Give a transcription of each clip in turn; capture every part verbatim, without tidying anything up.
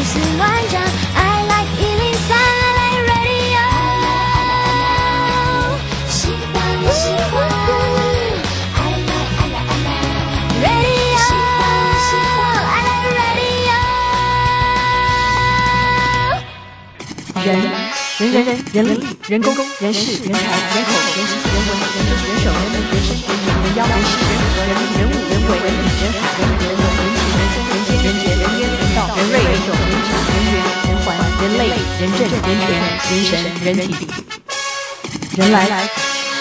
是万丈。I like 一零三 I like radio， 喜欢我喜欢 I like I like I like radio， 喜欢我喜欢 I like radio。 人人人人人力人工人事人才人口人情人文人政人手人民人生人民人妖人事人和人力人物人为人理人海人人龙人情人生人间人杰人烟人道人瑞人种人质人缘人环人类人政人权人神人体人来来。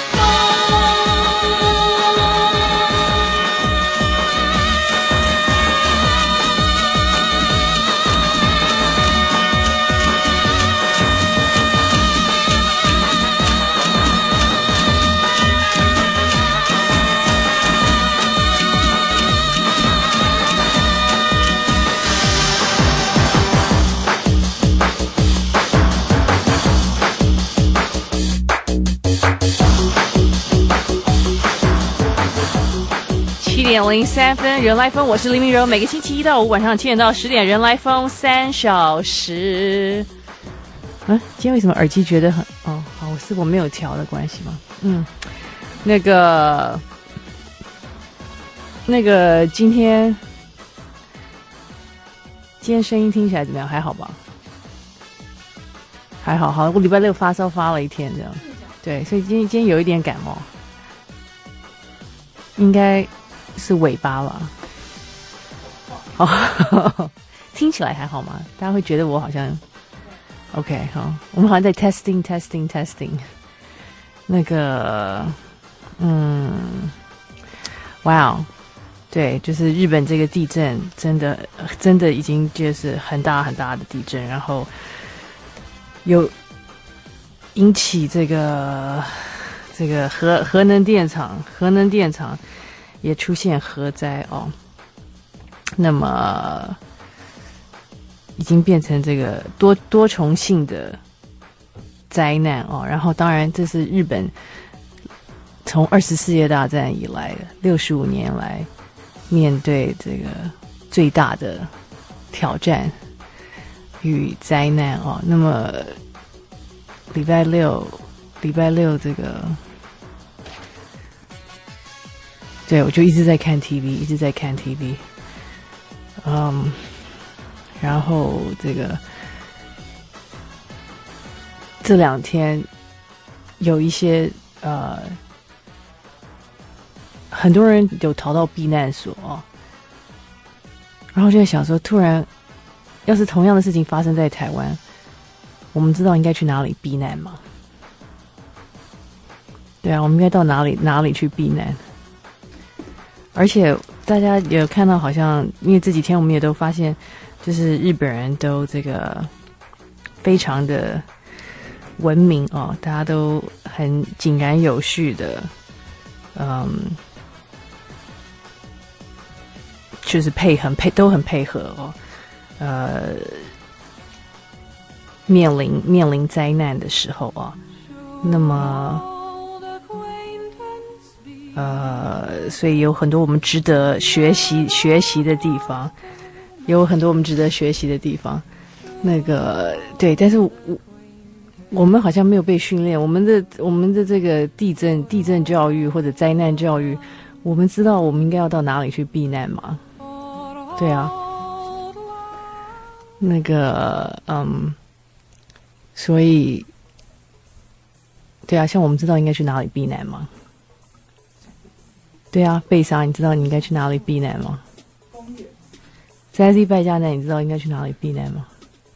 七点零三分，人来疯，我是林明柔。每个星期一到五晚上七点到十点，人来疯三小时。嗯，今天为什么耳机觉得很……哦，好，是我没有调的关系吗？嗯，那个，那个，今天，今天声音听起来怎么样？还好吧？还好，好，我礼拜六发烧发了一天，这样。对，所以今天今天有一点感冒，应该。是尾巴吧？哦，听起来还好吗？大家会觉得我好像 OK 好，我们好像在 testing testing testing。那个，嗯，哇哦，对，就是日本这个地震真的真的已经就是很大很大的地震，然后有引起这个这个核核能电厂核能电厂。也出现核灾哦，那么已经变成这个多多重性的灾难哦。然后，当然这是日本从二次世界大战以来六十五年来面对这个最大的挑战与灾难哦。那么礼拜六，礼拜六这个。对，我就一直在看 T V， 一直在看 T V， 嗯，然后这个这两天有一些呃，很多人有逃到避难所哦，然后就在想说，突然要是同样的事情发生在台湾，我们知道应该去哪里避难吗？对啊，我们应该到哪里哪里去避难？而且大家有看到，好像因为这几天我们也都发现，就是日本人都这个非常的文明哦，大家都很井然有序的，嗯，就是配很配都很配合哦，呃，面临面临灾难的时候啊，那么。呃，所以有很多我们值得学习学习的地方，有很多我们值得学习的地方。那个对，但是我我们好像没有被训练，我们的我们的这个地震地震教育或者灾难教育，我们知道我们应该要到哪里去避难吗？对啊，那个嗯，所以对啊，像我们知道应该去哪里避难吗？对啊，贝莎，你知道你应该去哪里避难吗？在 Z 败家难，你知道应该去哪里避难吗？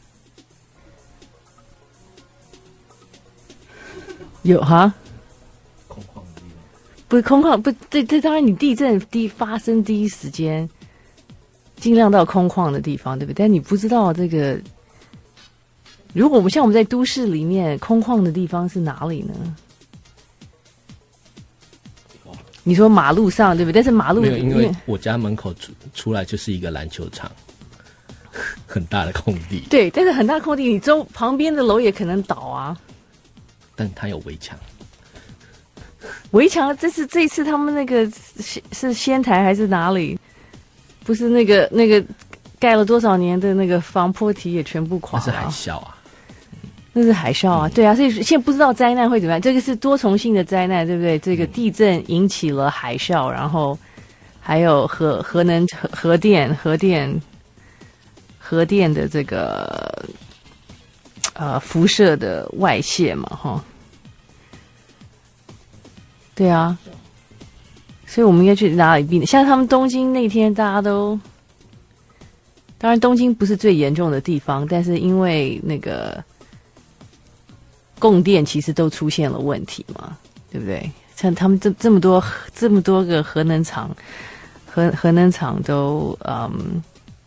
有哈？ 空旷的地方？ 不是空旷，不，这这当然你地震第一发生第一时间，尽量到空旷的地方，对不对？但你不知道这个，如果我们像我们在都市里面，空旷的地方是哪里呢？你说马路上对不对？但是马路没有，因为我家门口出出来就是一个篮球场，很大的空地。 对，但是很大空地，你周旁边的楼也可能倒啊。 但它有围墙。 围墙，这是这一次他们那个是是仙台还是哪里？不是那个那个盖了多少年的那个防波堤也全部垮了。 那是海啸啊。 那是海啸啊，对啊，所以现在不知道灾难会怎么样，这个是多重性的灾难，对不对？这个地震引起了海啸，然后还有核核能核核电核电核电的这个呃辐射的外泄嘛，哈，对啊，所以我们应该去哪里避难？像他们东京那天，大家都，当然东京不是最严重的地方，但是因为那个。供电其实都出现了问题嘛，对不对？像他们这这么多这么多个核能厂，核核能厂都嗯，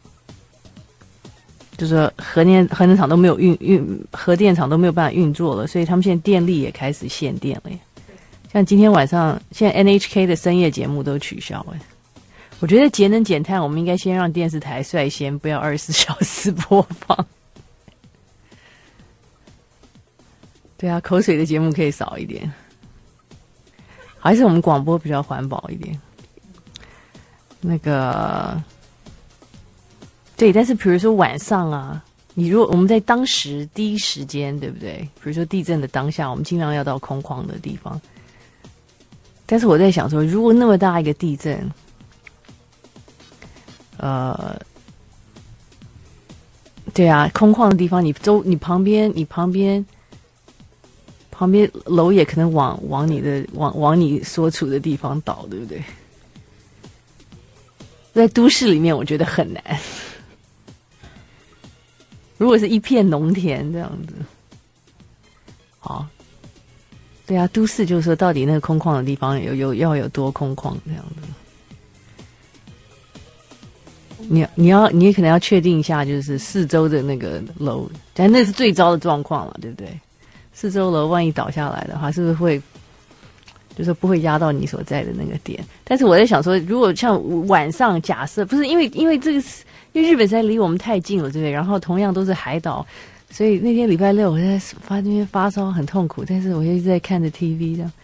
就是说核电核能厂都没有运运核电厂都没有办法运作了，所以他们现在电力也开始限电了耶。像今天晚上，现在 N H K 的深夜节目都取消哎。我觉得节能减碳，我们应该先让电视台率先不要二十四小时播放。对啊，口水的节目可以少一点，还是我们广播比较环保一点。那个，对，但是比如说晚上啊，你如果我们在当时第一时间，对不对？比如说地震的当下，我们尽量要到空旷的地方。但是我在想说，如果那么大一个地震，呃，对啊，空旷的地方，你周你旁边你旁边。旁边楼也可能往往你的往往你所处的地方倒，对不对？在都市里面，我觉得很难。如果是一片农田这样子，好，对啊，都市就是说，到底那个空旷的地方有有要有多空旷这样子？你你要你也可能要确定一下，就是四周的那个楼，但那是最糟的状况了，对不对？四周楼万一倒下来的话，是不是会，就是不会压到你所在的那个点？但是我在想说，如果像晚上，假设不是因为因为这个，因为日本实在离我们太近了，对不对？然后同样都是海岛，所以那天礼拜六我在发那边发烧很痛苦，但是我就一直在看着 T V 这样。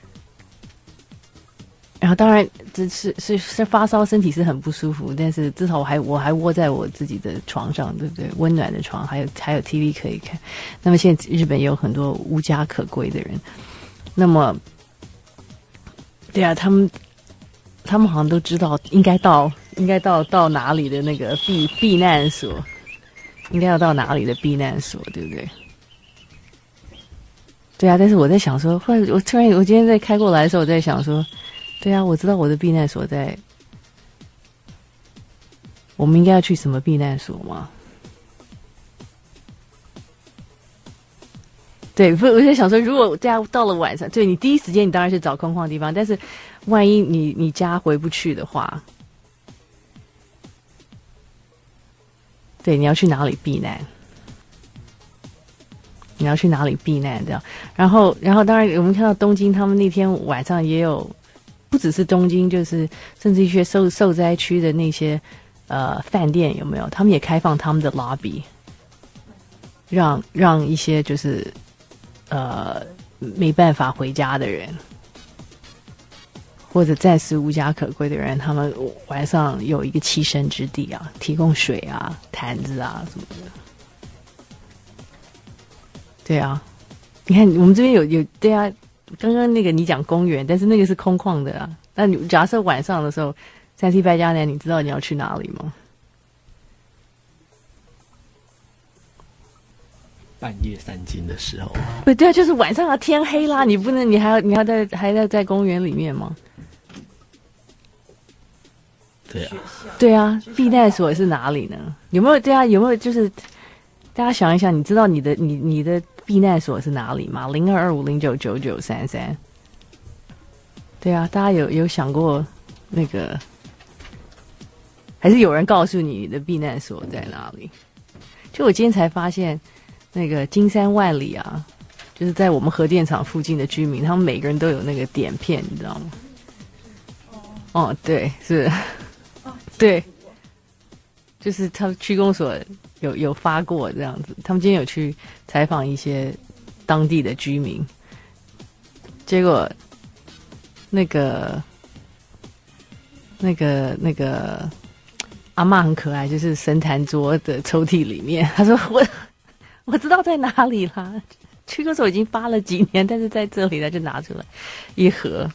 然后当然这是是是发烧，身体是很不舒服，但是至少我还我还窝在我自己的床上，对不对？温暖的床，还有还有 T V 可以看。那么现在日本也有很多无家可归的人，那么对啊，他们他们好像都知道应该到应该到到哪里的那个避避难所，应该要到哪里的避难所，对不对？对啊，但是我在想说，后来我突然我今天在开过来的时候，我在想说。对啊，我知道我的避难所在。我们应该要去什么避难所吗？对，不，我在想说，如果大家到了晚上，对你第一时间你当然是找空旷的地方，但是万一你你家回不去的话，对，你要去哪里避难？你要去哪里避难？这样，然后，然后，当然，我们看到东京，他们那天晚上也有。不只是东京，就是甚至一些受受灾区的那些呃饭店有没有？他们也开放他们的 lobby， 让让一些就是呃没办法回家的人，或者暂时无家可归的人，他们晚上有一个栖身之地啊，提供水啊、毯子啊什么的。对啊，你看我们这边有有对啊。刚刚那个你讲公园，但是那个是空旷的啊。那你假设晚上的时候，三 T 败家男，你知道你要去哪里吗？ 半夜三更的时候。 对对啊，就是晚上要天黑啦，你不能，你还要你要在还要在公园里面吗？ 对啊。 对啊，避难所是哪里呢？有没有？对啊，有没有？就是大家想一想，你知道你的你你的。避难所是哪里吗？零二二五零九九九三三。对啊，大家有有想过那个，还是有人告诉你你的避难所在哪里？就我今天才发现，那个金山万里啊，就是在我们核电厂附近的居民，他们每个人都有那个碘片，你知道吗？哦，对，是，对，就是他们区公所。有有发过这样子，他们今天有去采访一些当地的居民，结果那个那个那个阿嬷很可爱，就是神坛桌的抽屉里面，她说我我知道在哪里啦，去歌手已经发了几年，但是在这里，她就拿出来一盒，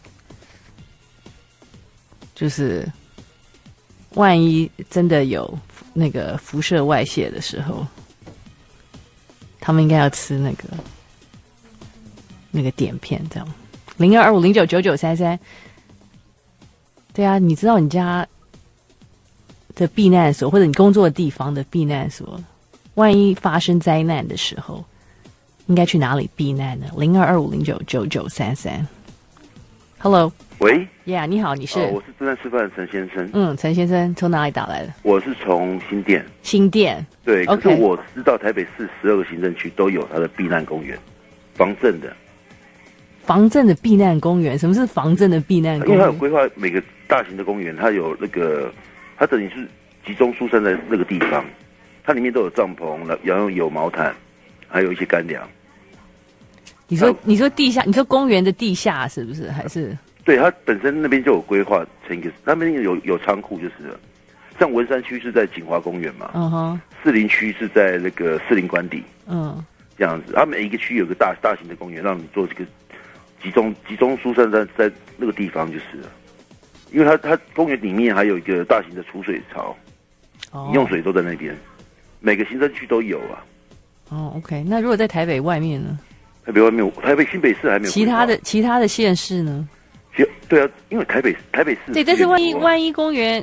就是万一真的有那个辐射外泄的时候，他们应该要吃那个那个碘片，这样。零二二五零九九九三三，对啊，你知道你家的避难所或者你工作的地方的避难所，万一发生灾难的时候，应该去哪里避难呢？零二二五零九九九三三。Hello， 喂 ，Yeah， 你好，你是？ 哦，我是正在吃饭的陈先生。 嗯，陈先生从哪里打来的？ 我是从新店。 新店。 对，可 OK 是我知道台北市十二个行政区都有它的避难公园，防震的。 防震的避难公园，什么是防震的避难公园？ 因为它有规划每个大型的公园，它有那个，它等于是集中疏散在那个地方，它里面都有帐篷，然后有毛毯，还有一些干粮。 你说你说地下，你说公园的地下是不是？还是？ 对，它本身那边就有规划成一个，那边有有仓库就是了。像文山区是在景华公园嘛， 嗯哼， 士林区是在那个士林官邸， 嗯， 这样子。它每一个区有个大大型的公园，让你做这个集中集中疏散在在那个地方就是了。因为它它公园里面还有一个大型的储水槽， 哦饮用水都在那边，每个行政区都有啊。 哦 ，OK， 那如果在台北外面呢？ 台北外面有，台北新北市还没有规划。 其他的其他的县市呢？ 其对啊，因为台北台北市对，但是万一啊万一公园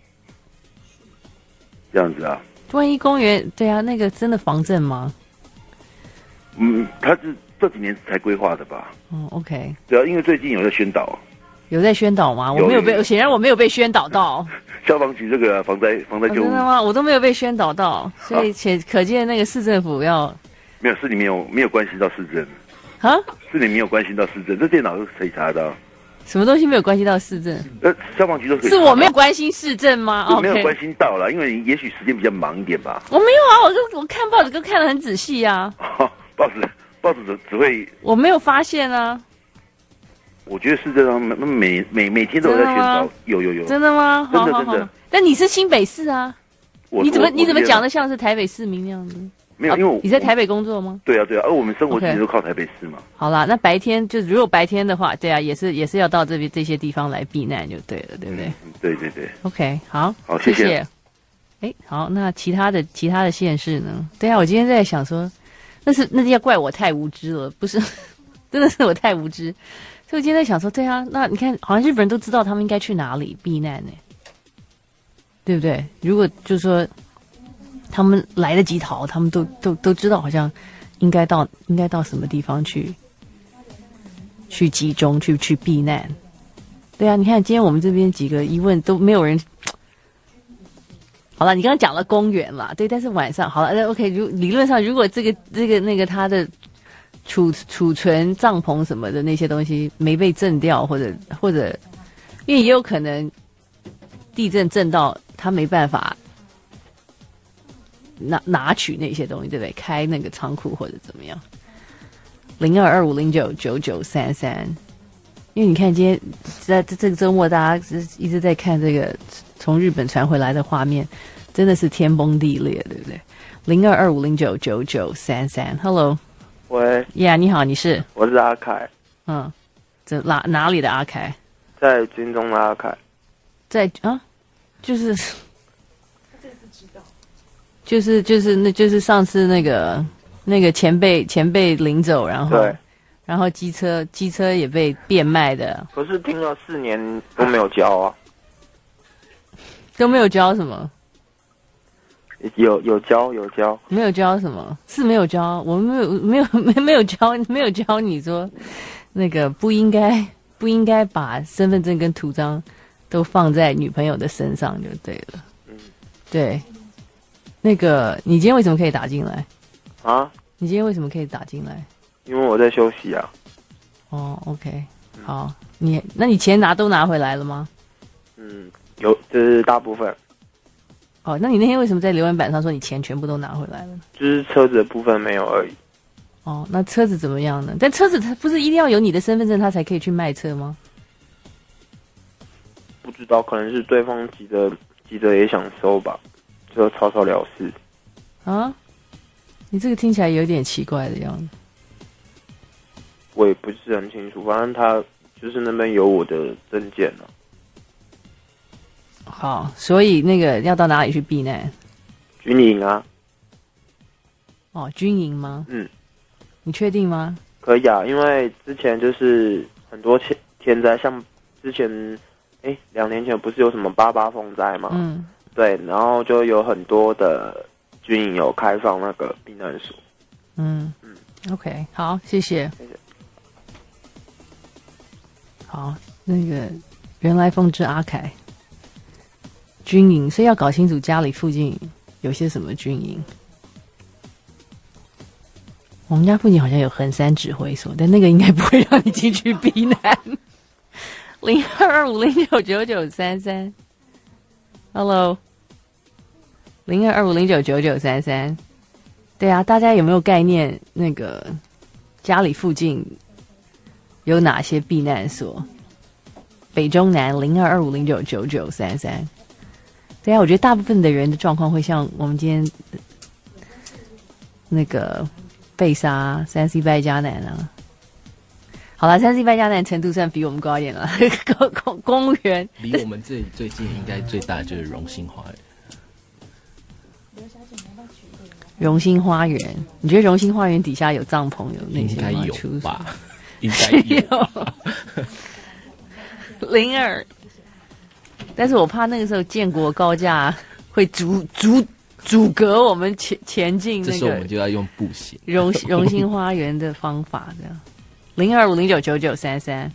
这样子啊， 万一公园对啊，那个真的防震吗？ 嗯，它是这几年才规划的吧？ 哦 ，OK， 对啊，因为最近有在宣导， 有在宣导吗？ 有我没有被， 有显然我没有被宣导到。 消防局这个防灾防灾救护、 哦真的吗？我都没有被宣导到，所以且可见那个市政府要没有，是你没有没有关心到市政， 啊， 是你没有关心到市政，这电脑都可以查得到。 什么东西没有关系到市政？ 呃，消防局都可以查是得到。 我没有关心市政吗？ 是没有 OK 关心到啦，因为你也许时间比较忙一点吧。 我没有啊，我都我看报纸都看得很仔细啊， 报纸报纸只只会， 我没有发现啊， 我觉得市政上每每每每天都有在宣导真的吗， 有有有。 真的吗？好好好真的真的。 但你是新北市啊， 我你怎么我你怎么我讲的像是台北市民那样子？ 没有，因为我你在台北工作吗？ 对啊对啊，而我们生活 OK 其实都靠台北市嘛。 好啦，那白天就如果白天的话，对啊，也是也是要到这边这些地方来避难就对了，对不对？ 嗯，对对对。 OK， 好， 好谢谢谢。哎，好，那其他的其他的县市呢？对啊，我今天在想说，那是那是要怪我太无知了，不是？真的是我太无知。所以我今天在想说，对啊，那你看，好像日本人都知道他们应该去哪里避难呢，对不对？如果就是说他们来得及逃，他们都都都知道，好像应该到应该到什么地方去去集中去去避难。对啊，你看今天我们这边几个疑问都没有人。好了，你刚刚讲了公园啦，对，但是晚上好了，那 OK， 如理论上如果这个这个那个它的储储存帐篷什么的那些东西没被震掉，或者或者，因为也有可能地震震到它没办法拿拿取那些东西，对不对？开那个仓库或者怎么样？零二二五零九九九三三，因为你看今天在这个周末，大家一直在看这个从日本传回来的画面，真的是天崩地裂，对不对？零二二五零九九九三三 ，Hello， 喂， 呀、yeah, 你好，你是？ 我是阿凯， 嗯，这哪哪里的阿凯？ 在军中的阿凯。 在啊，就是，就是就是那就是上次那个那个前辈前辈领走，然后对， 然后机车机车也被变卖的， 可是听了四年都没有交啊。 都没有交什么。 有有交有交， 没有教什么？是没有教，我们没有没有没没有教没有教你说，那个不应该不应该把身份证跟图章都放在女朋友的身上就对了。 嗯， 对，那个你今天为什么可以打进来？ 啊？ 你今天为什么可以打进来？ 因为我在休息啊。 哦 ，OK， 好，你那你钱拿都拿回来了吗？ 嗯，有，就是大部分， 哦，那你那天为什么在留言板上说你钱全部都拿回来了？ 就是车子的部分没有而已。 哦，那车子怎么样呢？但车子它不是一定要有你的身份证，它才可以去卖车吗？ 不知道，可能是对方急着记者也想收吧，就草草了事。 啊，你这个听起来有点奇怪的样子。 我也不是很清楚，反正他就是那边有我的证件了、 啊。好，所以那个要到哪里去避难？ 军营啊。 哦，军营吗？ 嗯。 你确定吗？ 可以啊，因为之前就是很多天天灾，像之前哎两年前不是有什么八八风灾嘛？ 嗯。 对，然后就有很多的军营有开放那个避难所。 嗯嗯 ，OK， 好，谢谢。 谢谢。 好，那个原来风之阿凯军营，所以要搞清楚家里附近有些什么军营。我们家附近好像有横山指挥所，但那个应该不会让你进去避难。零二二五零九九九三三 ，Hello， 零二二五零九九九三三，对啊，大家有没有概念？那个家里附近有哪些避难所？北中南零二二五零九九九三三。对啊，我觉得大部分的人的状况会像我们今天那个贝莎三 C 败家男啊。好了，三 C 败家男程度算比我们高一点了。公公公务员离我们这里最近应该最大的就是荣兴花园。 荣兴花园，你觉得荣兴花园底下有帐篷有那些吗？ 应该有吧？应该有。 零二，但是我怕那个时候建国高架会阻阻阻隔我们前前进。 这时候我们就要用步行荣荣兴花园的方法，这样。零二五零九九九三三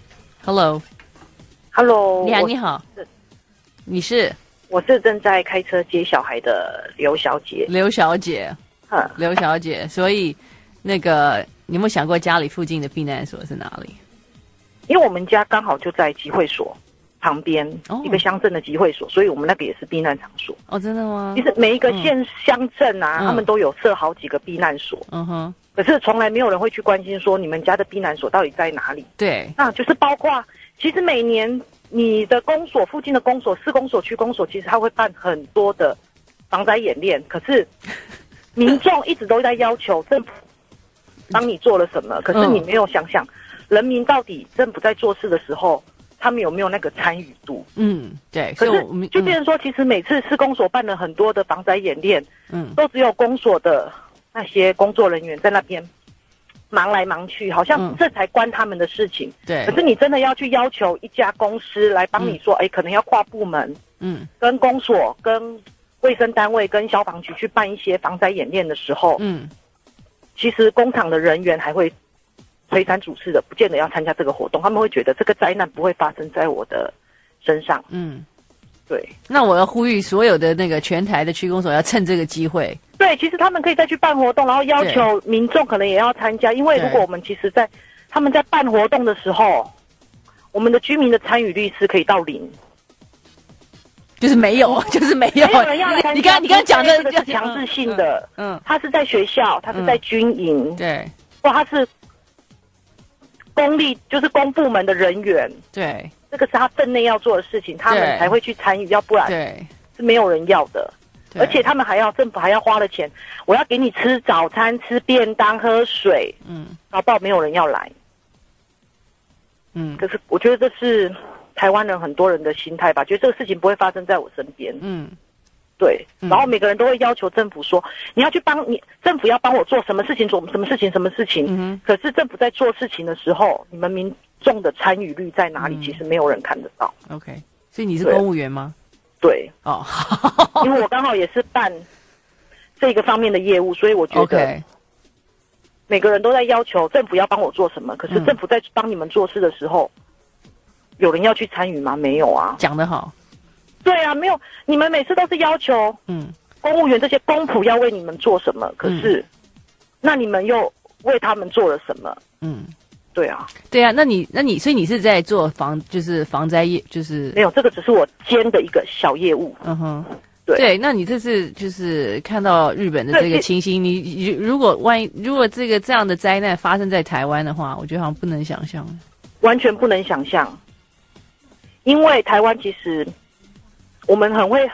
，Hello，Hello， 你好，你好，你是？ 我是正在开车接小孩的刘小姐。 刘小姐， 嗯， 刘小姐，所以那个你有没有想过家里附近的避难所是哪里？ 因为我们家刚好就在集会所旁边， 哦、 一个乡镇的集会所，所以我们那个也是避难场所。 哦，真的吗？ 其实每一个县乡镇啊、 嗯， 他们都有设好几个避难所。 嗯哼。 可是从来没有人会去关心说你们家的避难所到底在哪里。 对。 那就是包括，其实每年你的公所附近的公所、市公所、区公所，其实它会办很多的防灾演练。可是民众一直都在要求政府帮你做了什么，可是你没有想想，人民到底政府在做事的时候，他们有没有那个参与度？ 嗯，对。 可是就变成说，其实每次市公所办了很多的防灾演练，嗯，都只有公所的那些工作人员在那边忙来忙去，好像这才关他们的事情。 对。 可是你真的要去要求一家公司来帮你说，哎、嗯，可能要跨部门，嗯，跟公所、跟卫生单位、跟消防局去办一些防灾演练的时候，嗯，其实工厂的人员还会推三阻四的，不见得要参加这个活动，他们会觉得这个灾难不会发生在我的身上。嗯，对。 那我要呼吁所有的那个全台的区公所要趁这个机会。 对，其实他们可以再去办活动，然后要求民众可能也要参加，因为如果我们其实在他们在办活动的时候，我们的居民的参与率是可以到零， 就是没有，就是没有。 没有人要来参加。 你刚你刚讲的这个是强制性的，嗯，嗯他是在学校，他是在军营， 嗯、对， 或他是公立，就是公部门的人员， 对， 这个是他分内要做的事情，他们才会去参与，要不然对是没有人要的。而且他们还要政府还要花了钱，我要给你吃早餐、吃便当、喝水，嗯，搞不好没有人要来，嗯。可是我觉得这是台湾人很多人的心态吧，觉得这个事情不会发生在我身边，嗯，对。然后每个人都会要求政府说，你要去帮你，政府要帮我做什么事情，做什么事情，什么事情。嗯。可是政府在做事情的时候，你们民众的参与率在哪里？嗯、其实没有人看得到。 OK， 所以你是公务员吗？ 对哦， 因为我刚好也是办这个方面的业务，所以我觉得每个人都在要求政府要帮我做什么。可是政府在帮你们做事的时候，嗯、有人要去参与吗？没有啊。 讲得好。 对啊，没有。你们每次都是要求，嗯，公务员这些公仆要为你们做什么？可是，嗯、那你们又为他们做了什么？嗯。对啊， 对啊，那你那你所以你是在做防就是防灾业，就是没有这个只是我兼的一个小业务。 嗯哼，对对，那你这次就是看到日本的这个情形，你如果万一如果这个这样的灾难发生在台湾的话，我觉得好像不能想象， 完全不能想象，因为台湾其实我们很会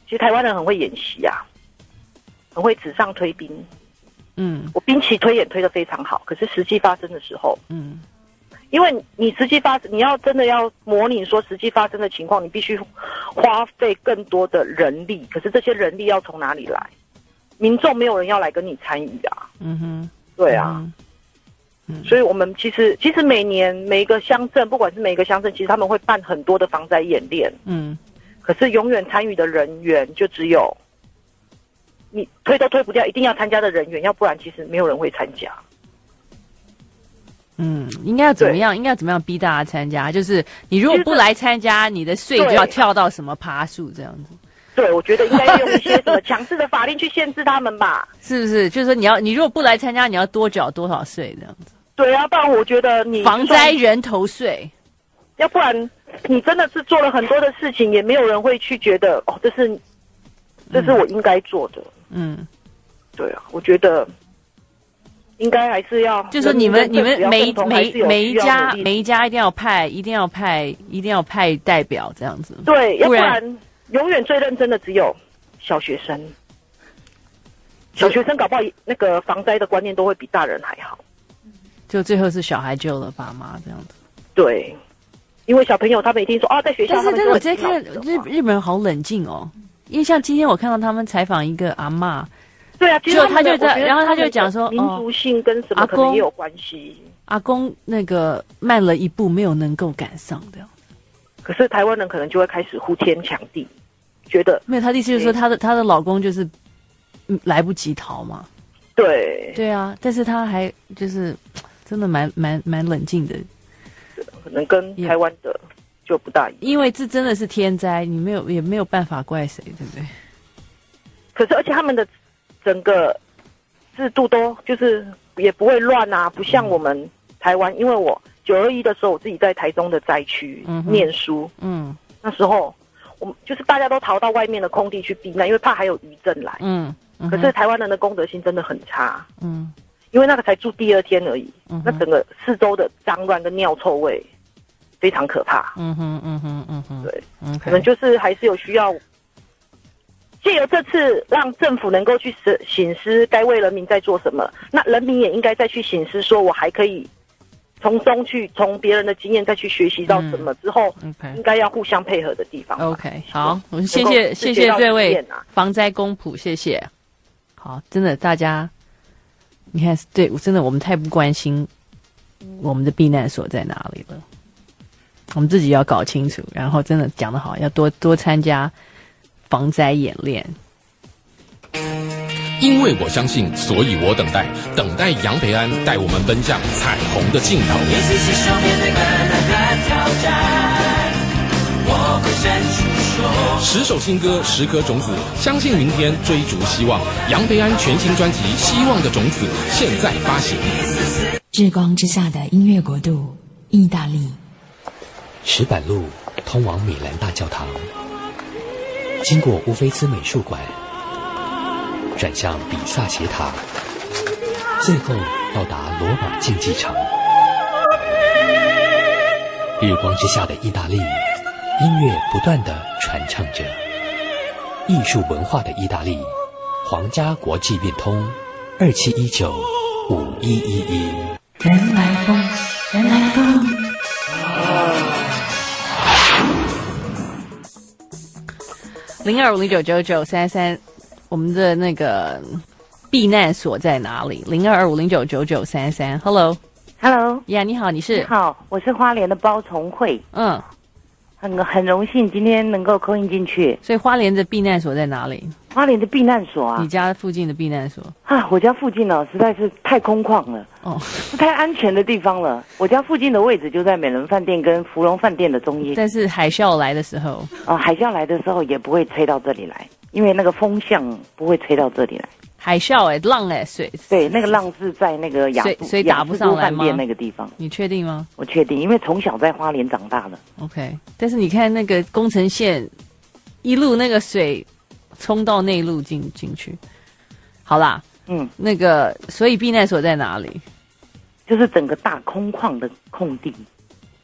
其实台湾人很会演戏啊，很会纸上推兵。 嗯， 我兵棋推演推得非常好，可是实际发生的时候， 嗯， 因为你实际发生，你要真的要模拟说实际发生的情况，你必须花费更多的人力，可是这些人力要从哪里来？民众没有人要来跟你参与啊。 嗯哼， 对啊。嗯嗯，所以我们其实其实每年每一个乡镇，不管是每一个乡镇，其实他们会办很多的防灾演练。 嗯， 可是永远参与的人员就只有你推都推不掉，一定要参加的人员，要不然其实没有人会参加。 嗯，应该要怎么样？应该要怎么样逼大家参加？就是你如果不来参加，你的税就要跳到什么趴数这样子。 对，我觉得应该用一些什么强势的法令去限制他们吧。 是不是？就是说你要，你如果不来参加，你要多缴多少税这样子。 对啊，不然我觉得你防灾人头税， 要不然你真的是做了很多的事情，也没有人会去觉得哦，这是这是我应该做的。 嗯， 对啊，我觉得应该还是要， 就是说你们你们每每每一家每一家一定要派一定要派一定要派代表这样子。 对，要不然永远最认真的只有小学生，小学生搞不好那个防灾的观念都会比大人还好。 就最后是小孩救了爸妈这样子。 对，因为小朋友他们一定说啊，在学校他们。 但是但是我在看日日本人好冷静哦，因为像今天我看到他们采访一个阿嬷。 对啊，其实他就在，然后他就讲说， 民族性跟什么可能也有关系。 阿公那个慢了一步，没有能够赶上这样。 可是台湾人可能就会开始呼天抢地，觉得没有。他的意思就是说，他的他的老公就是来不及逃嘛。 对对啊，但是他还就是真的蛮蛮蛮冷静的， 可能跟台湾的就不大一样。 因为这真的是天灾，你没有也没有办法怪谁，对不对？ 可是而且他们的整个制度都就是也不会乱啊，不像我们台湾。因为我九二一的时候，我自己在台中的灾区念书，嗯，那时候我们就是大家都逃到外面的空地去避难，因为怕还有余震来，嗯。嗯可是台湾人的公德心真的很差，嗯，因为那个才住第二天而已，嗯，那整个四周的脏乱跟尿臭味非常可怕，嗯哼嗯哼嗯哼，对，嗯，可能就是还是有需要。借由这次让政府能够去省思该为人民在做什么，那人民也应该再去省思，说我还可以从中去从别人的经验再去学习到什么，之后应该要互相配合的地方。 OK， 好，我们谢谢谢谢这位防灾公仆，谢谢。好，真的大家，你看，对，真的我们太不关心我们的避难所在哪里了，我们自己要搞清楚，然后真的讲得好，要多多参加防灾演练。 因为我相信，所以我等待，等待杨培安带我们奔向彩虹的尽头。一起携手面对困难和挑战，我会伸出手。十首新歌，十颗种子，相信明天，追逐希望。杨培安全新专辑《希望的种子》现在发行。 日光之下的音乐国度，意大利。 石板路通往米兰大教堂。经过乌菲兹美术馆，转向比萨斜塔，最后到达罗马竞技场。日光之下的意大利，音乐不断地传唱着艺术文化的意大利。皇家国际运通二七一九五一一一。 人来疯，人来疯。 零二五零九九九三三，我们的那个避难所在哪里？零二二五零九九九三三 ，Hello，Hello， 呀， yeah, 你好，你是？ 你好，我是花莲的包崇慧，嗯，很很荣幸今天能够call in进去。 所以花莲的避难所在哪里？ 花莲的避难所啊， 你家附近的避难所啊？我家附近呢、啊，实在是太空旷了，哦，是太安全的地方了。我家附近的位置就在美人饭店跟芙蓉饭店的中间。 但是海啸来的时候， 啊，海啸来的时候也不会吹到这里来，因为那个风向不会吹到这里来。 海啸哎、欸，浪哎、欸，水对，那个浪是在那个雅水水打不上来吗？ 饭店那个地方， 你确定吗？ 我确定，因为从小在花莲长大的。 OK， 但是你看那个工程线一路那个水冲到内陆进进去，好啦，嗯，那个所以避难所在哪里？ 就是整个大空旷的空地。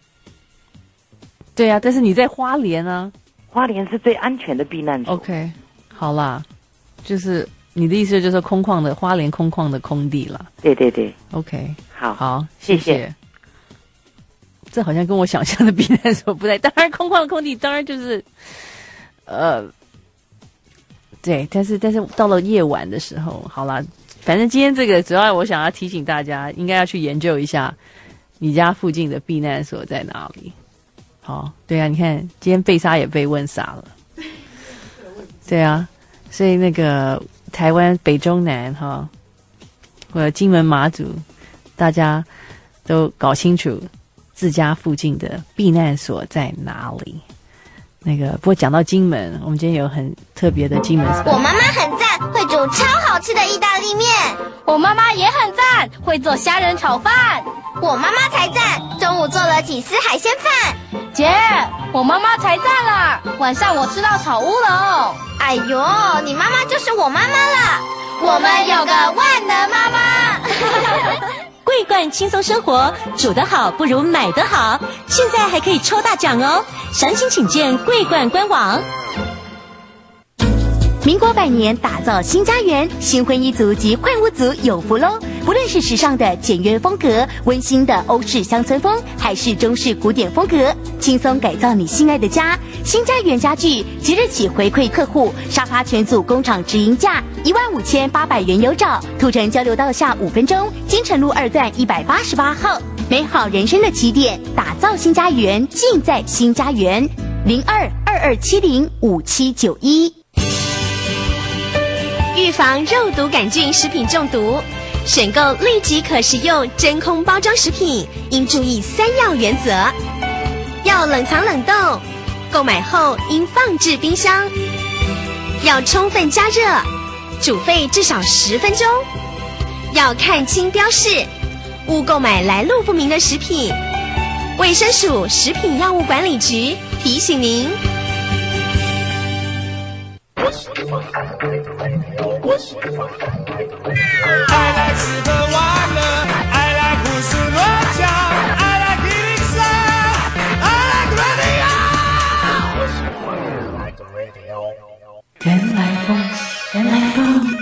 对啊，但是你在花莲啊， 花莲是最安全的避难所。 OK。 好啦，就是你的意思就是空旷的花莲空旷的空地啦。 对对对 ，OK， 好， 好， 谢谢谢。这好像跟我想象的避难所不太，当然空旷的空地当然就是，呃，对，但是但是到了夜晚的时候，好啦，反正今天这个主要我想要提醒大家，应该要去研究一下你家附近的避难所在哪里。好，对啊，你看今天贝莎也被问傻了，对啊，所以那个台湾北中南哈，或者金门马祖，大家都搞清楚自家附近的避难所在哪里。那个不过讲到金门，我们今天有很特别的金门。 我妈妈很赞，会煮超好吃的意大利面。 我妈妈也很赞，会做虾仁炒饭。 我妈妈才赞，中午做了起司海鲜饭。 姐，我妈妈才赞啦，晚上我吃到炒乌龙。 哎呦，你妈妈就是我妈妈了，我们有个万能妈妈。 桂冠轻松生活，煮得好不如买得好，现在还可以抽大奖哦！详情请见桂冠官网。民国百年打造新家园，新婚一族及换屋族有福喽！不论是时尚的简约风格、温馨的欧式乡村风，还是中式古典风格，轻松改造你心爱的家。新家园家具即日起回馈客户，沙发全组工厂直营价一万五千八百元有找，土城交流道下五分钟，金城路二段一百八十八号。美好人生的起点，打造新家园，尽在新家园。零二二二七零五七九一。预防肉毒杆菌食品中毒，选购立即可食用真空包装食品，应注意三要原则：要冷藏冷冻，购买后应放置冰箱，要充分加热，煮沸至少十分钟，要看清标示，勿购买来路不明的食品。卫生署食品药物管理局提醒您。 I like super water, I like 胡思乱想 I like hearing sound, I like radio. 原来风，原来风。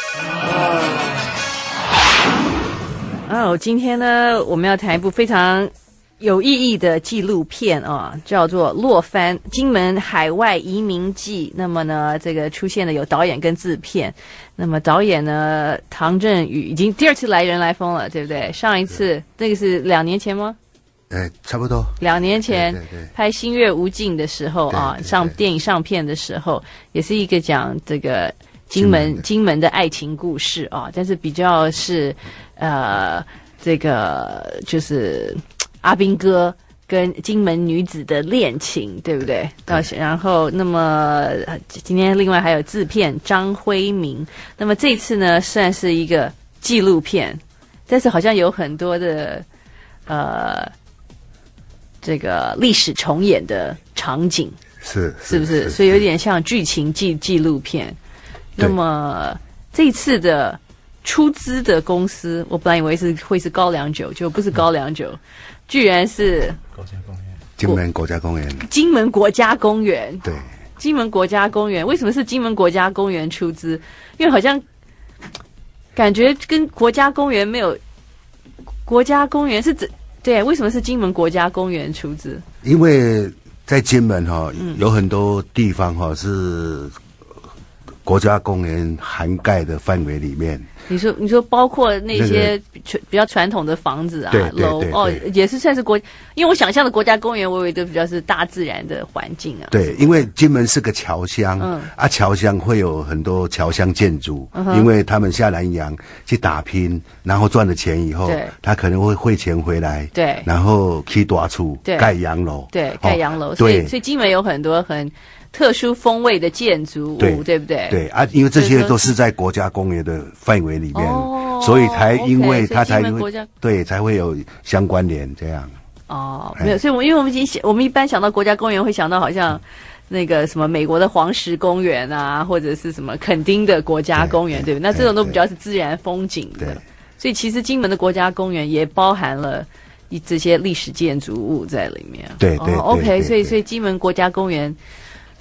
哦，今天呢，我们要谈一部非常有意义的纪录片啊，叫做《落帆：金门海外移民记》。那么呢，这个出现了有导演跟制片。那么导演呢，唐振宇已经第二次来人来疯了，对不对？上一次那个是两年前吗？ 呃，差不多。两年前对对对拍《星月无尽》的时候啊， 对对对上电影上片的时候，也是一个讲这个金门金门, 金门的爱情故事啊，但是比较是呃这个就是阿兵哥跟金门女子的恋情，对不对？到然后，那么今天另外还有制片张辉明。那么这次呢，算是一个纪录片，但是好像有很多的呃这个历史重演的场景， 是是不是？是所以有点像剧情纪纪录片。那么这次的出资的公司，我本来以为是会是高粱酒，就不是高粱酒。居然是金门国家公园。 金门国家公园， 对， 金门国家公园为什么是金门国家公园出资？因为好像感觉跟国家公园没有，国家公园是指对，为什么是金门国家公园出资？ 因为在金门哈、哦嗯， 有很多地方哈、哦、是国家公园涵盖的范围里面。 你说，你说包括那些比较传统的房子啊、楼哦，也是算是国，因为我想象的国家公园，我以为都比较是大自然的环境啊。 对，因为金门是个侨乡， 嗯啊，侨乡会有很多侨乡建筑， 嗯、 因为他们下南洋去打拼，然后赚了钱以后，他可能会汇钱回来， 对， 然后起大厝，盖洋楼， 对，盖洋楼，所以所以金门有很多很特殊风味的建筑物， 对, 对不对？ 对啊，因为这些都是在国家公园的范围里面， 哦、 所以才因为它才会对才会有相关联这样。 哦，没有，所以我因为我们已经我们一般想到国家公园会想到好像那个什么美国的黄石公园啊，或者是什么垦丁的国家公园， 对, 对不对？那这种都比较是自然风景的，所以其实金门的国家公园也包含了一这些历史建筑物在里面。 对 对, 对, 哦、，OK， 对对所以所以金门国家公园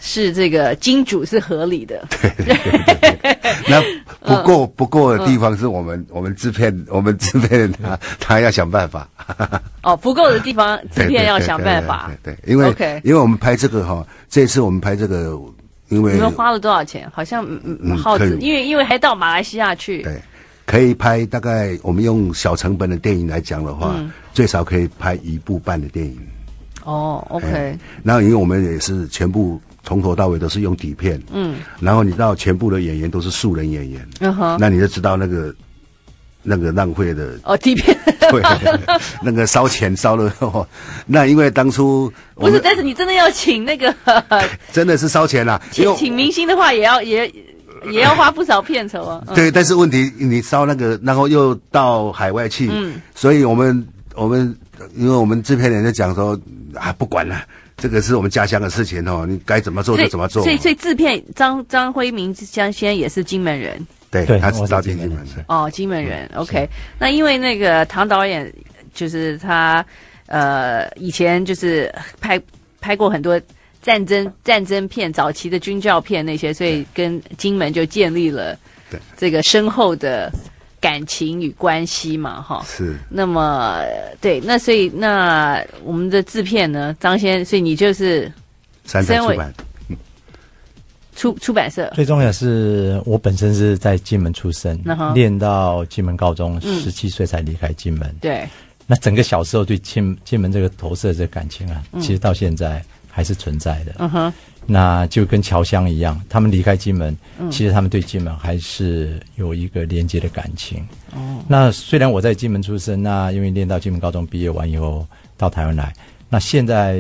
是这个金主是合理的。 对对对对那不够不够的地方是我们、嗯、我们制片我们制片他他要想办法。 哦，不够的地方制片要想办法。 对对对对对，因为 okay. 因为我们拍这个哈，这一次我们拍这个，因为你们花了多少钱？好像嗯耗资，因为因为还到马来西亚去。 对。可以拍大概我们用小成本的电影来讲的话、嗯，最少可以拍一部半的电影。 哦 ，OK。 然后因为我们也是全部从头到尾都是用底片，嗯，然后你知道全部的演员都是素人演员，嗯哼，那你就知道那个那个浪费的哦底片， 对，那个烧钱烧了、哦，那因为当初不是，但是你真的要请那个， 真的是烧钱啦， 请请明星的话也要也。也要花不少片酬啊。 嗯、对，但是问题你烧那个，然后又到海外去，嗯，所以我们我们因为我们制片人就讲说啊，不管了，这个是我们家乡的事情哦，你该怎么做就怎么做。 所以所以制片张张辉明先先也是金门人， 对，他是到金门人。 哦，金门人 ，OK。那因为那个唐导演就是他呃以前就是拍拍过很多。战争战争片早期的军教片那些，所以跟金门就建立了这个深厚的感情与关系嘛，哈。是。那么对，那所以那我们的制片呢，张先，所以你就是三代出版， 嗯、出出版社。 最重要的是，我本身是在金门出生，嗯、念到金门高中，十七岁才离开金门。对。那整个小时候对金金门这个投射这感情啊，嗯、其实到现在。还是存在的，嗯哼，那就跟侨乡一样，他们离开金门，嗯，其实他们对金门还是有一个连接的感情。哦，那虽然我在金门出生，那因为念到金门高中毕业完以后到台湾来，那现在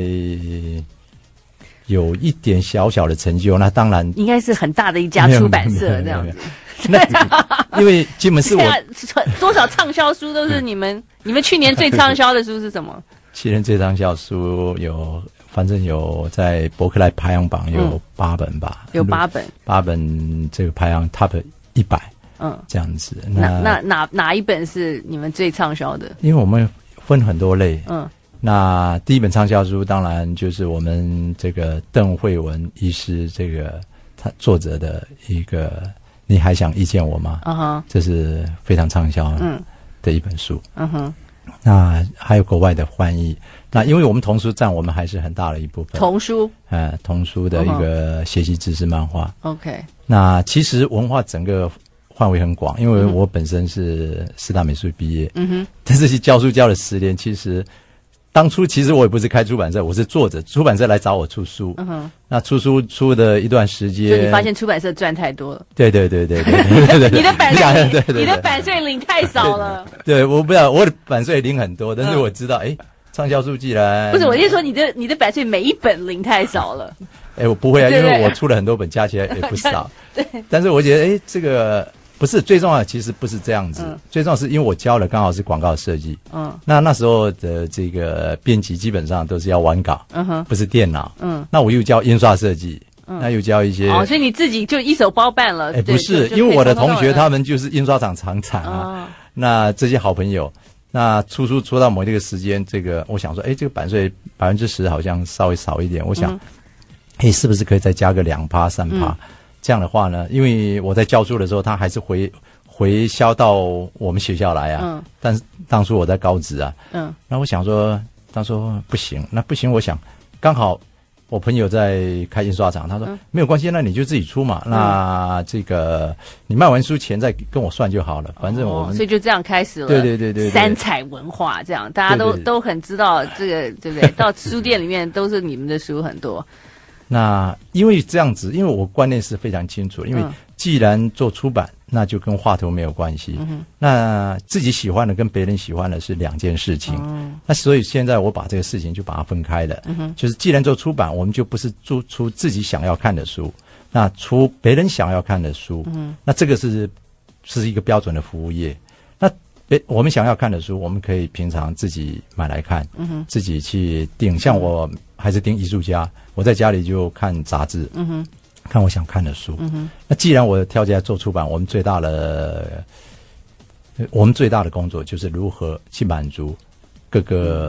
有一点小小的成就，那当然应该是很大的一家出版社这样子。 那因为金门是我多少畅销书都是你们，你们去年最畅销的书是什么？ 去年最畅销书有。反正有在伯克莱排行榜有八本吧， 嗯、有八本， 八本这个排行 top 一百，嗯，这样子。 那那哪哪一本是你们最畅销的？ 因为我们分很多类，嗯，那第一本畅销书当然就是我们这个邓惠文医师这个他作者的一个，你还想遇见我吗？嗯哼，这是非常畅销的一本书，嗯哼。那还有国外的翻译，那因为我们童书占我们还是很大的一部分。 童书， 呃，童书的一个学习知识漫画。 OK。 那其实文化整个范围很广，因为我本身是师大美术毕业，嗯哼，但是教书教了十年，其实当初其实我也不是开出版社，我是作者，出版社来找我出书。嗯哼。那出书出的一段时间， 就你发现出版社赚太多了。 对对对对对对对。 你的版税，对对对，你的版税领太少了。 对，对我不知道我的版税领很多，但是我知道，哎、嗯，畅销书既然不是，我就说你的你的版税每一本领太少了。 哎，我不会啊，因为我出了很多本，加起来也不少。对。但是我觉得，哎，这个。不是最重要的，其实不是这样子。嗯、最重要是因为我教的刚好是广告设计。嗯，那那时候的这个编辑基本上都是要完稿，嗯哼，不是电脑。嗯，那我又教印刷设计，嗯，那又教一些。 哦，所以你自己就一手包办了。 哎，不是，因为我的同学他们就是印刷厂厂长啊。哦、那这些好朋友，那出书出到某一个时间，这个我想说，哎，这个版税百分之十好像稍微少一点，我想，哎、嗯，是不是可以再加个两趴三趴？嗯，这样的话呢，因为我在教书的时候，他还是回回销到我们学校来啊。嗯。但是当初我在高职啊。嗯。那我想说，他说不行，那不行，我想刚好我朋友在开印刷厂，他说、嗯、没有关系，那你就自己出嘛。嗯、那这个你卖完书钱再跟我算就好了，反正我们、 哦、所以就这样开始了。 对对对 对, 对。 三彩文化这样，大家都对对对都很知道这个，对不对？到书店里面都是你们的书很多。 那因为这样子，因为我观念是非常清楚，因为既然做出版，那就跟画图没有关系。嗯、那自己喜欢的跟别人喜欢的是两件事情。嗯、那所以现在我把这个事情就把它分开了。嗯、就是既然做出版，我们就不是做出自己想要看的书，那出别人想要看的书。嗯、那这个是是一个标准的服务业。那别我们想要看的书，我们可以平常自己买来看，嗯、自己去订。像我还是订艺术家。我在家里就看杂志，嗯哼，看我想看的书。嗯哼，那既然我跳进来做出版，我们最大的，我们最大的工作就是如何去满足各个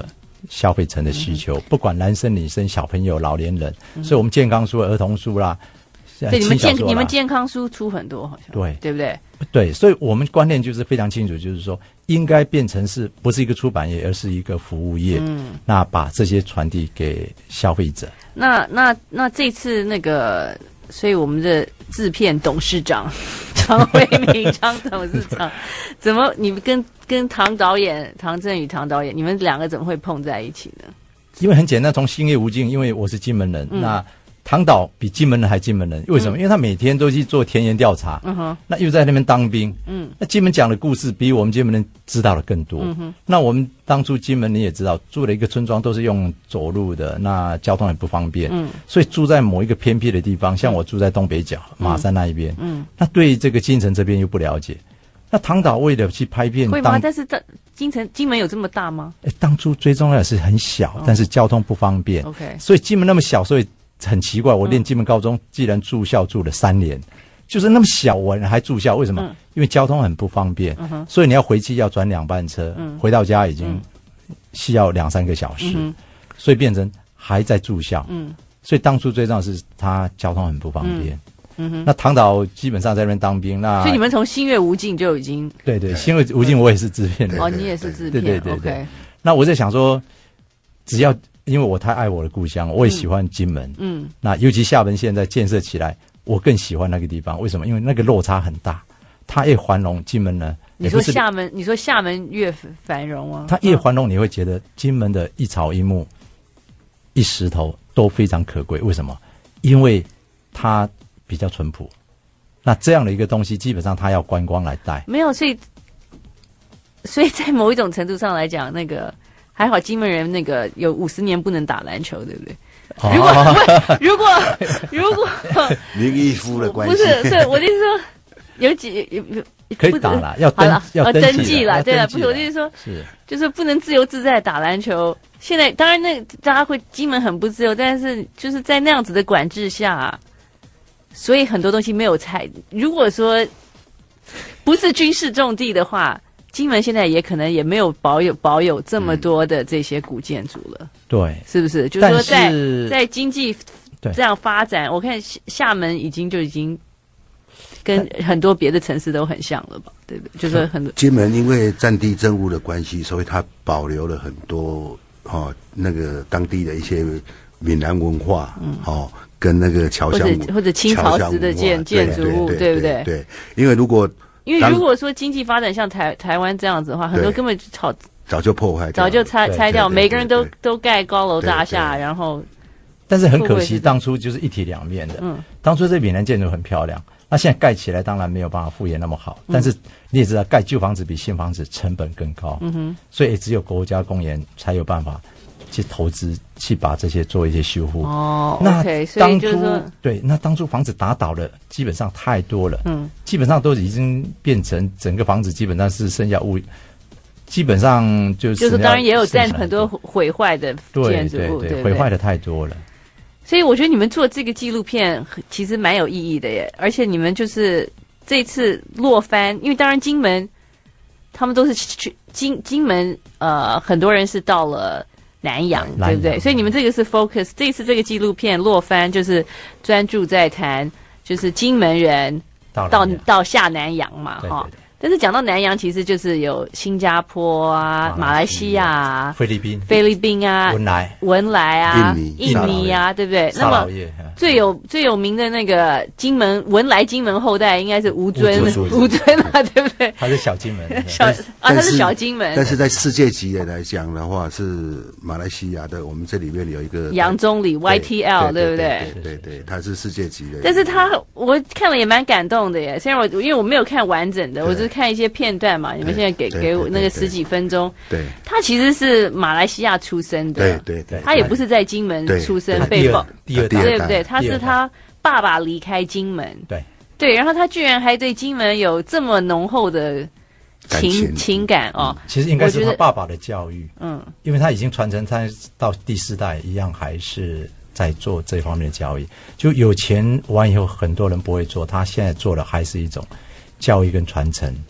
消费层的需求，嗯、不管男生女生、小朋友、老年人， 嗯、 所以我们健康书、儿童书啦， 对你们健你们健康书出很多，好像对对不对？ 对，所以我们观念就是非常清楚，就是说应该变成是不是一个出版业，而是一个服务业。嗯，那把这些传递给消费者。 那那那这次那个，所以我们的制片董事长张惠明张董事长，怎么你们跟跟唐导演唐振宇唐导演，你们两个怎么会碰在一起呢？ 因为很简单，从兴业无尽，因为我是金门人，嗯、那唐导比金门人还金门人，为什么？嗯、因为他每天都去做田园调查，嗯哼，那又在那边当兵，嗯，那金门讲的故事比我们金门人知道的更多，嗯哼。那我们当初金门你也知道，住了一个村庄都是用走路的，那交通也不方便，嗯，所以住在某一个偏僻的地方，像我住在东北角、嗯、马山那一边，嗯，那对这个金城这边又不了解。那唐导为了去拍片， 会吗？但是这金城金门有这么大吗？ 哎，当初最重要的是很小，哦、但是交通不方便。 OK， 所以金门那么小，所以很奇怪。我念金门高中，既然住校住了三年，就是那么小，我还住校，为什么？嗯、因为交通很不方便，嗯、所以你要回去要转两班车，嗯、回到家已经需要两三个小时，嗯、所以变成还在住校。嗯，所以当初最重要的是他交通很不方便。嗯嗯哼，那唐导基本上在那边当兵，那所以你们从星月无尽就已经对对，星月无尽我也是制片人哦，你也是制片， 对对对对。 Okay 那我在想说，只要因为我太爱我的故乡，我也喜欢金门，嗯，嗯那尤其厦门现在建设起来，我更喜欢那个地方。为什么？因为那个落差很大，它越繁荣，金门呢？ 你说厦门，你说厦门越繁荣啊？ 它越繁荣，你会觉得金门的一草一木、一石头都非常可贵。为什么？因为它比较淳朴，那这样的一个东西，基本上他要观光来带。 没有，所以，所以在某一种程度上来讲，那个还好，金门人那个有五十年不能打篮球，对不对？哦、如果如果如果林毅夫的关系， 不是，是我的意思说，有几有有可以打了，要登要登记了，对了， 不是，我的意思说，是就是不能自由自在打篮球。现在当然，那大家会金门很不自由，但是就是在那样子的管制下。所以很多东西没有采。如果说不是军事重地的话，金门现在也可能也没有保有保有这么多的这些古建筑了。 对， 是不是？就是说在在经济这样发展，我看厦门已经就已经跟很多别的城市都很像了吧？对不对？就是很多金门因为占地政务的关系，所以它保留了很多哦那个当地的一些闽南文化，嗯，哦。跟那个侨乡或者清朝时的建建筑物，对不对？ 对，因为如果因为如果说经济发展像台台湾这样子的话，很多根本早早就破坏， 早就拆拆掉，每个人都都盖高楼大厦，然后。 但是很可惜，当初就是一体两面的。嗯，当初这闽南建筑很漂亮，那现在盖起来当然没有办法复原那么好。但是你也知道，盖旧房子比新房子成本更高。嗯哼，所以只有国家公园才有办法。去投资，去把这些做一些修复。 哦， 那 okay, 当初对，那当初房子打倒了，基本上太多了。嗯，基本上都已经变成整个房子基本上是剩下物，基本上就是就是当然也有占很多毁坏的建筑物， 对对对，毁坏的太多了。 所以我觉得你们做这个纪录片其实蛮有意义的耶，而且你们就是这次落番，因为当然金门他们都是去金金门，呃，很多人是到了。南洋对不对？所以你们这个是 focus， 这次这个纪录片落番就是专注在谈就是金门人到到, 到下南洋嘛，哈。但是讲到南洋，其实就是有新加坡啊、马来西亚啊、 菲律宾、 菲律宾啊、 文莱、 文莱啊、印尼啊，对不对？那么最有最有名的那个金门文莱金门后代应该是吴尊，吴尊啊，对不对？ 他是小金门， 小啊，他是小金门。 但是在世界级的来讲的话，是马来西亚的。我们这里面有一个杨宗理 Y T L， 对不对？ 对对对，他是世界级的。 但是他我看了也蛮感动的耶，虽然我因为我没有看完整的，我只是看一些片段嘛。你们现在给给我那个十几分钟， 对， 他其实是马来西亚出生的， 对对对， 他也不是在金门出生被爆， 第二代对不对？他是他爸爸离开金门， 对对，然后他居然还对金门有这么浓厚的情情感哦。 其实应该是他爸爸的教育，嗯，因为他已经传承他到第四代一样，还是在做这方面的教育。就有钱完以后，很多人不会做，他现在做的还是一种教育跟传承。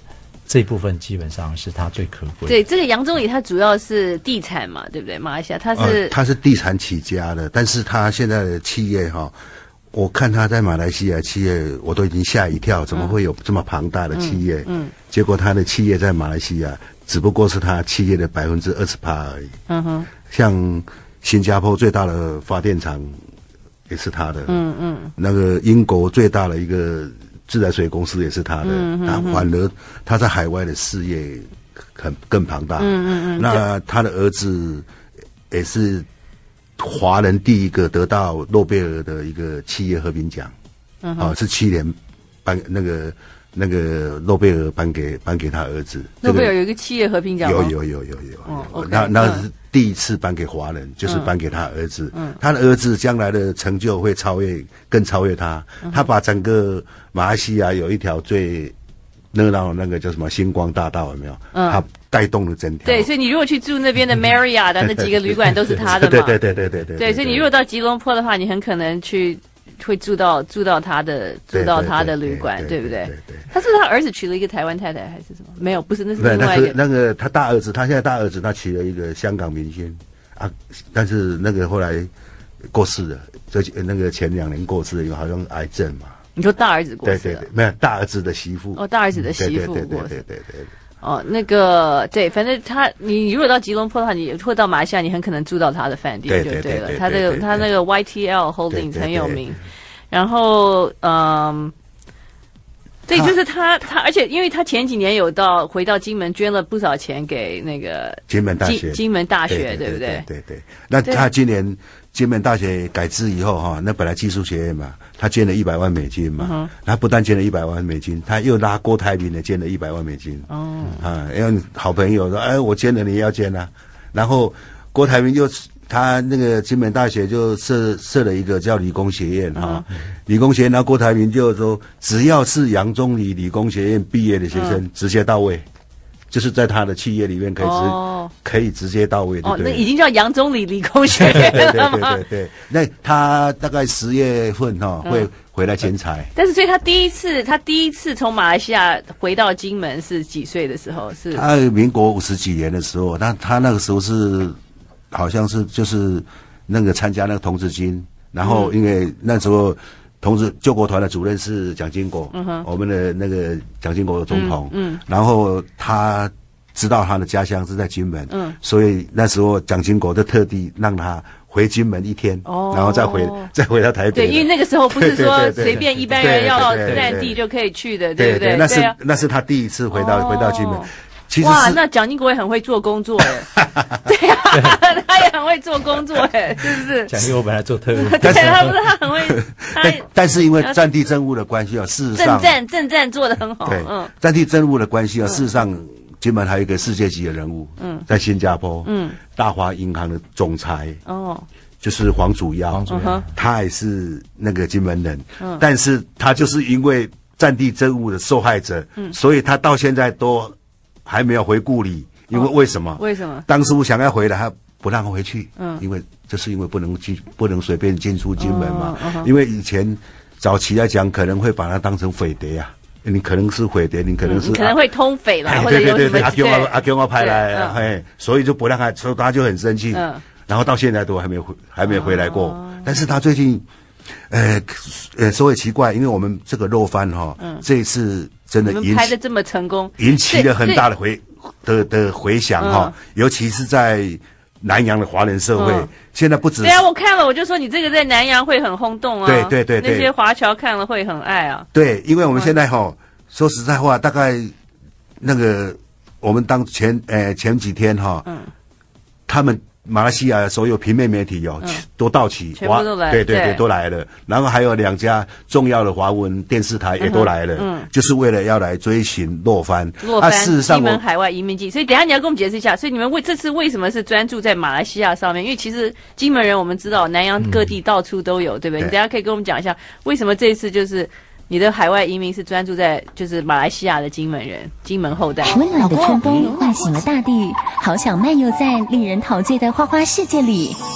这部分基本上是它最可贵的。 对，这个杨宗理他主要是地产嘛，对不对？马来西亚他是、 呃、他是地产起家的，但是他现在的企业哈，我看他在马来西亚企业，我都已经吓一跳，怎么会有这么庞大的企业？嗯，嗯结果他的企业在马来西亚只不过是他企业的百分之二十八而已。嗯哼，像新加坡最大的发电厂也是他的。嗯嗯，那个英国最大的一个自来水公司也是他的。嗯嗯，他反而他在海外的事业很更庞大。嗯嗯嗯，那他的儿子也是华人第一个得到诺贝尔的一个企业和平奖。嗯，啊，是去年颁那个。那个诺贝尔颁给颁给他儿子， 诺贝尔有一个企业和平奖， 有有有有有，哦 okay, 那那是第一次颁给华人，嗯、就是颁给他儿子。嗯，他的儿子将来的成就会超越，更超越他。嗯、他把整个马来西亚有一条最热闹的那个叫什么星光大道，有没有？嗯，他带动了整条。 对，所以你如果去住那边的 Marriott 的那几个旅馆都是他的嘛。 对对对对对对。 对，所以你如果到吉隆坡的话，你很可能去。会住到住到他的住到他的旅馆，对不对？他是不是他儿子娶了一个台湾太太还是什么？没有，不是，那是另外一个。 那个他大儿子，他现在大儿子他娶了一个香港明星啊，但是那个后来过世了，这那个前两年过世了，因为好像癌症嘛。 你说大儿子过世了？ 对对对，没有大儿子的媳妇。 哦，大儿子的媳妇过世。 对对对对对。 哦，那个对，反正他，你如果到吉隆坡的话，你或到马来西亚，你很可能住到他的饭店就对了。他的他那个 Y T L Holdings 很有名。然后，嗯，对，就是他，他，而且因为他前几年有到回到金门捐了不少钱给那个金门大学， 金门大学，对不对？ 对对。那他今年金门大学改制以后哈，那本来技术学院嘛，他捐了一百万美金嘛，嗯、他不但捐了一百万美金，他又拉郭台铭的捐了一百万美金。哦，啊，因为好朋友说，哎，我捐了，你也要捐啊。然后郭台铭又。他那个金门大学就设设了一个叫理工学院哈，嗯、理工学院，然后郭台铭就说，只要是杨宗理理工学院毕业的学生，嗯、直接到位，就是在他的企业里面可以直、哦、可以直接到位的。 哦，那已经叫杨宗理理工学院了吗？ 对对对对对，那他大概十月份哈、哦嗯、会回来剪彩。 但是，所以他第一次他第一次从马来西亚回到金门是几岁的时候？是他民国五十几年的时候，那他那个时候是。好像是就是那个参加那个童子军，然后因为那时候童子救国团的主任是蒋经国，嗯、我们的那个蒋经国的总统，嗯，嗯然后他知道他的家乡是在金门，嗯，所以那时候蒋经国就特地让他回金门一天，哦，然后再回再回到台北。 对，因为那个时候不是说随便一般人要到战地就可以去的，对不对？ 那是那是他第一次回到、哦、回到金门。其实哇，那蒋经国也很会做工作哎，对呀、啊，他也很会做工作哎，是不是？ 蒋经国本来做特务， 对，他不是他很会， 但但是因为战地政务的关系啊，事实上政战政战做得很好， 对，嗯，战地政务的关系啊，事实上金门还有一个世界级的人物，嗯，在新加坡，嗯，大华银行的总裁，哦，就是黄祖耀，黄祖耀，他也是那个金门人，嗯，但是他就是因为战地政务的受害者，嗯，所以他到现在都。还没有回故里，因为为什么？ 哦、为什么？ 当初想要回来，他不让回去。嗯，因为这是因为不能进，不能随便进出金门嘛。哦哦、因为以前早期来讲，可能会把它当成匪谍啊。你可能是匪谍，你可能是、 嗯、你可能会通匪啦，或者有什么阿公阿阿公阿派来，哎，所以就不让他，所以他就很生气。嗯，然后到现在都还没回，还没回来过。哦、但是他最近，呃呃，说也奇怪，因为我们这个肉番哈、哦，嗯，这一次。真的引拍的这么成功， 引起了很大的回的的回响哈、嗯，尤其是在南洋的华人社会，嗯、现在不止。 对啊，我看了，我就说你这个在南洋会很轰动啊， 对对对对， 那些华侨看了会很爱啊。 对，因为我们现在哈、哦，说实在话，大概那个我们当前呃前几天哈、哦，嗯，他们。马来西亚所有平面媒体哦，嗯、都到齐， 全部都来， 对对对，都来了。然后还有两家重要的华文电视台也都来了，嗯，嗯就是为了要来追寻洛帆。 洛帆，啊、事实上金门海外移民记。所以等一下你要跟我们解释一下，所以你们为这次为什么是专注在马来西亚上面？因为其实金门人我们知道，南洋各地到处都有，嗯、对不对？你等一下可以跟我们讲一下，为什么这一次就是。你的海外移民是专注在就是马来西亚的金门人，金门后代。 温暖的春风唤醒了大地，好想漫游在令人陶醉的花花世界里。东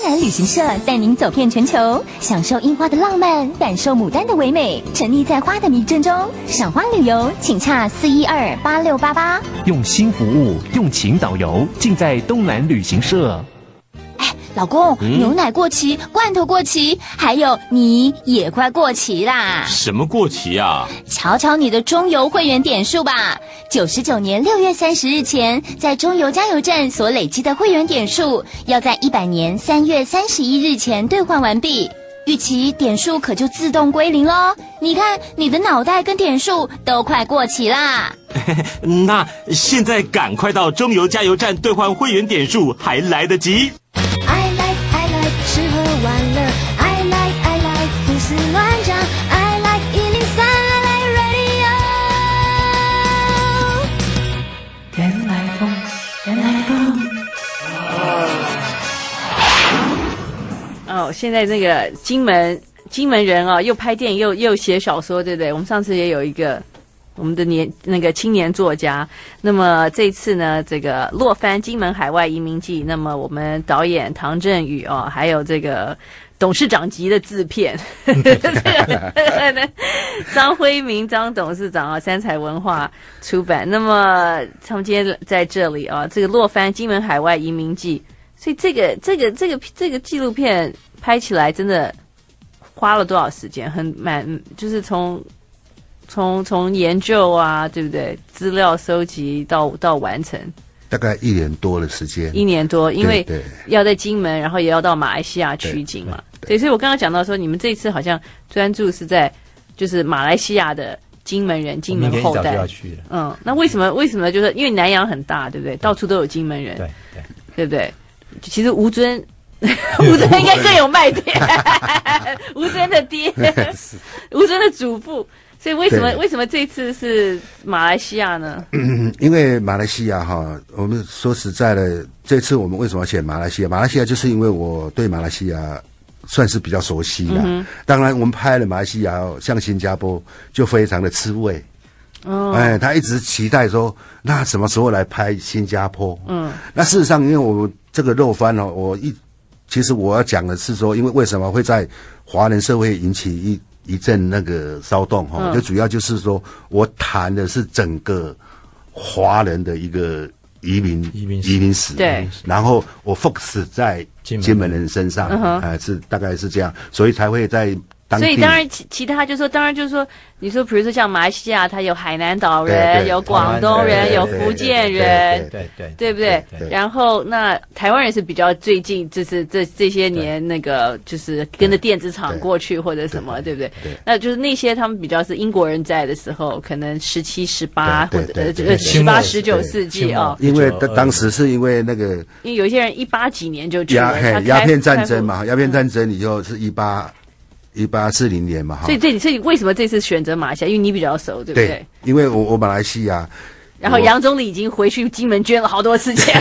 南旅行社带您走遍全球，享受樱花的浪漫，感受牡丹的唯美，沉溺在花的迷阵中。赏花旅游，请洽四一二八六八八。 用心服务，用情导游，尽在东南旅行社。 老公， 嗯牛奶过期，罐头过期，还有你也快过期啦！ 什么过期啊？ 瞧瞧你的中油会员点数吧，九十九年六月三十日前，在中油加油站所累积的会员点数，要在一百年三月三十一日前兑换完毕。逾期点数可就自动归零咯。你看，你的脑袋跟点数都快过期啦。 那现在赶快到中油加油站兑换会员点数，还来得及。 I like I like 吃喝玩乐 I like I like 胡思乱想 I like 一零三 I like radio 原来风原来风哦，现在那个金门金门人哦，又拍电影又又写小说，对不对？我们上次也有一个我们的年那个青年作家，那么这次呢，这个洛帆金门海外移民记，那么我们导演唐振宇哦，还有这个董事长级的制片，张辉明张董事长啊，三彩文化出版。那么他们今天在这里啊，这个洛帆金门海外移民记，所以这个这个这个这个纪录片拍起来真的花了多少时间？很满，就是从。从从研究啊，对不对？资料收集到到完成， 大概一年多的时间。 一年多，因为对对要在金门，然后也要到马来西亚取景嘛。对，对所以我刚刚讲到说，你们这次好像专注是在就是马来西亚的金门人、金门后代。 就要去了。 嗯，那为什么？为什么？就是因为南洋很大，对不对？到处都有金门人， 对对， 对不对？其实吴尊。吴尊应该更有卖点，吴尊的爹，吴尊的祖父，所以为什么为什么这次是马来西亚呢？ 嗯，因为马来西亚哈，我们说实在的，这次我们为什么要选马来西亚？马来西亚就是因为我对马来西亚算是比较熟悉啦。嗯、当然，我们拍了马来西亚，像新加坡就非常的吃味。哦，哎，他一直期待说，那什么时候来拍新加坡？嗯，那事实上，因为我这个肉番哦，我一其实我要讲的是说，因为为什么会在华人社会引起一一阵那个骚动哈、哦嗯？就主要就是说我谈的是整个华人的一个移民移民移民史， 对， 然后我 focus 在金门人身上，啊、呃，是大概是这样，所以才会在。 所以当然其其他就是说，当然就是说，你说比如说像马来西亚，它有海南岛人，有广东人，有福建人， 对对对不对？然后那台湾人是比较最近，就是这这些年那个就是跟着电子厂过去或者什么，对不对？那就是那些他们比较是英国人在的时候，可能十七、十八或者呃十八、十九世纪哦。 因为当时是因为那个， 因为有一些人一八几年就去了，鸦鸦片战争嘛，鸦片战争以后是一八。一八四零年嘛，哈， 所以这所以为什么这次选择马来西亚？因为你比较熟，对不对？ 对，因为我我马来西亚， 然后杨总理已经回去金门捐了好多次钱。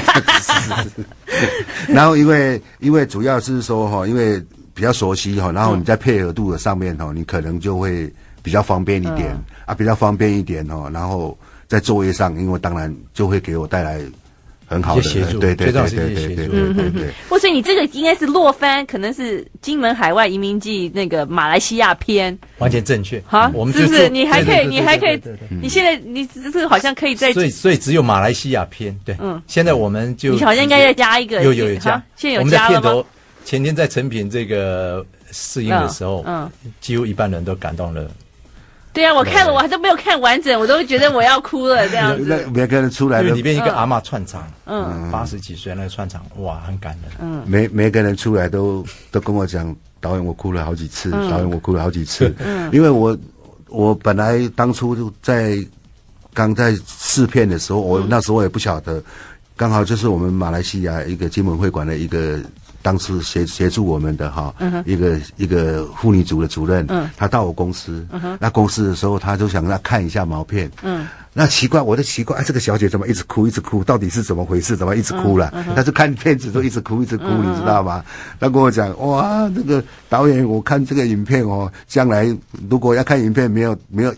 然后因为因为主要是说哈，因为比较熟悉哈，然后你在配合度的上面哈，你可能就会比较方便一点、嗯、啊，比较方便一点哈，然后在作业上，因为当然就会给我带来。很好的协助， 对对对对对对对对对。 或所以你这个应该是洛帆，可能是金门海外移民记那个马来西亚篇， 完全正确。 好，我们是不是？你还可以，你还可以，你现在你这个好像可以再。 所以所以只有马来西亚篇，对，嗯。现在我们就你好像应该再加一个， 有有有加， 现在有加了吗？ 我们的片头前天在成品这个试映的时候，嗯，几乎一半人都感动了。 对啊，我看了，我还都没有看完整，我都觉得我要哭了这样子。 那每个人出来， 里面一个阿嬷串场，嗯，八十几岁那个串场，哇，很感人。 嗯，每每个人出来都都跟我讲，导演我哭了好几次，嗯、导演我哭了好几次。嗯，因为我我本来当初就在刚在试片的时候，我那时候也不晓得，刚好就是我们马来西亚一个金门会馆的一个。当时协协助我们的哈，嗯、一个一个妇女组的主任，嗯、他到我公司，嗯、那公司的时候，他就想让他看一下毛片，嗯、那奇怪，我的奇怪，哎，这个小姐怎么一直哭，一直哭，到底是怎么回事？怎么一直哭了？嗯嗯、他就看片子都一直哭，一直哭，嗯、你知道吗？他跟我讲，哇，这个导演，我看这个影片哦，将来如果要看影片，没有没有一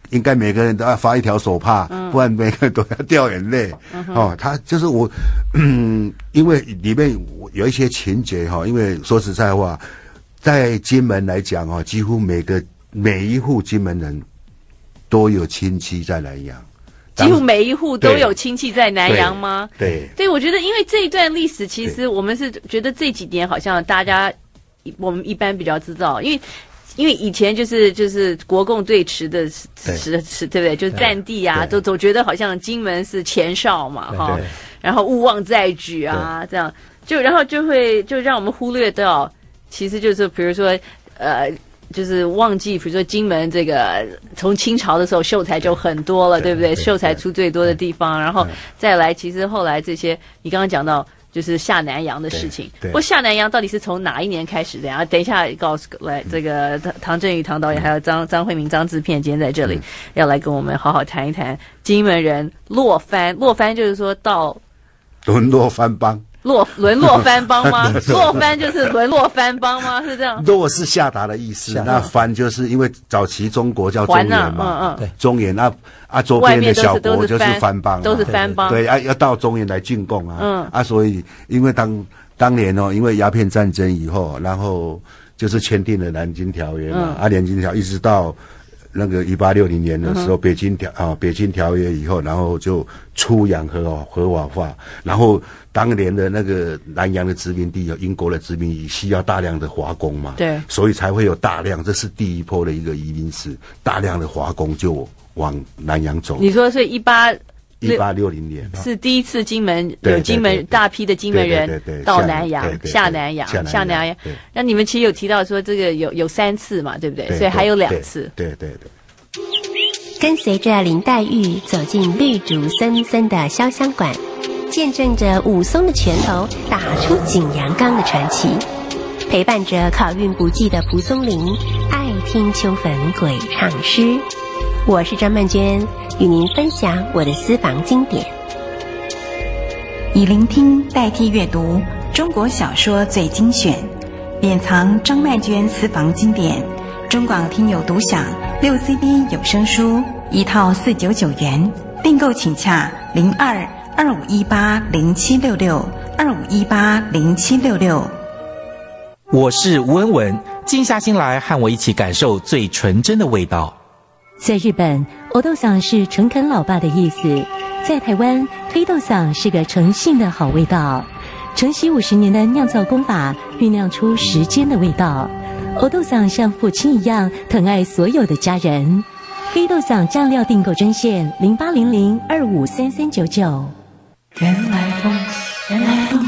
应该每个人都要发一条手帕， 嗯、 不然每个人都要掉眼泪。嗯、哦，他就是我，嗯，因为里面有一些情节哈，因为说实在话，在金门来讲哦，几乎每个每一户金门人都有亲戚在南洋。 几乎每一户都有亲戚在南洋吗？ 对， 对，对我觉得因为这一段历史，其实我们是觉得这几年好像大家我们一般比较知道，因为因为以前就是就是国共对持的持持对不对？就是战地啊，都总觉得好像金门是前哨嘛哈，然后勿忘在举啊，这样就然后就会就让我们忽略到，其实就是比如说呃。就是忘记，比如说金门这个，从清朝的时候秀才就很多了， 对, 对不对？秀才出最多的地方，然后再来，其实后来这些，你刚刚讲到就是下南洋的事情。不过下南洋到底是从哪一年开始的呀？等一下告诉来这个唐振宇唐导演还有张张慧明张制片今天在这里、嗯、要来跟我们好好谈一谈金门人落番。落番就是说到沦落番邦。 落沦落番邦吗？落番就是沦落番邦吗？是这样？ 落是下达的意思，那番就是因为早期中国叫中原嘛， 啊、嗯嗯，中原啊啊周边的小国就是番邦， 都是番邦， 对啊，要到中原来进贡啊，嗯啊，所以因为当当年哦，因为鸦片战争以后，然后就是签订了《南京条约》嘛，嗯、啊，《南京条约》一直到那个一八六零年的时候，嗯、北京条啊北京条约以后，然后就出洋合合法化，然后。当年的那个南洋的殖民地有英国的殖民地，需要大量的华工嘛， 对， 所以才会有大量，这是第一波的一个移民史，大量的华工就往南洋走。 你说是一八一八六零年是第一次金门有金门大批的金门人到南洋下南洋下南洋，那你们其实有提到说这个有有三次嘛，对不对？所以还有两次。 对对对。 跟随着林黛玉走进绿竹森森的潇湘馆。见证着武松的拳头打出景阳冈的传奇，陪伴着考运不济的蒲松龄爱听秋坟鬼唱诗。我是张曼娟，与您分享我的私房经典。 以聆听代替阅读，中国小说最精选，典藏张曼娟私房经典。中广听友独享六 C D 有声书一套四九九元，订购请洽零二。二五一八零七六六，二五一八零七六六。 我是吴文文，静下心来和我一起感受最纯真的味道。 在日本，欧豆桑是诚恳老爸的意思；在台湾，黑豆桑是个诚信的好味道。承袭五十年的酿造工法，酝酿出时间的味道。欧豆桑像父亲一样疼爱所有的家人。黑豆桑酱料订购专线零八零零二五三三九九。原来风，原来风。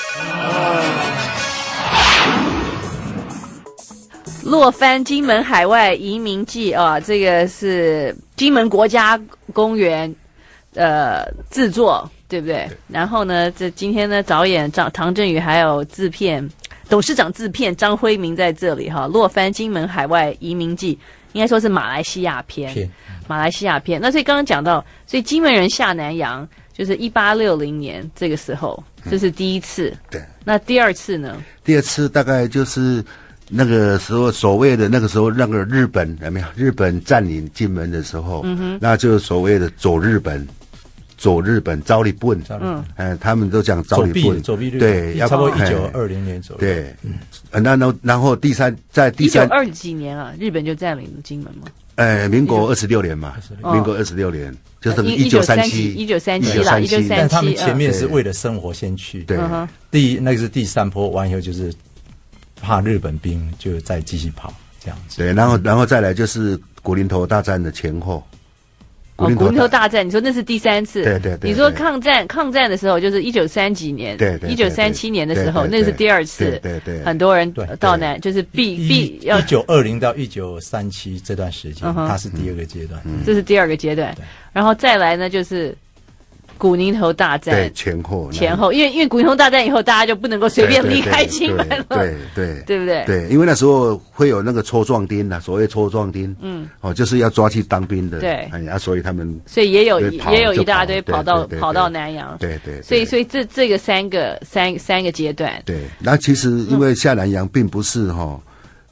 落番金门海外移民记啊，这个是金门国家公园呃制作，对不对？然后呢，这今天呢，导演张唐振宇还有制片董事长制片张辉明在这里哈。落番金门海外移民记应该说是马来西亚片，马来西亚片。那所以刚刚讲到，所以金门人下南洋。就是一八六零年这个时候，这是第一次。嗯、 对。 那第二次呢？ 第二次大概就是那个时候所谓的那个时候那个日本有没有？日本占领金门的时候，嗯哼，那就是所谓的走日本，走日本招日本，嗯，哎，他们都讲招日本， 走避日本， 对， 差不多一九二零年左右。 对，嗯，那然后然后第三在第三一九二几年啊，日本就占领了金门吗？ 呃，民国二十六年嘛，民国二十六年。就是一九三七， 一九三七啦，一九三七。 但他们前面是为了生活先去。 对， 第那个是第三波，完以后就是怕日本兵就再继续跑这样子。 对，然后然后再来就是古林头大战的前后。 哦，古林头大战，你说那是第三次。 对对对。 你说抗战抗战的时候，就是一九三几年， 对对， 一九三七年的时候，那是第二次。 对对。 很多人到南就是必必要一九二零到一九三七这段时间，它是第二个阶段。 这是第二个阶段。然后再来呢，就是古宁头大战， 对，前后前后，因为因为古宁头大战以后，大家就不能够随便离开金门了， 对对对不对？ 对，因为那时候会有那个抽壮丁啊，所谓抽壮丁，嗯，哦，就是要抓去当兵的， 对， 哎呀，所以他们所以也有也有一大堆跑到跑到南洋， 对对， 所以所以这这个三个三三个阶段， 对，那其实因为下南洋并不是哈。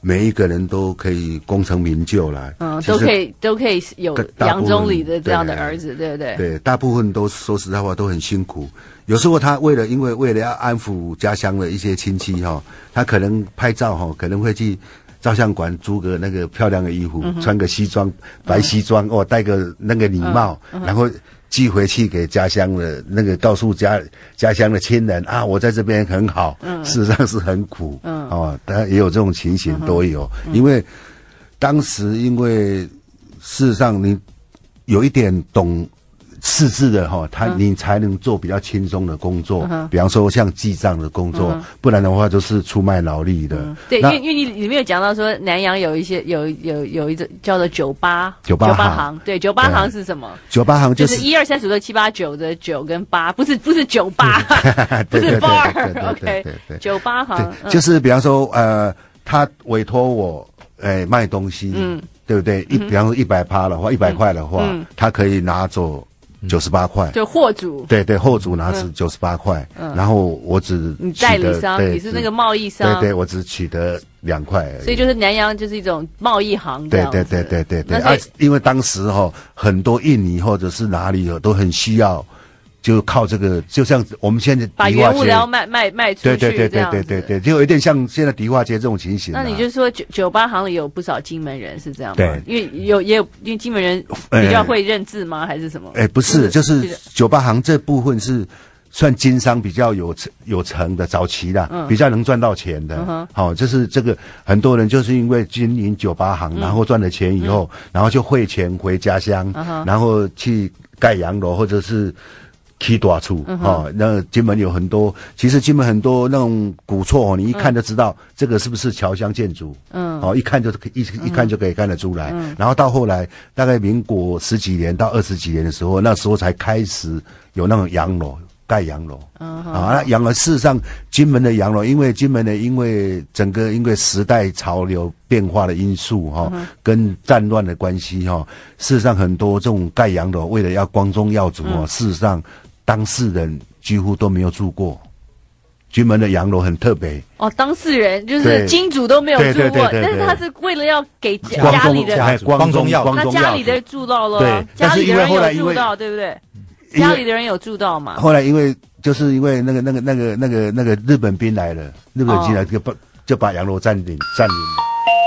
每一个人都可以功成名就来， 嗯，都可以都可以有杨宗理的这样的儿子，对不对？ 对，大部分都说实在话都很辛苦。有时候他为了因为为了要安抚家乡的一些亲戚哈、哦，他可能拍照哈、哦，可能会去照相馆租个那个漂亮的衣服，嗯、穿个西装白西装、嗯、哦，戴个那个礼帽，嗯、然后寄回去给家乡的那个告诉家家乡的亲人啊，我在这边很好，嗯、事实上是很苦，嗯、哦，当然也有这种情形都有，嗯、因为当时因为事实上你有一点懂识字的哈，他你才能做比较轻松的工作，嗯、比方说像记账的工作，嗯、不然的话就是出卖劳力的。嗯、 对，因为因为你里面有讲到说南洋有一些有有有一个叫做酒吧， 酒吧行， 行对，酒吧行是什么？ 酒吧行就是一二三四五六七八九的九跟八，不是不是酒吧，不是 bar，OK， 酒吧行、 嗯、就是比方说呃，他委托我诶、呃、卖东西，嗯，对不对？一、嗯、比方说一百趴的话，一百块的话，嗯、他可以拿走。九十八块， 就货主， 对对，货主拿是九十八块，嗯，然后我只你代理商，你是那个贸易商， 对对，我只取得两块而已， 所以就是南洋就是一种贸易行， 对对对对对对，啊，因为当时哈、哦、很多印尼或者是哪里都很需要。就靠这个，就像我们现在把原物料卖卖卖出去， 对对对对对对对，就有一点像现在迪化街这种情形、啊。 那你就说酒酒吧行里有不少金门人是这样吗？对，因为有也有，因为金门人比较会认字吗？欸、还是什么？ 哎、欸，不是，就是酒吧行这部分是算经商比较有有成的早期的，嗯、比较能赚到钱的。好、嗯哦，就是这个很多人就是因为经营酒吧行，嗯、然后赚了钱以后，嗯、然后就汇钱回家乡，嗯、然后去盖洋楼或者是。起大厝哦，那金门有很多，其实金门很多那种古厝哦，你一看就知道、嗯、这个是不是侨乡建筑，嗯，哦，一看就一一看就可以看得出来。嗯、然后到后来，大概民国十几年到二十几年的时候，那时候才开始有那种洋楼。盖洋楼，嗯、啊，那洋楼事实上，金门的洋楼，因为金门的因为整个因为时代潮流变化的因素哈、哦，嗯、跟战乱的关系哈、哦，事实上很多这种盖洋楼，为了要光宗耀祖哦，嗯、事实上当事人几乎都没有住过。金门的洋楼很特别哦，当事人就是金主都没有住过，但是他是为了要给家里的光宗耀祖， 那家里的住到了， 对， 家里的人有住到，对不对？家里的人有住到嘛？ 后来因为就是因为那个那个那个那个那个日本兵来了，日本兵来就把、哦、就把洋楼占领占领了。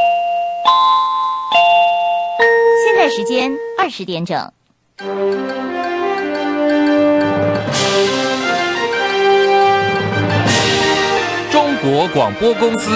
现在时间二十点整。 中国广播公司。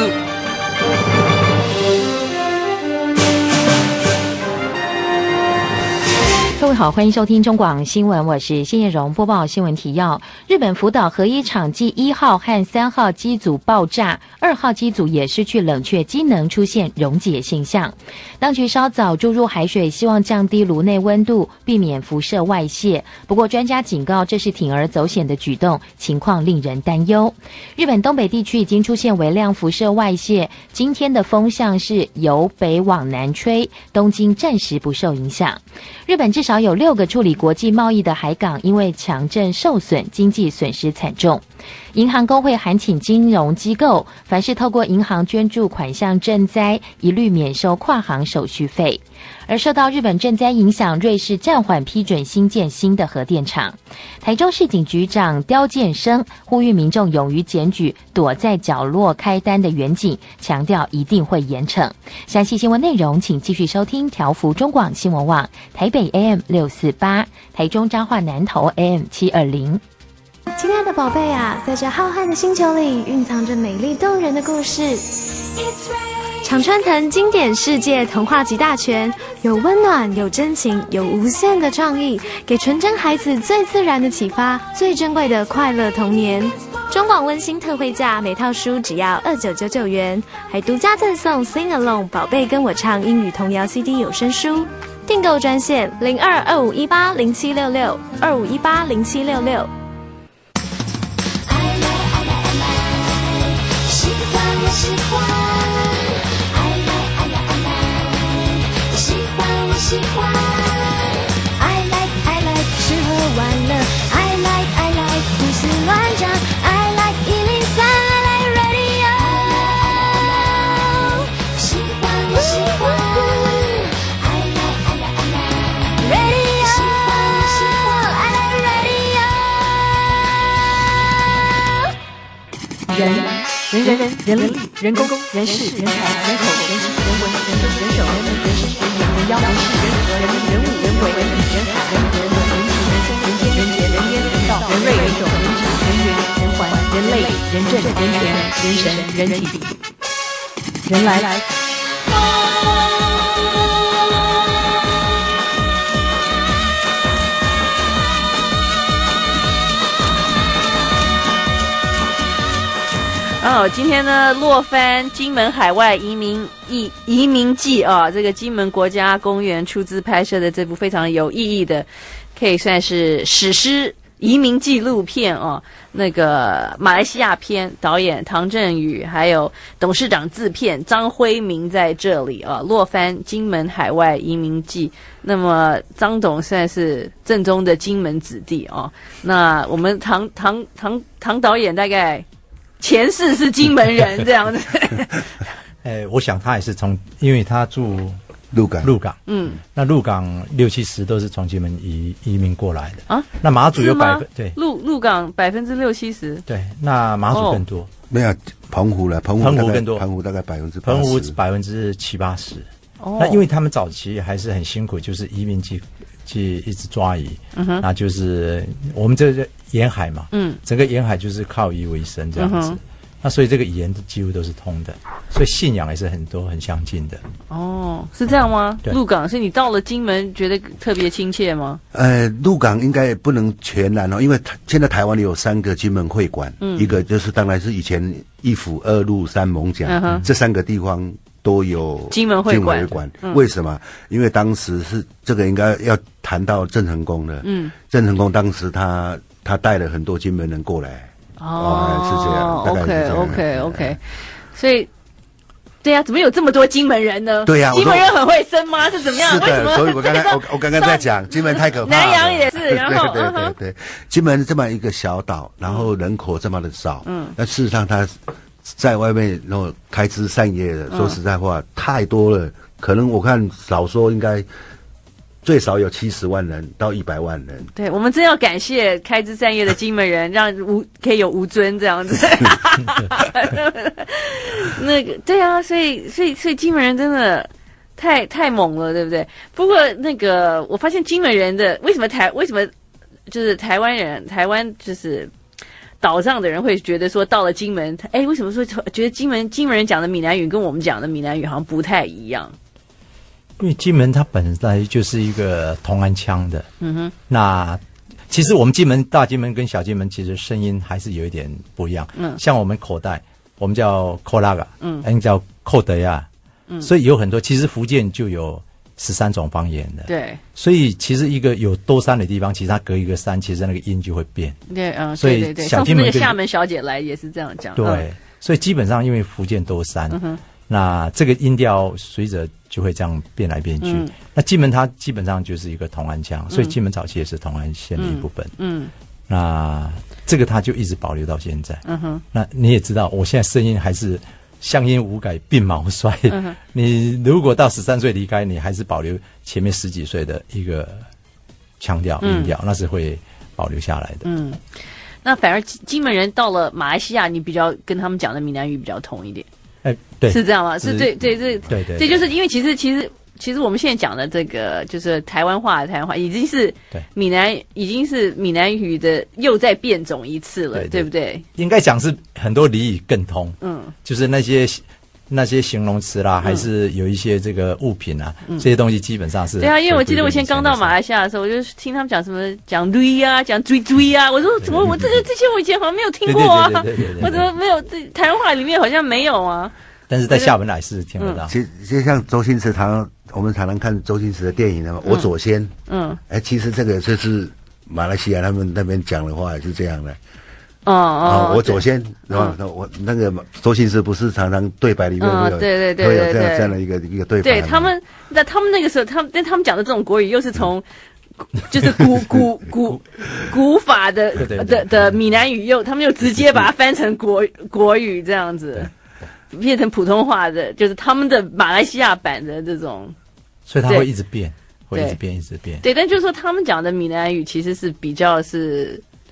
各位好，欢迎收听中广新闻，我是谢叶荣，播报新闻提要。日本福岛核一厂继一号和三号机组爆炸，二号机组也失去冷却机能，出现溶解现象。当局稍早注入海水，希望降低炉内温度，避免辐射外泄。不过专家警告，这是铤而走险的举动，情况令人担忧。日本东北地区已经出现微量辐射外泄，今天的风向是由北往南吹，东京暂时不受影响。日本至少有六个处理国际贸易的海港因为强震受损，经济损失惨重。银行工会函请金融机构，凡是透过银行捐助款项赈灾，一律免收跨行手续费。而受到日本震灾影响，瑞士暂缓批准新建新的核电厂。台中市警局长刁建生呼吁民众勇于检举躲在角落开单的远警，强调一定会严惩。详细新闻内容请继续收听调幅中广新闻网台北 A M 六四八，台中彰化南投 A M 七二零。 亲爱的宝贝啊，在这浩瀚的星球里蕴藏着美丽动人的故事。常春藤经典世界童话集大全，有温暖，有真情，有无限的创意，给纯真孩子最自然的启发，最珍贵的快乐童年。中广温馨特惠价，每套书只要二九九九元，还独家赠送 Sing Along 宝贝跟我唱英语童谣 C D 有声书。订购专线零二二五一八零七六六二五一八零七六六。 喜欢我喜欢，爱来爱来爱来，我喜欢我喜欢，爱来爱来吃喝玩乐，爱来爱来胡思乱想，爱来一零三，爱来 radio。喜人人人人人力人工人事人才人口人情人文人政人手人民人事人眼人妖人事人和人人物人为人理人海人和人伦人情人生人间人杰人烟人道人瑞人种人质人缘人环人类人政人权人神人体人来来。哦，今天呢，洛帆金门海外移民移移民记啊，这个金门国家公园出资拍摄的这部非常有意义的，可以算是史诗移民纪录片哦。那个马来西亚片导演唐振宇，还有董事长制片张辉明在这里啊。洛帆金门海外移民记，那么张董算是正宗的金门子弟哦。那我们唐唐唐唐导演大概前世是金门人这样子。 呃，我想他也是从，因为他住鹿港， 鹿港， 嗯， 那鹿港六七十都是从金门移移民过来的啊。 那马祖有百分，对， 鹿鹿港百分之六七十， 对，那马祖更多，哦、 没有澎湖了，澎湖澎湖更多， 澎湖大概百分之澎湖百分之七八十。哦，那因为他们早期还是很辛苦，就是移民去去一直抓鱼，嗯哼，那就是我们这个沿海嘛，嗯，整个沿海就是靠鱼为生这样子。嗯，那所以这个语言几乎都是通的，所以信仰也是很多很相近的。 哦，是这样吗？鹿港，所以你到了金门觉得特别亲切吗？ 呃，鹿港应该不能全然哦，因为现在台湾有三个金门会馆，嗯，一个就是当然是以前一府二鹿三艋舺，嗯，这三个地方都有金门会馆。 会馆，嗯，为什么？因为当时是这个应该要谈到郑成功了，嗯，郑成功当时他他带了很多金门人过来。 哦， 是这样。 OK OK OK， 所以，对呀、啊，怎么有这么多金门人呢？ 对呀、啊， 金门人很会生吗？是怎么样？ 是的， 为什么？ 所以我刚才我我刚刚在讲，金门太可怕了。 南洋也是，然后对对对 对, 对，金门这么一个小岛，然后人口这么的少，嗯，那事实上他在外面然后开枝散叶的，说实在话、嗯、太多了，可能我看少说应该。最少有七十万人到一百万人。 对，我们真要感谢开枝散叶的金门人，让吴可以有吴尊这样子。那个对啊，所以所以所以金门人真的太太猛了，对不对？不过那个我发现金门人的为什么台为什么就是台湾人台湾就是岛上的人会觉得说到了金门，哎，为什么说觉得金门金门人讲的闽南语跟我们讲的闽南语好像不太一样？ 因为金门它本来就是一个同安腔的，嗯哼。那其实我们金门大金门跟小金门其实声音还是有一点不一样，嗯。像我们口袋，我们叫扣拉嘎，嗯，人叫扣德亚，嗯。所以有很多，其实福建就有十三种方言的， 对。 所以其实一个有多山的地方，其实它隔一个山，其实那个音就会变。 对，嗯，所以对对对。上次那个厦门小姐来也是这样讲， 对。嗯、所以基本上因为福建多山，嗯哼。那这个音调随着就会这样变来变去。嗯、那金门它基本上就是一个同安腔，嗯、所以金门早期也是同安县的一部分。嗯，嗯那这个它就一直保留到现在。嗯哼，那你也知道，我现在声音还是乡音无改，鬓毛衰。嗯、你如果到十三岁离开，你还是保留前面十几岁的一个腔调、音调，嗯、那是会保留下来的。 嗯，那反而金门人到了马来西亚，你比较跟他们讲的闽南语比较通一点。 哎，对， 是这样吗？是对，对，对， 对，对， 这就是因为其实，其实，其实我们现在讲的这个就是台湾话，台湾话已经是闽南，已经是闽南语的又再变种一次了， 对， 对， 对不对？ 应该讲是很多俚语更通，嗯，就是那些那些形容词啦，嗯、还是有一些这个物品啊，嗯、这些东西基本上是。 对啊，因为我记得我以前刚到马来西亚的时候，我就听他们讲什么讲追啊，讲追追啊，我说怎么我这个这些我以前好像没有听过啊，我怎么没有这台湾话里面好像没有啊？ 但是在厦门来是听得到。 其实就像周星驰常我们常常看周星驰的电影嘛，我左先，嗯，哎，其实这个就是马来西亚他们那边讲的话也是这样的。 哦哦， 我左先是吧？我那个周星驰不是常常对白里面会有， 对对对， 会有这样这样的一个一个对白。 对他们，那他们那个时候，他们但他们讲的这种国语又是从。就是古古古古法的的的闽南语，又他们又直接把它翻成国国语这样子，变成普通话的，就是他们的马来西亚版的这种， 所以它会一直变，会一直变，一直变。 对，但就是说他们讲的闽南语其实是比较是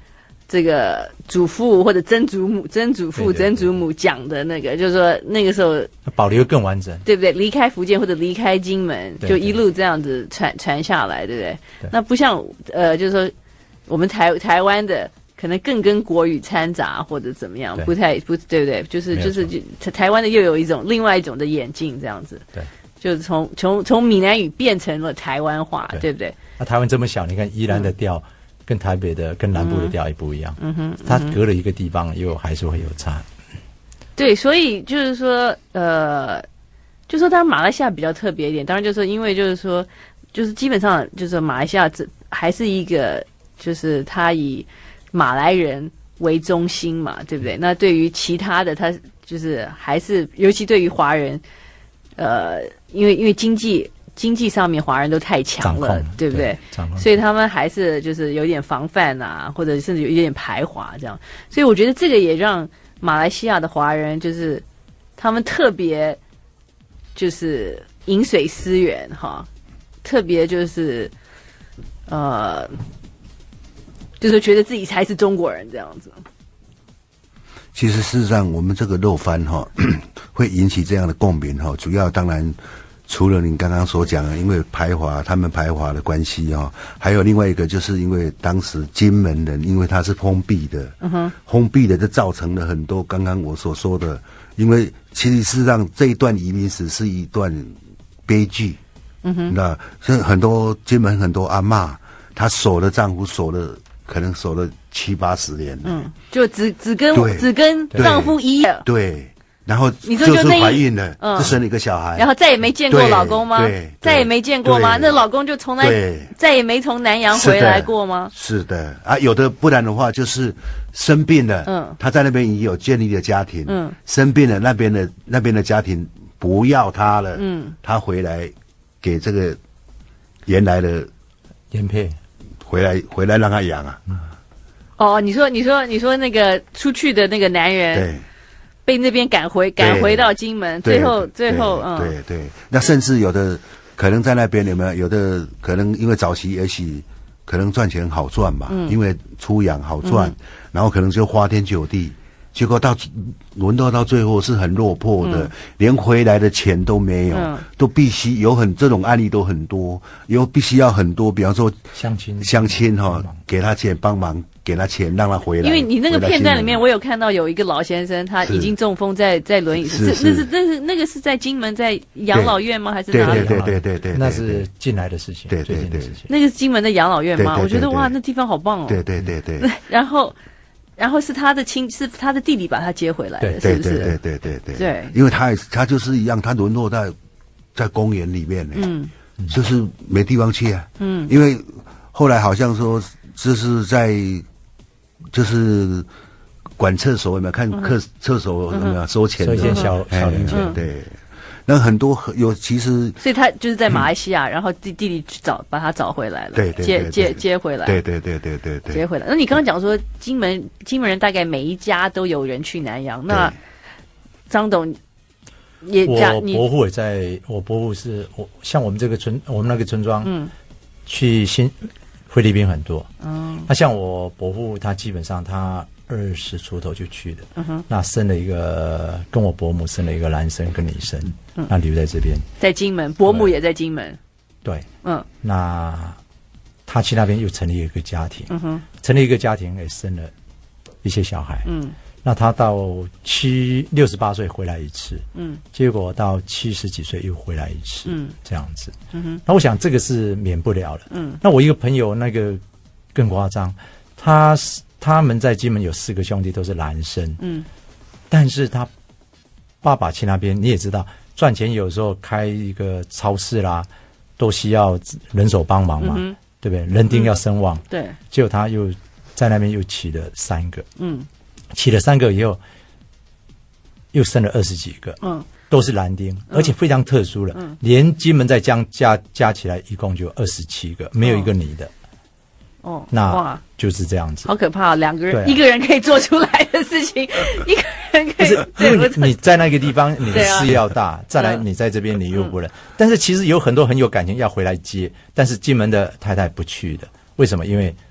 这个祖父或者曾祖母、曾祖父、 对对对曾祖母讲的那个，就是说那个时候保留更完整。 对不对？离开福建或者离开金门， 对就一路这样子传传下来，对不对？ 对那不像呃，就是说我们台台湾的可能更跟国语掺杂或者怎么样， 对不太不对不对？就是没有就是就台台湾的又有一种另外一种的演进这样子， 对， 就是从从从闽南语变成了台湾话，对对不对？ 那台湾这么小，你看宜兰的调跟台北的、跟南部的调也不一样， 嗯哼， 它嗯哼隔了一个地方，又还是会有差。 对，所以就是说，呃，就说当然马来西亚比较特别一点，当然就是说，因为就是说，就是基本上就是马来西亚这还是一个，就是它以马来人为中心嘛，对不对？那对于其他的，它就是还是，尤其对于华人，呃，因为因为经济经济上面华人都太强了， 掌控对不对？ 对掌控所以他们还是就是有点防范啊，或者甚至有一点排华这样。所以我觉得这个也让马来西亚的华人就是他们特别就是饮水思源哈，特别就是呃，就是觉得自己才是中国人这样子。 其实事实上，我们这个肉番哈、会引起这样的共鸣哈，主要当然除了您刚刚所讲的，因为排华他们排华的关系哈，还有另外一个就是因为当时金门人因为他是封闭的， 嗯哼， 封闭的就造成了很多刚刚我所说的，因为其实事实上这一段移民史是一段悲剧， 嗯哼， 那像很多金门很多阿嬷，她守了丈夫守了可能守了七八十年了， 嗯，就只只跟对只跟丈夫一夜， 对，然后你说就就是那一怀孕了， 嗯就生了一个小孩， 然后再也没见过对老公吗？ 对，对再也没见过吗？ 对那老公就从来对再也没从南洋是的回来过吗？ 是的啊，有的不然的话就是生病了， 嗯他在那边已有建立了家庭， 嗯生病了那边的那边的家庭不要他了， 嗯， 他回来给这个原来的原配回来回来让他养啊， 哦，你说你说你说那个出去的那个男人， 对。 被那边赶回赶回到金门， 对最后对最后嗯， 对对，那甚至有的可能在那边有没有？有的可能因为早期也许可能赚钱好赚嘛， 嗯因为出养好赚， 嗯然后可能就花天酒地，结果到轮到到最后是很落魄的， 嗯连回来的钱都没有， 嗯都必须有很这种案例都很多，有必须要很多，比方说相亲相亲哈、给他钱帮忙，给他钱让他回来， 因为你那个回来片段里面， 金门我有看到有一个老先生，他已经中风在在轮椅， 是是那是那是那个是在金门在养老院吗？还是对哪里？ 对对对对， 那是近来的事情， 对对最近的事情。 那个是金门的养老院吗？ 对对对对我觉得哇，那地方好棒哦。 对对对对。 然后，然后是他的亲，是他的弟弟把他接回来的，是不是？ 对对对对对对， 因为他也他就是一样，他沦落在在公园里面呢， 嗯， 就是没地方去啊， 嗯， 因为后来好像说这是在就是管厕所有没有看嗯课厕所有没有收钱的， 收一些小哎小零钱嗯对，那很多有其实所以他就是在马来西亚，然后弟弟弟去找把他找回来了， 对对对对接接接回来， 对对对对对对接回来。那你刚刚讲说金门金门人大概每一家都有人去南洋，那张董也家你我伯父也在，我伯父是我像我们这个村，我们那个村庄， 嗯， 去新菲律宾很多， 嗯， 那像我伯父，他基本上他二十出头就去的， 嗯哼， 那生了一个跟我伯母生了一个男生跟女生， 嗯那留在这边， 在金门，伯母也在金门， 对， 嗯那他去那边又成立一个家庭， 嗯哼， 成立一个家庭也生了一些小孩， 嗯那他到七六十八岁回来一次， 嗯， 结果到七十几岁又回来一次， 嗯， 这样子， 嗯哼， 那我想这个是免不了了， 嗯， 那我一个朋友那个更夸张，他他们在金门有四个兄弟都是男生， 嗯， 但是他爸爸去那边你也知道，赚钱有时候开一个超市啦，都需要人手帮忙嘛， 嗯哼对不对？人丁要声望， 对， 结果他又在那边又娶了三个， 嗯娶了三个以后，又生了二十几个， 嗯， 都是男丁，而且非常特殊了， 嗯连金门再加加加起来，一共就二十七个，没有一个女的， 哦， 那哇， 就是这样子。 好可怕、哦！两个人、 对啊一个人可以做出来的事情，一个人可以， 因对为你你在那个地方，你的对啊事业要大，再来嗯你在这边你又不能。但是其实有很多很有感情要回来接，但是金门的太太不去的，为什么？因为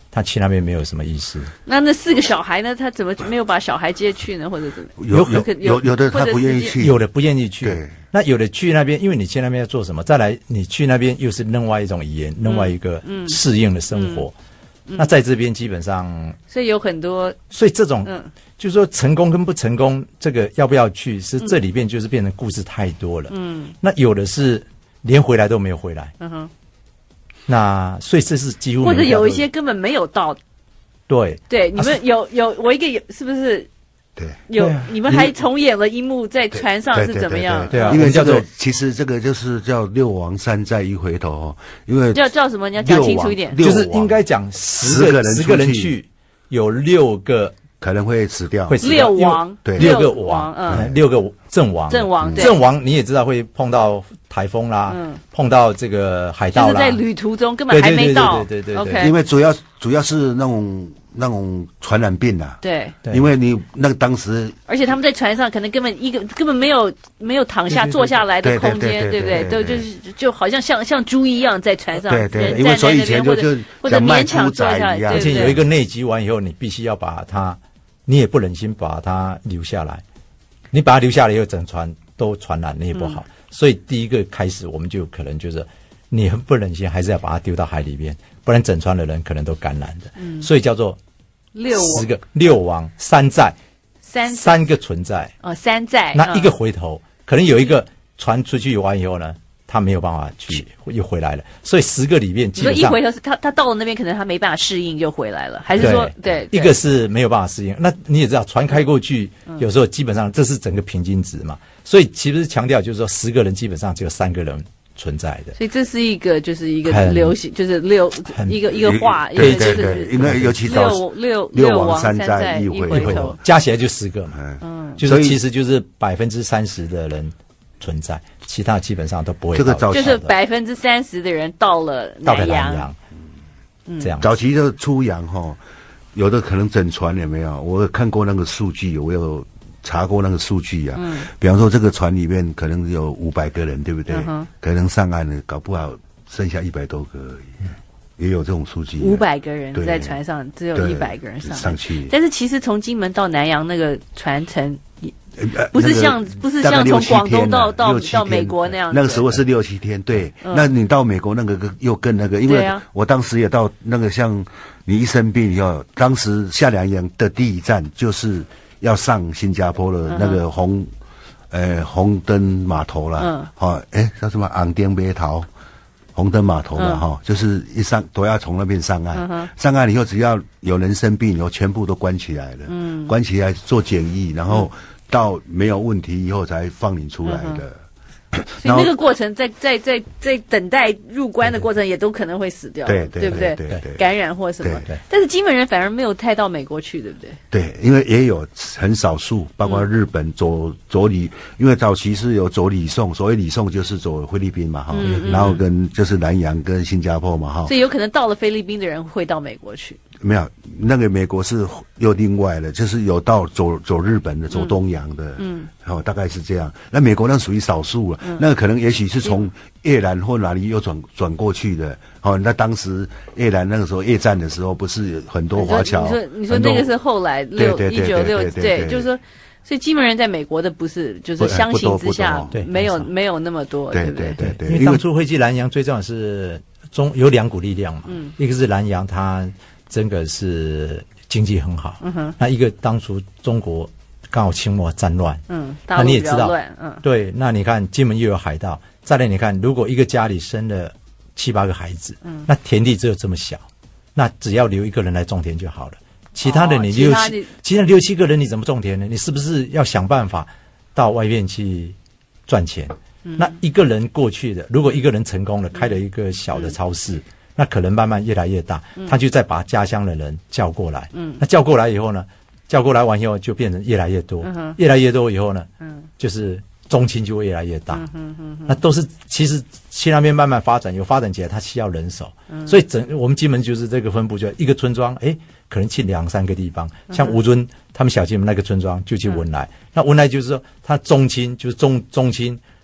他去那边没有什么意思。 那那四个小孩呢？他怎么没有把小孩接去呢？或者怎么？ 有有有有的他不愿意去， 有的不愿意去。对，那有的去那边，因为你去那边要做什么？再来，你去那边又是另外一种语言，嗯、另外一个适应的生活。嗯嗯、那在这边基本上， 所以有很多， 所以这种，嗯，就是说成功跟不成功，这个要不要去，是这里边就是变成故事太多了。嗯，那有的是连回来都没有回来。嗯哼。那所以这是几乎或者有一些根本没有到， 对对，你们有有我一个有是不是？ 对， 有、啊、你们还重演了一幕在船上是怎么样？ 对啊，因为叫做其实这个就是叫六王山寨一回头哦，因为叫叫什么？你要讲清楚一点， 就是应该讲十个人十个人去，有六个可能会死掉， 会死掉。六王对六个王，嗯，六个阵亡， 阵亡阵亡你也知道会碰到台风啦，嗯，碰到这个海盗啦， 就是在旅途中根本还没到， 对对对对对， 因为主要主要是那种。那种传染病啊， 对， 因为你那个当时， 而且他们在船上可能根本一个根本没有没有躺下坐下来的空间，对不对？都就是就好像像像猪一样在船上， 对对，因为所以以前就就或者勉强坐下来， 而且有一个内急完以后，你必须要把它，你也不忍心把它留下来，你把它留下来以后，整船都传染，那也不好。所以第一个开始，我们就可能就是你很不忍心，还是要把它丢到海里面。不然整船的人可能都感染的，嗯、所以叫做六十个六王三在， 三三个存在哦，三在那一个回头，嗯、可能有一个船出去玩以后呢，他没有办法去，又回来了。所以十个里面基本上， 一回头是他他到了那边，可能他没办法适应，又回来了，还是说对？ 对一个是没有办法适应，那你也知道，船开过去，嗯、有时候基本上这是整个平均值嘛。所以其实强调就是说，十个人基本上只有三个人。存在的， 所以这是一个就是一个流行，就是六一个一个话， 对对对，应该尤其六六六王三在一回头， 加起来就十个嘛，嗯，就是其实就是百分之三十的人存在，其他基本上都不会。 这个早就是百分之三十的人到了南洋， 嗯，这样早期就出洋哈，有的可能整船有没有？我有看过那个数据，我有。查过那个数据啊，嗯，比方说这个船里面可能有五百个人，对不对？嗯、可能上岸了，搞不好剩下一百多个而已，嗯、也有这种数据。 五百个人在船上，只有一百个人上上去。 但是其实从金门到南洋那个船程，不是像、那个、不是像从广东到到到美国那样。 那个时候是六七天，对。嗯、那你到美国那个又更那个，因为我当时也到那个像你一生病以后，当时下南洋的第一站就是。要上新加坡的那个红，嗯、呃红灯码头了，嗯，好、哦，哎叫什么昂丁别桃，红灯码头了哈、嗯哦，就是一上都要从那边上岸，嗯、上岸以后只要有人生病以后，全部都关起来了，嗯，关起来做检疫，然后到没有问题以后才放你出来的。嗯所以那个过程在在在在等待入关的过程也都可能会死掉， 对对对不对？ 对对， 感染或什么。但是金门人反而没有太到美国去，对不对？ 对，因为也有很少数，包括日本走走礼，因为早期是有走礼送，所谓礼送就是走菲律宾嘛哈，然后跟就是南洋跟新加坡嘛哈。 所以有可能到了菲律宾的人会到美国去。 没有，那个美国是又另外的，就是有到走走日本的，走东洋的，嗯，哦，大概是这样。那美国那属于少数了，嗯、那个可能也许是从越南或哪里又转转过去的。哦，那当时越南那个时候越战的时候，不是很多华侨？ 你说你说那个是后来六一九六对，就是说，所以金门人在美国的不是就是相形之下没有没有那么多，对不对？ 对对， 因为当初会去南洋最重要的是中有两股力量嘛，嗯，一个是南洋它。真的是经济很好，嗯哼。那一个当初中国刚好清末战乱，嗯，那你也知道，嗯，对。那你看金门又有海盗，再来你看，如果一个家里生了七八个孩子，嗯，那田地只有这么小，那只要留一个人来种田就好了。其他的你六七，其他六七个人你怎么种田呢？你是不是要想办法到外面去赚钱？嗯、那一个人过去的，如果一个人成功了，开了一个小的超市。嗯那可能慢慢越来越大，嗯、他就再把家乡的人叫过来。嗯，那叫过来以后呢，叫过来完以后就变成越来越多，嗯、越来越多以后呢，嗯，就是宗亲就会越来越大。嗯嗯那都是其实去那边慢慢发展，有发展起来，它需要人手。嗯，所以整我们金门就是这个分布，就一个村庄，哎，可能去两三个地方。像吴尊他们小金门那个村庄就去文莱，嗯、那文莱就是说他宗亲就是宗宗亲。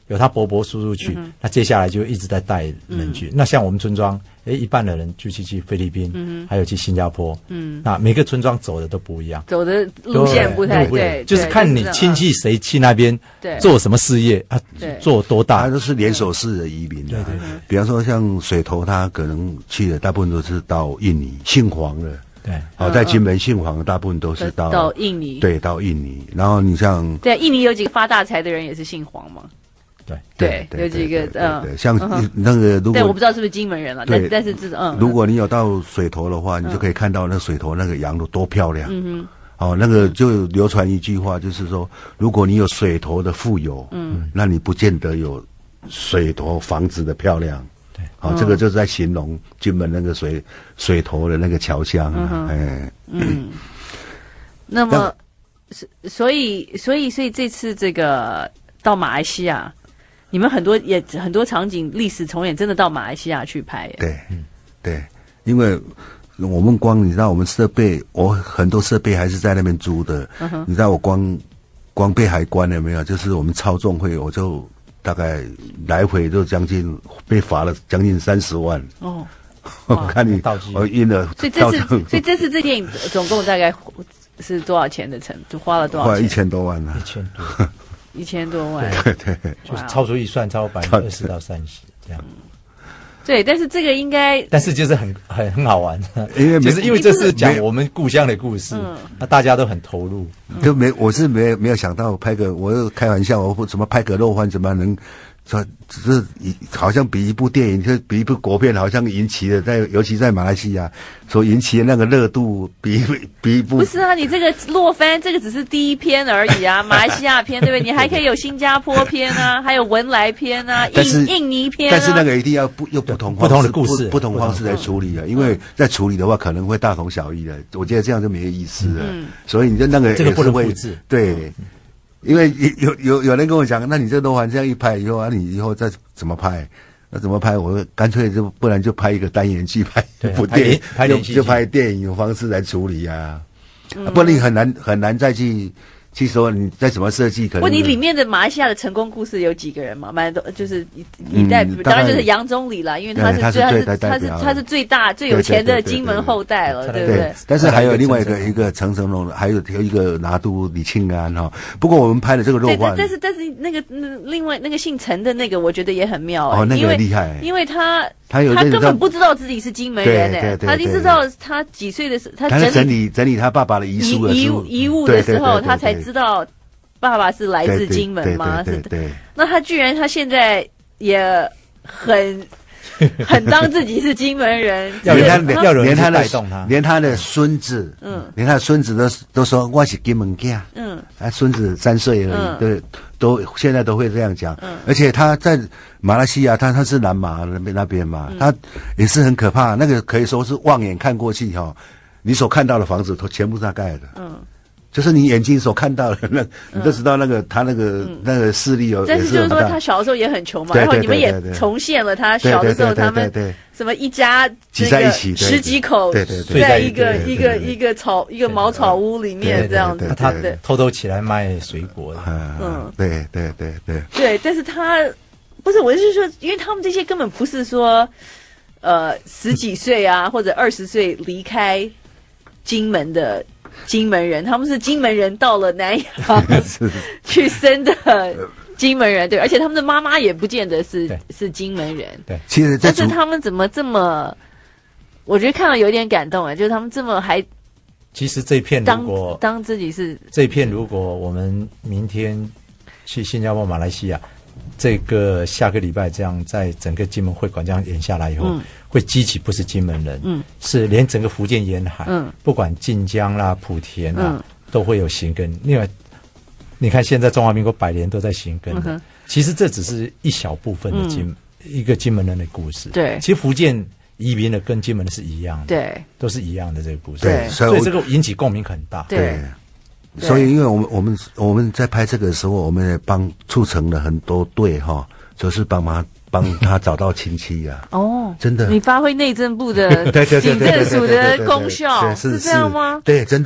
有他伯伯叔叔去，嗯、那接下来就一直在带人去。嗯、那像我们村庄，哎，一半的人就去去菲律宾，嗯、还有去新加坡。嗯，那每个村庄走的都不一样， 走的路线不太对， 就是看你亲戚谁去那边做什么事业啊，做多大， 它都是连锁式的移民、啊。对对对，比方说像水头，他可能去的大部分都是到印尼，姓黄的。 对， 哦，在金门姓黄的大部分都是到到印尼， 对，到印尼。然后你像对，印尼有几个发大财的人也是姓黄嘛。 对对，有几个嗯， 像那个如果对，我不知道是不是金门人了，但但是这嗯， 如果你有到水头的话，你就可以看到那水头那个羊都多漂亮。嗯哼，哦，那个就流传一句话，就是说，如果你有水头的富有，嗯，那你不见得有水头房子的漂亮。对，好、哦，这个就是在形容金门那个水水头的那个侨乡啊，哎， 嗯，那么，所以所以所以这次这个到马来西亚，你们很多也很多场景历史重演，真的到马来西亚去拍耶。 对，嗯，对，因为我们光你知道我们设备，我很多设备还是在那边租的，嗯、你知道我光光被海关了没有？就是我们操纵会，我就。大概来回就将近被罚了将近三十万哦，我看你我晕了。 所以这次，所以这次这电影总共大概是多少钱的成？就花了多少钱？ 花一千多万呢、 啊，一千多， 一千多万， 对对， 就是超出预算，超过百分之二十到三十这样。 对，但是这个应该， 但是就是很很很好玩，因为就是因为这是讲我们故乡的故事，嗯、那大家都很投入。 就没我是没没有想到拍个，我又开玩笑，我怎么拍个肉番怎么能说只是好像比一部电影，就比一部国片好像引起的，在尤其在马来西亚所引起的那个热度，比比一部不是啊，你这个洛番这个只是第一篇而已啊，马来西亚篇对不对？你还可以有新加坡篇啊，还有文莱篇啊，印印尼篇、啊， 但是那个一定要不用不同不同的故事， 不同方式来处理啊，因为在处理的话可能会大同小异的，我觉得这样就没意思了。嗯，所以你就那个这个不能复制， 对。因为有有有人跟我讲，那你这罗环这样一拍以后啊，你以后再怎么拍？那怎么拍？我干脆就不然就拍一个单元剧，拍一部电影， 拍连续剧就拍电影的方式来处理啊，嗯、不然你很难很难再去去说你再怎么设计，可能。 不，你里面的马来西亚的成功故事有几个人嘛？蛮多，就是一代、嗯，当然就是杨宗理啦，因为他是最他是他是他是最大最有钱的金门后代了，对不对？ 但是还有另外一个一个陈成龙，还有有一个拿督李庆安哈。不过我们拍的这个肉番， 但是但是那个那另外那个姓陈的那个，我觉得也很妙哦，那个厉害， 因为他。 他有他根本不知道自己是金门人诶，他一直到他几岁的时候， 他整理整理他爸爸的遗书遗遗物的时候，他才知道爸爸是来自金门吗？ 对对对。 那他居然他现在也很很当自己是金门人， 连他连他的连他的孙子，嗯，连他的孙子都都说我是金门囝，嗯，他孙子三岁而已，对。都现在都会这样讲，嗯、而且他在马来西亚，他他是南马那边那边嘛，嗯、他也是很可怕，那个可以说是望眼看过去哈、哦，你所看到的房子都全部是他盖的，嗯，就是你眼睛所看到的那，你都知道那个、嗯、他那个、嗯、那个势力有， 但是就是说他小的时候也很穷嘛，然后你们也重现了他小的时候他们什么一家挤在一起十几口， 对对对， 在一个一个一个草一个茅草屋里面这样子， 他偷偷起来卖水果的， 嗯，对对对对对，但是他不是，我是说，因为他们这些根本不是说呃十几岁啊或者二十岁离开金门的金门人，他们是金门人到了南洋去生的。金门人对，而且他们的妈妈也不见得是是金门人， 对，其实但是他们怎么这么，我觉得看了有点感动啊，就是他们这么还， 其实这片如果当自己是这片，如果我们明天去新加坡、马来西亚，这个下个礼拜这样在整个金门会馆这样演下来以后，嗯、会激起不是金门人，嗯，是连整个福建沿海，嗯，不管晋江啦、莆田啦，嗯、都会有行耕，另外。你看，现在中华民国百年都在行耕的，嗯、其实这只是一小部分的金、嗯、一个金门人的故事。 对， 其实福建移民的跟金门的是一样的， 对， 都是一样的这个故事。 对， 所以这个引起共鸣很大。 对， 对所以因为我们我们我们在拍这个的时候，我们也帮促成了很多队哈，就是帮忙帮他找到亲戚呀、啊。哦，真的， 你发挥内政部的警政署的功效，是这样吗？ 对，真的。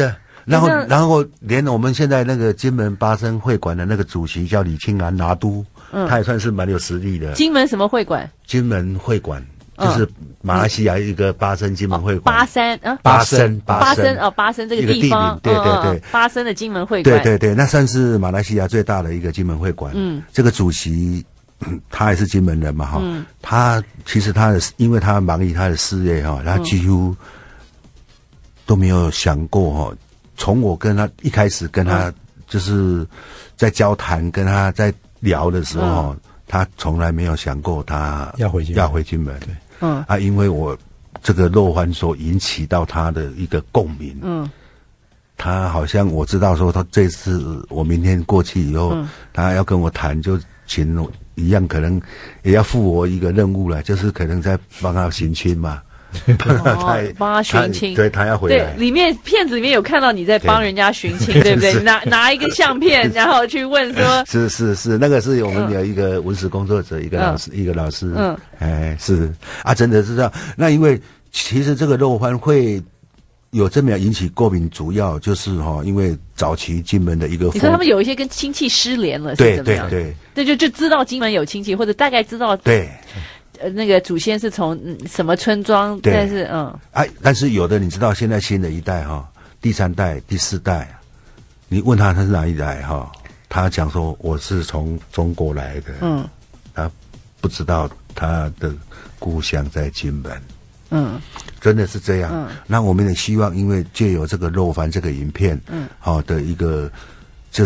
然后然后连我们现在那个金门巴生会馆的那个主席叫李庆安拿督，嗯，他也算是蛮有实力的。 金门什么会馆？ 金门会馆。就是马来西亚一个巴生金门会馆， 巴生啊， 巴生巴生哦，巴生这个地方， 对对对， 巴生的金门会馆， 对对对，那算是马来西亚最大的一个金门会馆。嗯，这个主席他也是金门人嘛，哈，他其实他的因为他忙于他的事业哈，他几乎都没有想过哈，从我跟他一开始跟他就是在交谈，跟他在聊的时候。他从来没有想过他要回金要回金门，对， 嗯， 啊，因为我这个肉番所引起到他的一个共鸣，嗯，他好像我知道说他这次我明天过去以后，嗯、他要跟我谈，就请我一样，可能也要付我一个任务了，就是可能在帮他寻亲嘛。帮他、 哦、帮他寻亲， 对他要回来。 对，里面片子里面有看到你在帮人家寻亲， 对, 对不对？拿拿一个相片，然后去问说， 是是是，那个是我们有一个文史工作者，嗯、一个老师，嗯、一个老师，嗯，哎，是啊，真的是这样。那因为其实这个肉番会有这么样引起共鸣，主要就是哈、哦，因为早期金门的一个， 你说他们有一些跟亲戚失联了， 对是怎么样？ 对对， 那就就知道金门有亲戚，或者大概知道对。 呃，那个祖先是从、嗯、什么村庄？但是嗯， 哎、啊，但是有的你知道，现在新的一代哈、哦，第三代、第四代，你问他他是哪一代哈、哦，他讲说我是从中国来的，嗯，他不知道他的故乡在金门，嗯，真的是这样。嗯，那我们也希望，因为借由这个肉番这个影片，嗯，好、哦、的一个就是。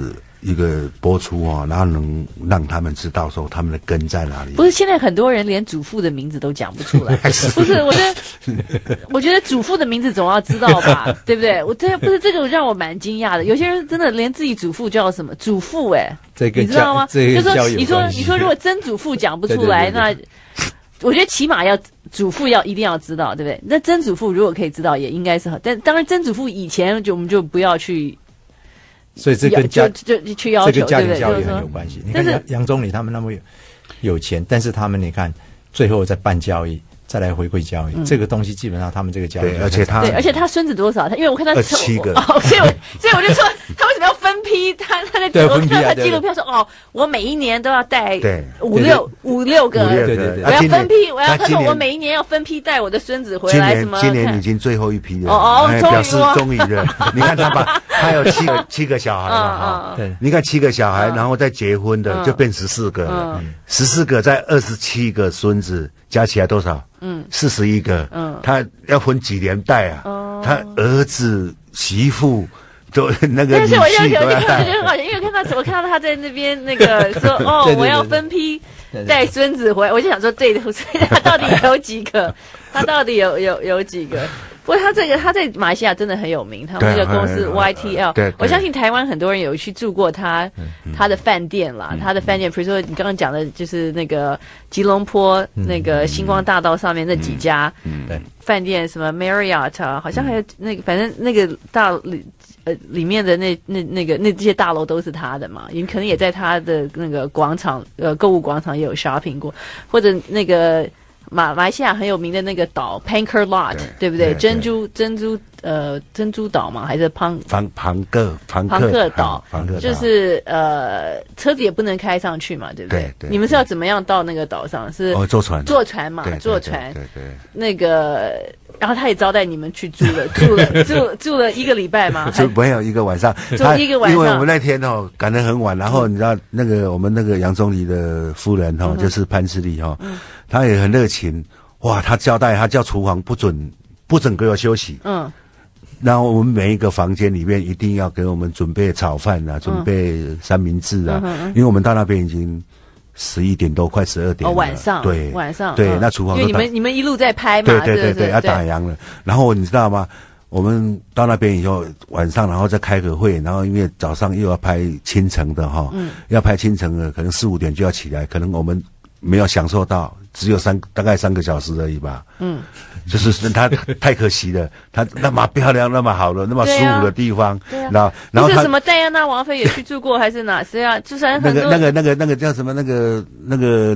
一个播出啊，然后能让他们知道说他们的根在哪里。 不是，现在很多人连祖父的名字都讲不出来。不是，我觉得，我觉得祖父的名字总要知道吧，对不对？我这不是这个让我蛮惊讶的。有些人真的连自己祖父叫什么祖父、欸，哎， 这个你知道吗？ 这个就说你说你说如果曾祖父讲不出来，对对对对那我觉得起码要祖父要一定要知道，对不对？那曾祖父如果可以知道，也应该是好。但当然，曾祖父以前就我们就不要去。 所以这跟家就就去要求， 这跟家庭教育很有关系。你看杨杨总理他们那么有有钱，但是他们你看最后再办教育，再来回馈教育，嗯、这个东西基本上他们这个教育， 对，而且他对，而且他孙子多少？他因为我看他七个， 哦，所以我所以我就说他为什么要分批？他他在对分批啊， 他纪录片说哦，我每一年都要带对五六五六个， 对对对， 我要分批，我要他说我每一年要分批带我的孙子回来，什么？ 今年已经最后一批了， 哦哦， 表示终于了。你看他把他有七个七个小孩嘛哈，对，你看七个小孩，然后再结婚的就变十四个了，十四个在二十七个孙子加起来多少？嗯，四十一个。嗯，他要分几年带啊？哦，他儿子媳妇都那个女婿都要带。 我觉得很好笑，因为看到我看到他在那边那个说哦，我要分批带孙子回来，我就想说，对，他到底有几个？他到底有有有几个？不过他这个他在马来西亚真的很有名，他们这个公司 Y T L， 我相信台湾很多人有去住过他他的饭店啦，他的饭店，比如说你刚刚讲的就是那个吉隆坡那个星光大道上面那几家饭店，什么 Marriott 啊，好像还有那个反正那个大里呃里面的那那那个那这些大楼都是他的嘛，你可能也在他的那个广场呃购物广场也有 shopping 过，或者那个。马马来西亚很有名的那个岛 Panger Lot， 对, 对不对？对珍珠珍珠呃珍珠岛嘛，还是庞庞庞克庞庞克岛？ 庞克就是呃车子也不能开上去嘛，对不对？ 对对。 你们是要怎么样到那个岛上？是哦坐船坐船嘛， 对对对坐船。 对 对, 对。 那个，然后他也招待你们去住了，住了住住了一个礼拜嘛， 就没有一个晚上， 住一个晚上。 因为我们那天哦赶得很晚，然后你知道那个我们那个杨总理的夫人哦，嗯、就是潘世丽哦，嗯、她也很热情。哇，他交代他叫厨房不准不准给我休息，嗯，然后我们每一个房间里面一定要给我们准备炒饭啊，嗯、准备三明治啊，嗯嗯、因为我们到那边已经十一点多，快十二点了， 哦，晚上对晚上对， 嗯、 那厨房因为你们你们一路在拍嘛， 对对对对， 要打烊了。然后你知道吗？我们到那边以后，晚上然后再开个会，然后因为早上又要拍清晨的哈，嗯，要拍清晨的，可能四五点就要起来，可能我们没有享受到。只有三大概三个小时而已吧，嗯，就是他太可惜了，他那么漂亮、那么好的、那么舒服的地方， 对啊， 然后然后他是什么戴安娜王妃也去住过，还是哪是啊？就是很那个那个那个那个叫什么那个那个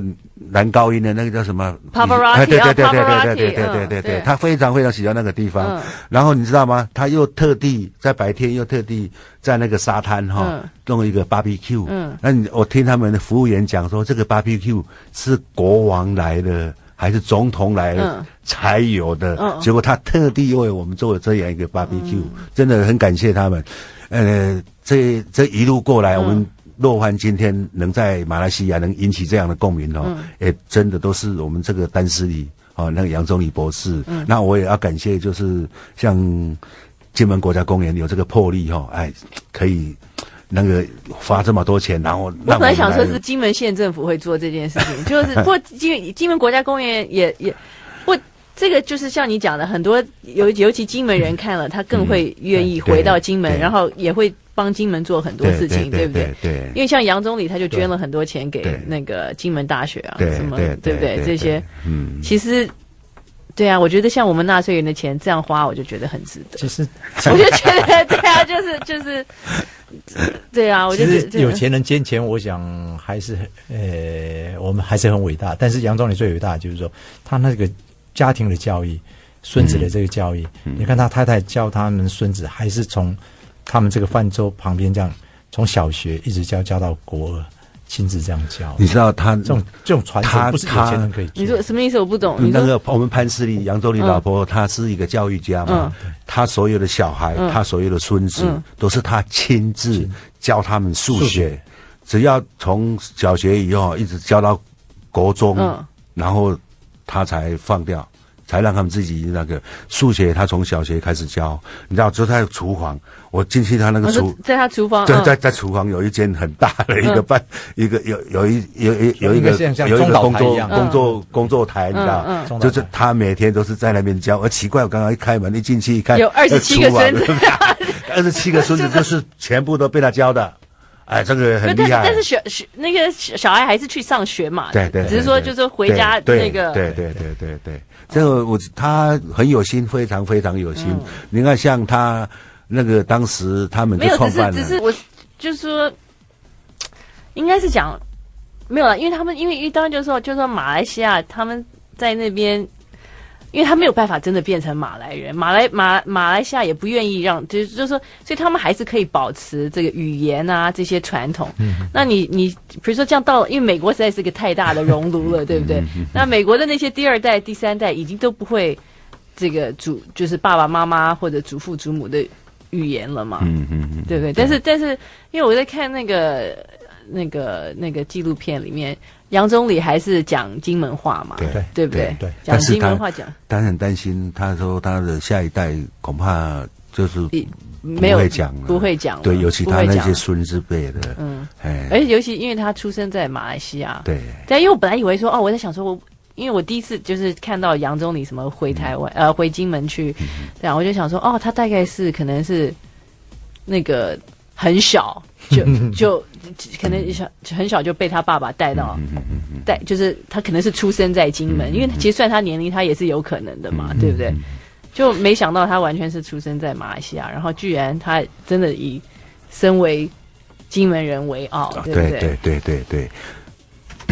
男高音的那个叫什么 Pavarotti， 对对对对对对对对 Pavarotti， 对对嗯对他非常非常喜欢那个地方。 嗯然后你知道吗？他又特地在白天又特地在那个沙滩哈、 嗯弄一个 barbecue。 嗯那你我听他们的服务员讲说，这个 barbecue 是国王来的还是总统来了嗯才有的， 嗯结果他特地为我们做了这样一个 barbecue，、真的很感谢他们。呃，这这一路过来， 嗯我们洛欢今天能在马来西亚能引起这样的共鸣哦， 嗯也真的都是我们这个丹斯里哦，那个杨宗理博士。 嗯那我也要感谢，就是像金门国家公园有这个魄力哈、哦，哎，可以那个花这么多钱，然后我让本来想说们是金门县政府会做这件事情，就是不过金金门国家公园也也不。这个就是像你讲的，很多尤尤其金门人看了，他更会愿意回到金门， 对对然后也会帮金门做很多事情， 对对不对？ 对对因为像杨总理，他就捐了很多钱给对那个金门大学啊， 对什么对对不对？ 对这些， 嗯， 其实，对啊，我觉得像我们纳税人的钱这样花，我就觉得很值得。 其实， 我就觉得，对啊，就是就是，对啊，我就觉得其实有钱人捐钱，我想还是呃，我们还是很伟大。但是杨总理最伟大的就是说，他那个家庭的教育。孙子的这个教育，嗯、你看他太太教他们孙子，还是从他们这个泛舟旁边这样，从小学一直教教到国二，亲自这样教。 你知道他这种这种传承不是有钱人可以做。 你说什么意思？我不懂。 那个我们潘世丽杨宗理老婆，她、嗯、是一个教育家嘛， 嗯、 她所有的小孩，嗯、她所有的孙子，嗯、都是她亲自教他们数学，只要从小学以后一直教到国中，嗯、然后她才放掉。才让他们自己那个数学，他从小学开始教，你知道，就在厨房，我进去他那个厨， 在他厨房， 对， 嗯、 在在厨房有一间很大的一个办，嗯、一个有有一有有有一个有一个工作工作工作台，你知道， 嗯嗯、 就是他每天都是在那边教。而奇怪，我刚刚一开门一进去一看， 有二十七个孙子， 二十七个孙子就是全部都被他教的。哎，这个很厉害。 但是学学那个小孩还是去上学嘛， 对对， 只是说就是回家那个， 对对对对对，这个我他很有心，非常非常有心。 嗯、 你看，像他那个当时他们就创办了， 没有，只是只是我就是说，应该是讲没有了，因为他们因为因为当然就是说就是说马来西亚他们在那边。因为他没有办法真的变成马来人，马来马马来西亚也不愿意让，就是就是说，所以他们还是可以保持这个语言啊这些传统。嗯，那你你比如说这样到了，因为美国实在是个太大的熔炉了，对不对？那美国的那些第二代、第三代已经都不会这个祖就是爸爸妈妈或者祖父祖母的语言了嘛， 嗯嗯嗯， 对不对？但是但是因为我在看那个那个那个纪录片里面。杨总理还是讲金门话嘛， 对对不对？ 对， 讲金门话讲， 但很担心，他说他的下一代恐怕就是没有不会讲了， 不会讲， 对，尤其他那些孙子辈的， 嗯， 哎， 而且尤其因为他出生在马来西亚， 对， 但因为我本来以为说，哦，我在想说，我因为我第一次就是看到杨总理什么回台湾，呃，回金门去，这样我就想说，哦，他大概是可能是那个很小。就就可能小很小就被他爸爸带到带，就是他可能是出生在金门，因为其实算他年龄，他也是有可能的嘛，对不对？就没想到他完全是出生在马来西亚，然后居然他真的以身为金门人为傲，对不对？ 对对对对对。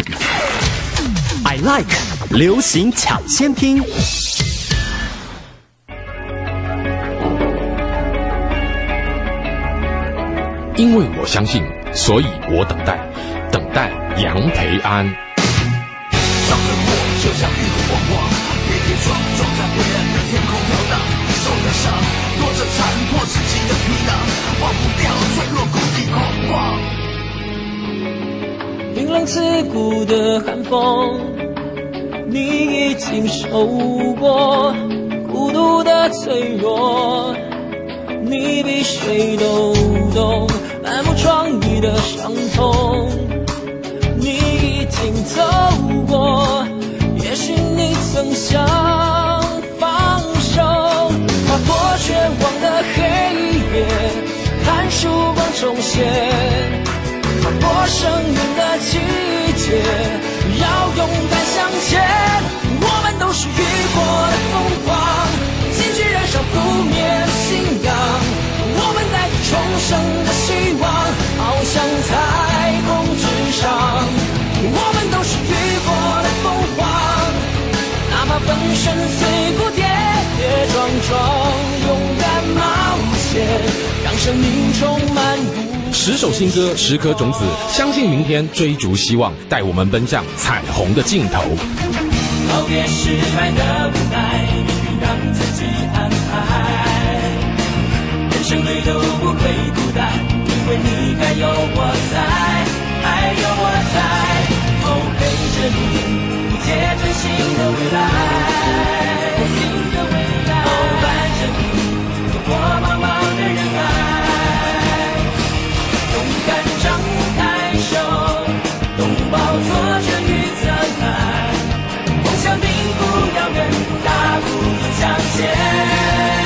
I like 流行抢先听。 因为我相信，所以我等待，等待杨培安。 上了火就像浴火光光，跌跌撞撞在灰暗的天空飘荡，受着伤，躲着残破自己的皮囊，忘不掉坠落谷底狂妄。 冰冷刺骨的寒风，你已经受过孤独的脆弱，你比谁都懂满目疮痍的伤痛，你已经走过，也许你曾想放手，划破绝望的黑夜，看曙光重现，划破生命的季节，要勇敢向前。我们都是遇过的疯狂，继续燃烧不灭的信仰，我们带着重生的希望，翱翔彩虹之上。我们都是遇过的生命充满十首新歌，十颗种子，相信明天，追逐希望，带我们奔向彩虹的尽头。 告别失败的无奈，命运让自己安排。人生旅途不会孤单，因为你还有我在，还有我在，哦，陪着你，迎接真心的未来，哦，伴着你，走过茫茫的人海，勇敢张开手，拥抱挫折与责难，梦想并不遥远，大步走向前。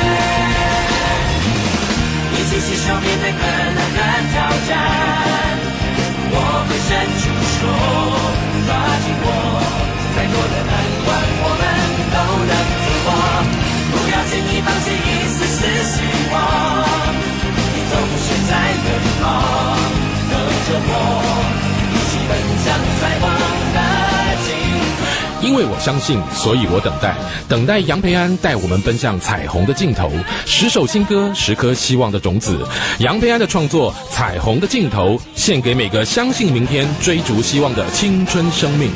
一起携手面对困难和挑战，我会伸出手，抓紧我，再多的难关我们都能走过。不要轻易放弃一丝丝希望，你总是在远方等着我，一起奔向彩虹的尽头。 因为我相信，所以我等待，等待杨培安带我们奔向彩虹的尽头。十首新歌，十颗希望的种子。杨培安的创作《彩虹的尽头》，献给每个相信明天、追逐希望的青春生命。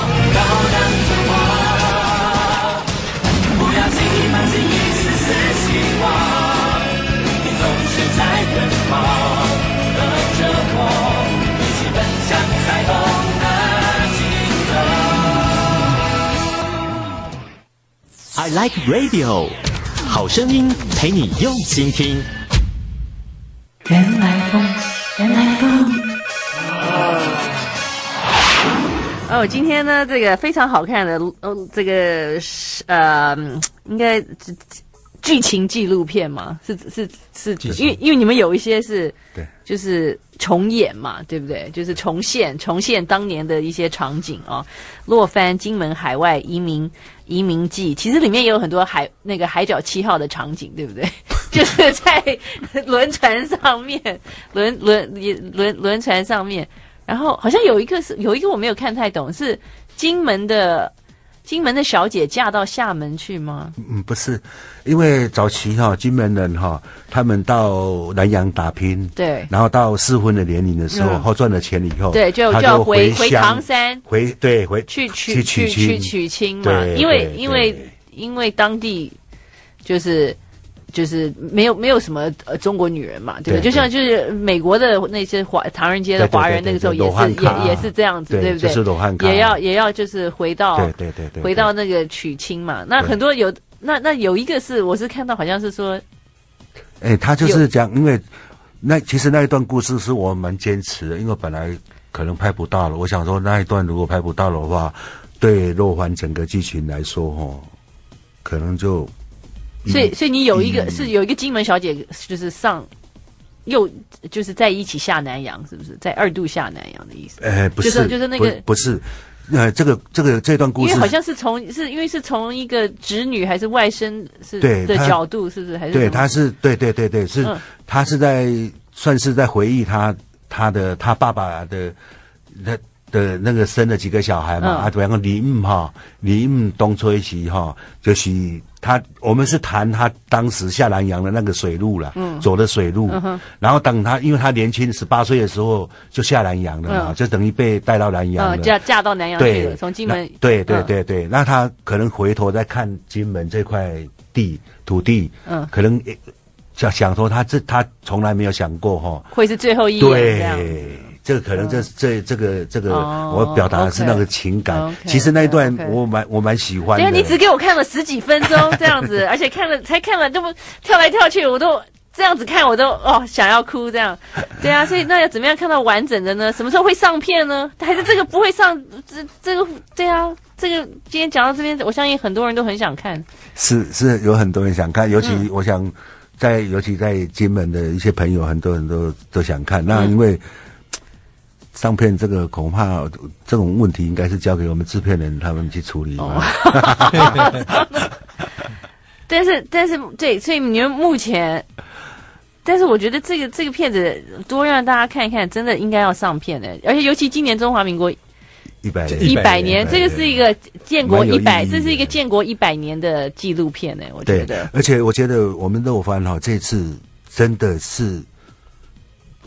不要轻易放弃一丝丝希望，你总是在远方等着我，一起奔向彩虹的尽头。 I like radio， 好声音陪你用心听。 原来风，原来风。哦，今天呢，这个非常好看的，哦，这个呃，应该剧情纪录片嘛，是是是，因为因为你们有一些是，对，就是重演嘛，对不对？就是重现重现当年的一些场景啊，洛杉金门海外移民移民记，其实里面也有很多海那个海角七号的场景，对不对？就是在轮船上面，轮轮轮轮船上面，然后好像有一个是有一个我没有看太懂，是金门的。金门的小姐嫁到厦门去吗？ 嗯，不是，因为早期哈、哦、金门人哈、哦，他们到南洋打拼， 对， 然后到适婚的年龄的时候，后、嗯、赚了钱以后， 对，就就要回回唐山， 回对回去娶去去娶亲嘛， 对， 因为因为因为当地就是。就是没有没有什么呃中国女人嘛，对不对？就像就是美国的那些华唐人街的华人，那个时候也是也也是这样子，对不对？ 就是裸汉卡， 也要也要就是回到对对对对回到那个娶亲嘛。那很多有那那有一个是我是看到好像是说， 哎，他就是讲，因为那其实那一段故事是我蛮坚持的，因为本来可能拍不到了，我想说那一段如果拍不到的话，对洛环整个剧情来说，哦，可能就。 所以，所以你有一个、嗯、是有一个金门小姐，就是上又就是在一起下南洋，是不是在二度下南洋的意思？ 呃，不是， 就是就是那个不, 不是，呃，这个这个这段故事， 因为好像是从是因为是从一个侄女还是外甥是对的角度，是不是？还是对，他是对对对对，是、嗯、他是在算是在回忆他他的他爸爸的的。的那个生了几个小孩嘛，嗯、啊，比方说李姆哈，李姆东吹西哈，就是他，我们是谈他当时下南洋的那个水路了，嗯，走的水路，嗯、然后等他，因为他年轻十八岁的时候就下南洋了嘛，嗯、就等于被带到南洋了， 嗯、嫁嫁到南洋去了，从金门， 对对对对，嗯、那他可能回头再看金门这块地土地，嗯，可能想想说他这他从来没有想过哈， 会是最后一眼这样。 对，这个可能这这这个这个，我表达的是那个情感。其实那一段我蛮我蛮喜欢的。 对啊，你只给我看了十几分钟这样子，而且看了才看了这么跳来跳去，我都这样子看，我都哦想要哭这样。对啊，所以那要怎么样看到完整的呢？什么时候会上片呢？还是这个不会上？这这个对啊，这个今天讲到这边，我相信很多人都很想看。 是是，有很多人想看，尤其我想在尤其在金门的一些朋友，很多人都都想看。那因为。上片这个恐怕这种问题应该是交给我们制片人他们去处理嘛。 哦、但是但是对，所以你们目前，但是我觉得这个这个片子多让大家看一看，真的应该要上片的，而且尤其今年中华民国一百一百年，这个是一个建国一百，这是一个建国一百年的纪录片呢，我觉得。 而且我觉得我们乐番哈这次真的是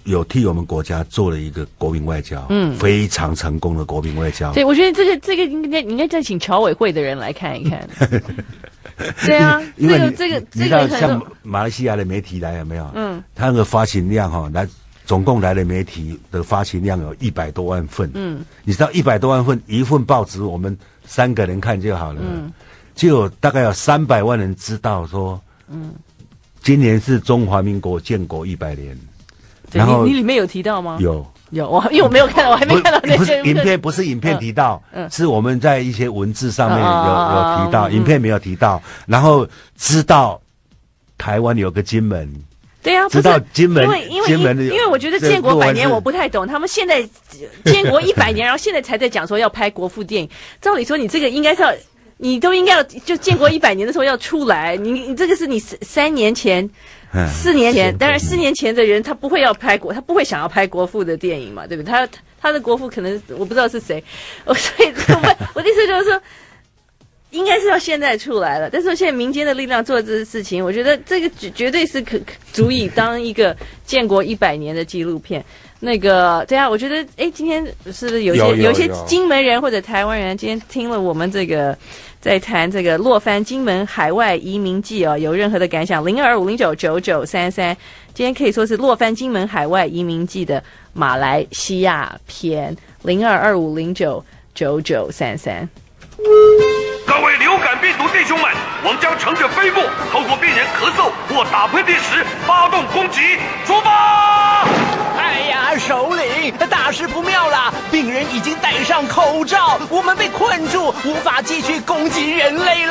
有替我们国家做了一个国民外交，嗯，非常成功的国民外交。 对，我觉得这个这个应该应该再请侨委会的人来看一看。对啊， 因为这个这个你知道像马来西亚的媒体来有没有？嗯，他那个发行量哈、哦，来总共来的媒体的发行量有一百多万份。嗯，你知道一百多万份，一份报纸我们三个人看就好了。嗯，就有大概有三百万人知道说，嗯，今年是中华民国建国一百年。然后你, 你里面有提到吗？ 有有，我因为我没有看到，我还没看到那些。 不是影片，不是影片提到，嗯，是我们在一些文字上面有、嗯、有提到，影片没有提到。然后知道台湾有个金门。 对啊， 知道金门， 因为因为金门因为我觉得建国百年我不太懂，他们现在建国一百年，然后现在才在讲说要拍国父电影。照理说你这个应该是要，你都应该要就建国一百年的时候要出来，你你这个是你三年前。四年前，当然四年前的人他不会要拍国，他不会想要拍国父的电影嘛，对不对？他他的国父可能我不知道是谁，我所以我我的意思就是说，应该是要现在出来了。但是现在民间的力量做这个事情，我觉得这个绝绝对是可足以当一个建国一百年的纪录片。那个对啊，我觉得哎，今天是不是有些 有, 有, 有一些金门人或者台湾人今天听了我们这个在谈这个洛帆金门海外移民记哦，有任何的感想？零二五零九九九三三，今天可以说是洛帆金门海外移民记的马来西亚篇，零二二五零九九九三三。 各位流感病毒弟兄们，我们将乘着飞沫，透过病人咳嗽或打喷嚏时发动攻击，出发！ 哎呀，首领，大事不妙了！病人已经戴上口罩，我们被困住，无法继续攻击人类了。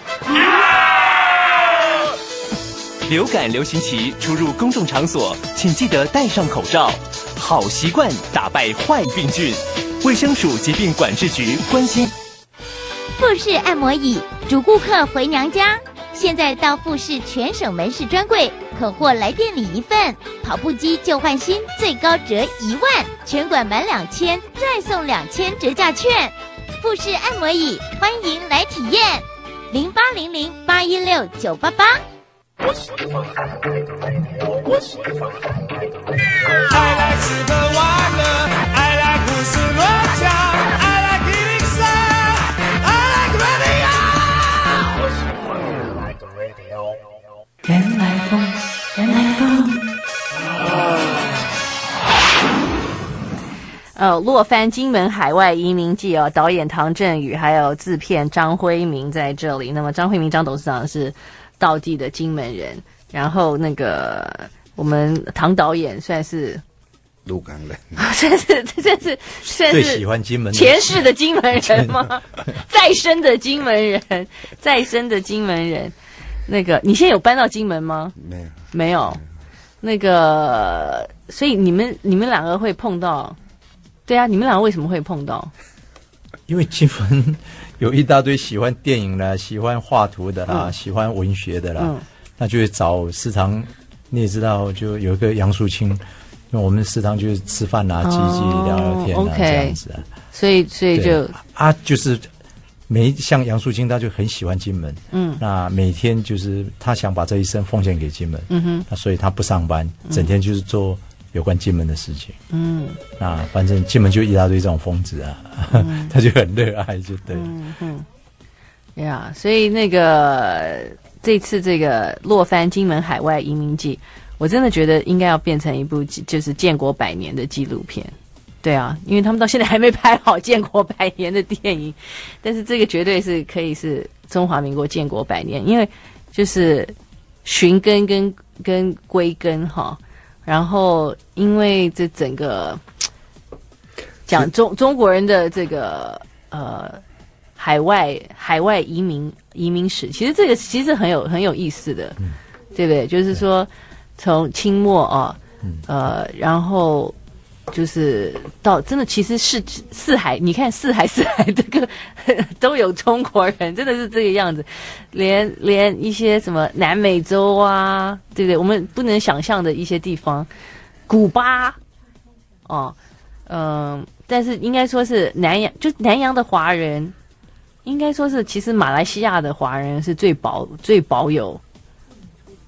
啊、 流感流行期出入公众场所，请记得戴上口罩。好习惯打败坏病菌。卫生署疾病管制局关心。 富士按摩椅，主顾客回娘家。现在到富士全省门市专柜，可获来店礼一份，跑步机旧换新，最高折一万，全馆满两千再送两千折价券。富士按摩椅，欢迎来体验。零八零零八一六九八八。 I like 吃喝玩乐 I like 胡思乱想 I like eating sound I like radio 原来风原来风呃，洛帆金门海外移民记哦，导演唐振宇还有制片张辉明在这里。那么张辉明张董事长是道地的金门人，然后那个我们唐导演算是鹿港人， 算是算是算是最喜欢金门前世的金门人吗？再生的金门人，再生的金门人。那个你现在有搬到金门吗？ 没有， 没有。那个，所以你们你们两个会碰到。对啊，你们两个为什么会碰到？ 因为金门有一大堆喜欢电影的、喜欢画图的啦、嗯、喜欢文学的啦，嗯、那就会找食堂。你也知道，就有一个杨树清，因为我们食堂就是吃饭啊、叽叽聊聊天啊、 okay, 这样子啊。 所以，所以就啊，就是每像杨树清，他就很喜欢金门。嗯，那每天就是他想把这一生奉献给金门。嗯哼，那所以他不上班，整天就是做有关金门的事情。嗯，那反正金门就一大堆这种疯子啊，嗯、他就很热爱，就对。嗯哼，对啊，所以那个这次这个洛帆金门海外移民记，我真的觉得应该要变成一部就是建国百年的纪录片。对啊，因为他们到现在还没拍好建国百年的电影，但是这个绝对是可以是中华民国建国百年，因为就是寻根跟跟归根哈。然后，因为这整个讲中中国人的这个呃海外海外移民移民史，其实这个其实很有很有意思的，嗯、对不对？就是说从清末啊，呃，然后就是到真的其实是四海，你看四海四海这个都有中国人，真的是这个样子。连连一些什么南美洲啊，对不对？我们不能想象的一些地方，古巴，哦，嗯、呃，但是应该说是南洋，就南洋的华人，应该说是其实马来西亚的华人是最保最保有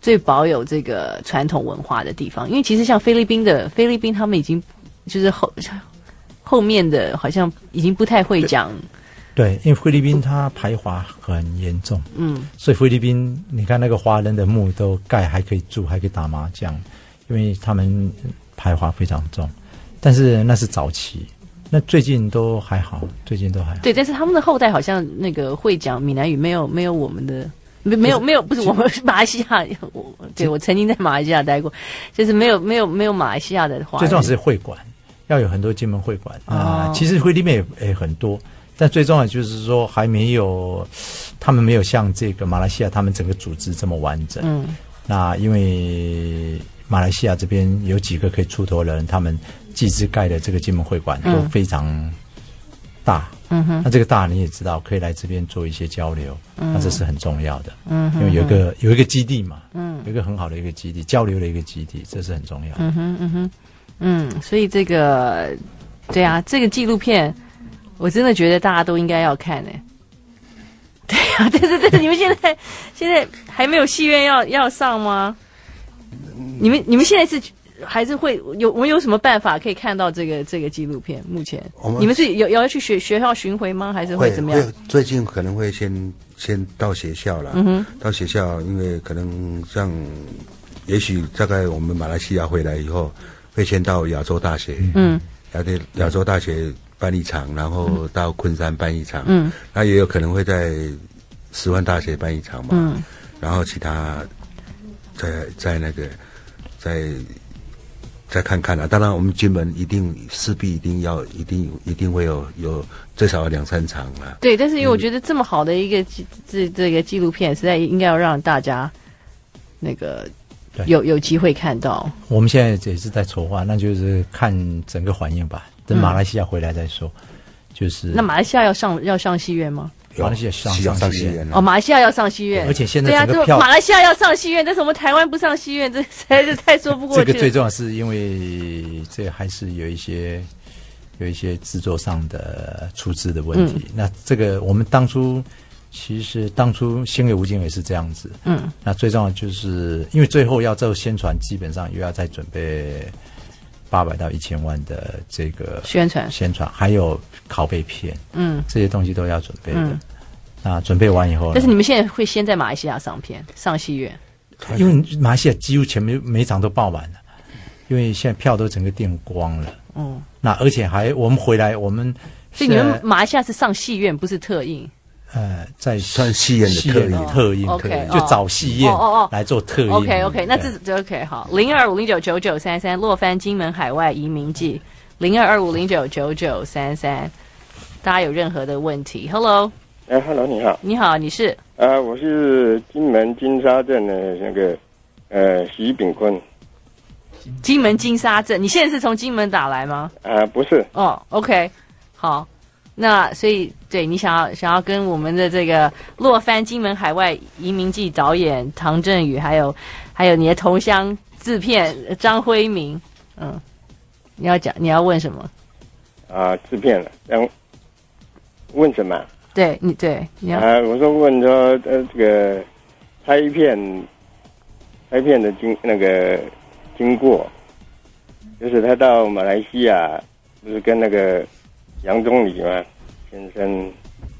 最保有这个传统文化的地方。因为其实像菲律宾的菲律宾，他们已经就是后后面的好像已经不太会讲。 对，因为菲律宾它排华很严重， 嗯， 所以菲律宾你看那个华人的墓都盖还可以住，还可以打麻将，因为他们排华非常重。但是那是早期，那最近都还好，最近都还好。 对，但是他们的后代好像那个会讲闽南语，没有没有我们的。没没有没有，不是我们马来西亚，我对我曾经在马来西亚待过，就是没有没有没有马来西亚的华人。 最重要是会馆，要有很多金门会馆啊、呃。其实菲律宾也也很多，但最重要就是说还没有，他们没有像这个马来西亚他们整个组织这么完整。 嗯， 那因为马来西亚这边有几个可以出头的人，他们集资盖的这个金门会馆都非常大。 嗯哼， 那这个大你也知道，可以来这边做一些交流， 嗯、 那这是很重要的。 嗯哼， 因为有一个有一个基地嘛， 嗯， 有一个很好的一个基地，交流的一个基地，这是很重要的。 嗯哼，嗯哼，嗯，所以这个，对啊，这个纪录片，我真的觉得大家都应该要看诶。对啊，但是但是你们现在现在还没有戏院要要上吗？你们你们现在是？还是会有我们有什么办法可以看到这个这个纪录片？目前们你们是有要去学学校巡回吗？还是会怎么样？ 最近可能会先先到学校了， 嗯哼， 到学校，因为可能像，也许大概我们马来西亚回来以后，会先到亚洲大学， 嗯， 亚洲亚洲大学办一场，然后到昆山办一场， 嗯， 那也有可能会在石湾大学办一场嘛， 嗯， 然后其他在在那个在。再看看啊，当然我们金门一定势必一定要一定一定会有有最少两三场啦。 对，但是因为我觉得这么好的一个这这个纪录片，实在应该要让大家那个有有机会看到。 我们现在也是在筹划，那就是看整个反应吧，等马来西亚回来再说。嗯、就是那马来西亚要上要上戏院吗？ 马来西亚上上戏院哦，马来西亚要上戏院， 而且现在对啊， 整个票马来西亚要上戏院，但是我们台湾不上戏院，这实在是太说不过去了。 这个最重要是因为这还是有一些有一些制作上的出资的问题。嗯、那这个我们当初其实当初星月无尽也是这样子。 嗯， 那最重要就是因为最后要做宣传，基本上又要再准备八百到一千万的这个宣传宣传，还有拷贝片， 嗯， 这些东西都要准备的。 嗯、 那准备完以后， 但是你们现在会先在马来西亚上片上戏院， 因为马来西亚几乎全每每场都爆满了，因为现在票都整个订光了。 嗯， 那而且还我们回来，我们所以你们马来西亚是上戏院，不是特映。 呃，在算戏院的特映， 特映 ，OK， 就找戏院来做特映。 OK OK， 那这就 OK 好，零二五零九九九三三，洛帆金门海外移民记，零二二五零九九九三三，大家有任何的问题 ，Hello， 哎 ，Hello， 你好， 你好，你是？ 啊，我是金门金沙镇的那个呃徐炳坤。 金门金沙镇，你现在是从金门打来吗？ 啊，不是。 哦 ，OK， 好。那所以，对你想要想要跟我们的这个洛帆金门海外移民记导演唐振宇，还有还有你的同乡制片张辉明，嗯，你要讲你要问什么？ 啊，制片了，然后问什么？ 对你对你要啊，我说问说呃这个拍片拍片的经那个经过，就是他到马来西亚不是跟那个杨宗理嘛先生，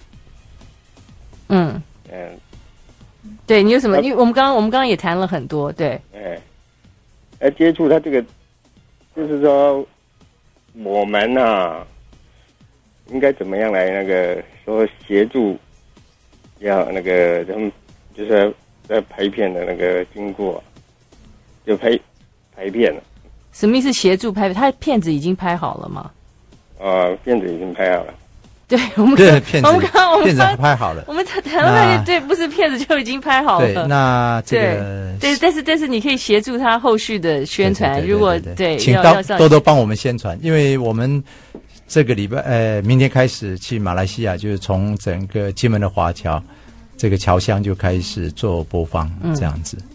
嗯嗯， 对你有什么？因为我们刚刚我们刚刚也谈了很多，对， 哎，来接触他这个，就是说我们啊，应该怎么样来那个说协助，要那个他们就是在拍片的那个经过，就拍拍片了。 什么意思？协助拍？他片子已经拍好了吗？ 啊，片子已经拍好了。 对，我们对片子， 我们刚我们片子拍好了。 我们谈谈那个对，不是片子就已经拍好了。 对，那这个对，但是但是你可以协助他后续的宣传。 对对对对对如果对对， 请多多多帮我们宣传，因为我们这个礼拜呃，明天开始去马来西亚，就是从整个金门的华侨这个侨乡就开始做播放， 嗯、 这样子。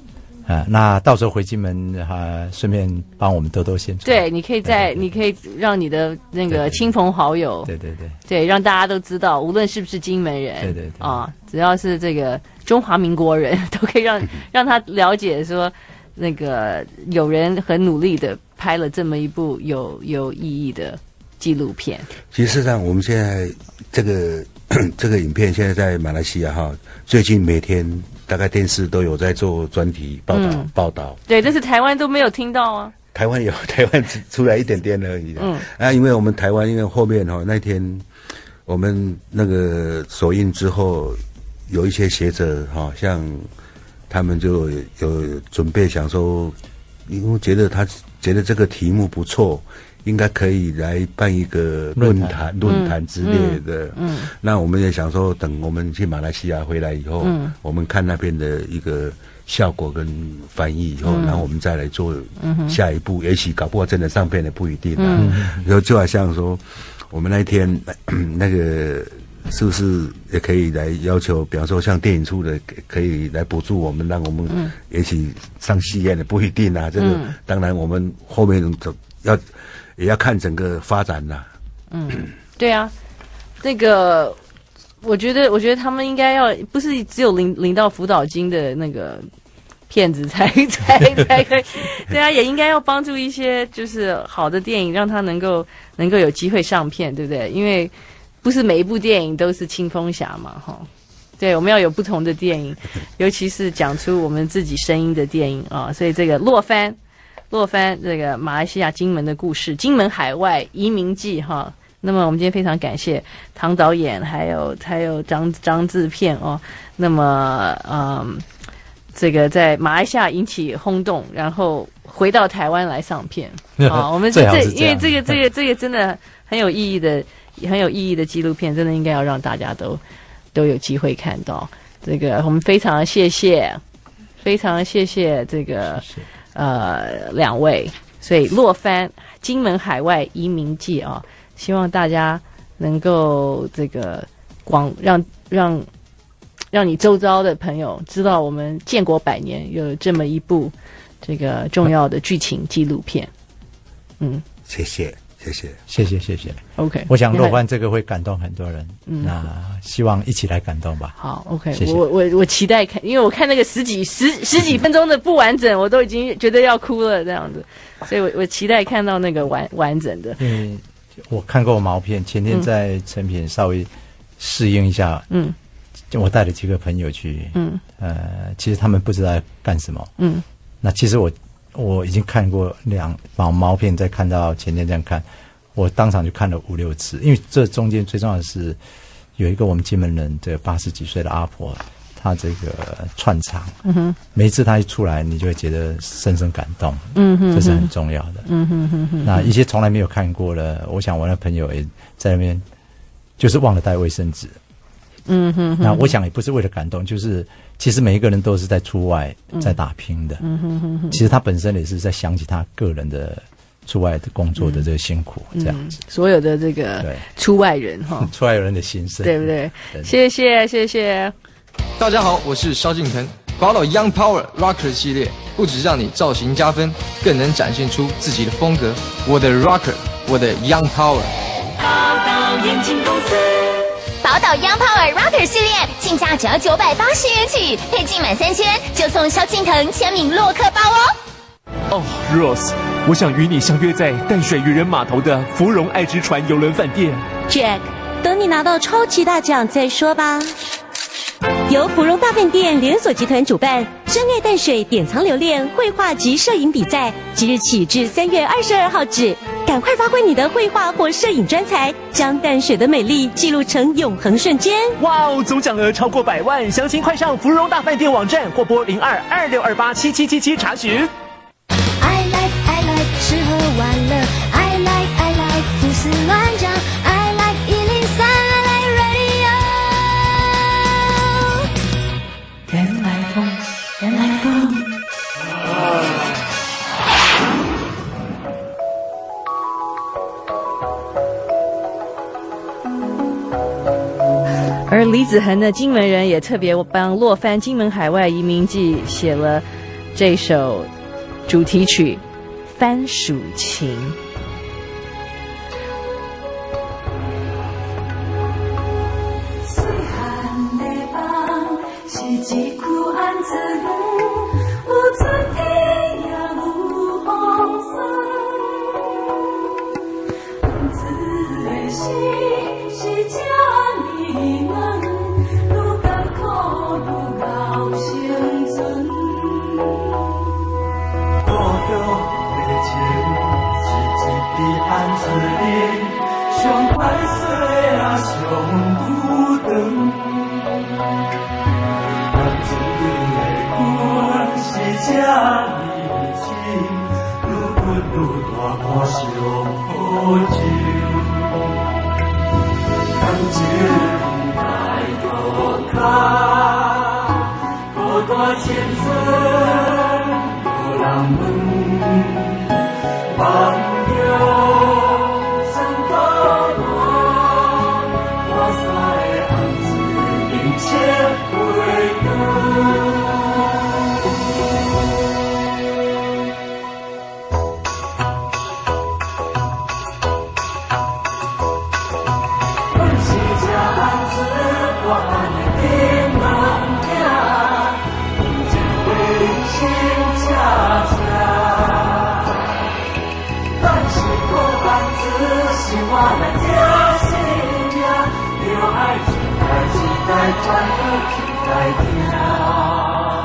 啊，那到时候回金门啊，顺便帮我们兜兜宣传。 对，你可以在，你可以让你的那个亲朋好友， 对对对， 对，让大家都知道，无论是不是金门人， 对对对啊，只要是这个中华民国人，都可以让让他了解说，那个有人很努力的拍了这么一部有有意义的纪录片。 其实事实上，我们现在这个这个影片现在在马来西亚哈，最近每天。大概电视都有在做专题报道、嗯、报道， 对，但是台湾都没有听到啊。 台湾有，台湾只出来一点点而已。嗯，啊，因为我们台湾因为后面哈、哦、那天我们那个首映之后，有一些学者哈、哦，像他们就有准备想说，因为觉得他觉得这个题目不错。应该可以来办一个论坛、论坛之类的。嗯，嗯那我们也想说，等我们去马来西亚回来以后，嗯，我们看那边的一个效果跟翻译以后，嗯、然后我们再来做下一步。嗯、也许搞不好真的上片的不一定啊。嗯、然后就好像说，我们那一天那个是不是也可以来要求，比方说像电影处的可以来补助我们，让我们也许上戏院的不一定啊。这个、嗯、当然我们后面要。也要看整个发展啦。 嗯，对啊，那个，我觉得，我觉得他们应该要不是只有领领到辅导金的那个骗子才才才可以，对啊，也应该要帮助一些就是好的电影，让他能够能够有机会上片，对不对？因为不是每一部电影都是青蜂侠嘛，哈。对，我们要有不同的电影，尤其是讲出我们自己声音的电影啊。所以这个洛帆。洛帆这个马来西亚金门的故事，金门海外移民记哈。那么我们今天非常感谢唐导演，还有还有张张制片哦。那么嗯，这个在马来西亚引起轰动，然后回到台湾来上片啊。我们这这因为这个这个这个真的很有意义的很有意义的纪录片，真的应该要让大家都都有机会看到。这个我们非常谢谢，非常谢谢这个。是呃，两位，所以洛帆金门海外移民记啊，希望大家能够这个广让让让你周遭的朋友知道，我们建国百年有这么一部这个重要的剧情纪录片。嗯， 谢谢。谢谢， 谢谢，谢谢。 OK， 我想洛帆这个会感动很多人，嗯，那希望一起来感动吧。 好 ，OK， 谢谢。 我我我期待看，因为我看那个十几十十几分钟的不完整，我都已经觉得要哭了这样子，所以我我期待看到那个完完整的。 嗯，我看过毛片，前天在成品稍微适应一下，嗯，我带了几个朋友去，嗯，呃，其实他们不知道干什么，嗯，那其实我。我已经看过两毛毛片，再看到前天这样看，我当场就看了五六次。因为这中间最重要的是，有一个我们金门人这八十几岁的阿婆，她这个串场，嗯哼，每一次她一出来，你就会觉得深深感动，嗯哼，这是很重要的，嗯哼哼哼。那一些从来没有看过的，我想我的朋友也在那边，就是忘了带卫生纸，嗯哼哼。那我想也不是为了感动，就是。其实每一个人都是在出外在打拼的，嗯哼哼哼。其实他本身也是在想起他个人的出外的工作的这个辛苦，嗯、这样子。 所有的这个出外人哈， 出外人的心声， 对不对？谢谢谢谢。 大家好，我是萧敬腾。宝岛 Young Power Rocker 系列不只让你造型加分，更能展现出自己的风格。我的 Rocker， 我的 Young Power。 宝岛眼镜公司。宝岛 Young Power Rocker 系列进价只要九百八十元起，配进满三千就送萧敬腾签名洛克包哦。 哦 ，Rose， 我想与你相约在淡水渔人码头的芙蓉爱之船邮轮饭店。 Jack， 等你拿到超级大奖再说吧。由芙蓉大饭店连锁集团主办，真爱淡水典藏留恋绘画及摄影比赛，即日起至三月二十二号止。赶快发挥你的绘画或摄影专才，将淡水的美丽记录成永恒瞬间。 哇哦，总奖额超过百万，详情快上芙蓉大饭店网站或拨零二二六二八七七七七查询。 I like I like 吃喝玩乐 I like I like 胡思乱想 I like 一零三 I like radio 天来风天来风而李子恒的金门人也特别帮洛帆金门海外移民记写了这首主题曲《番薯情》。 是一曲安子路，有春天也有风霜。安子的心是这呢软，愈艰苦愈熬生存。 故乡的情是一滴安子里，上歹势也上孤单。是这呢情，愈困愈大看上好酒。感情来渡脚，孤单前程无人问。望着山高大，我山的红子迎接归途。我来这生命，留爱情来期待，转个期待听。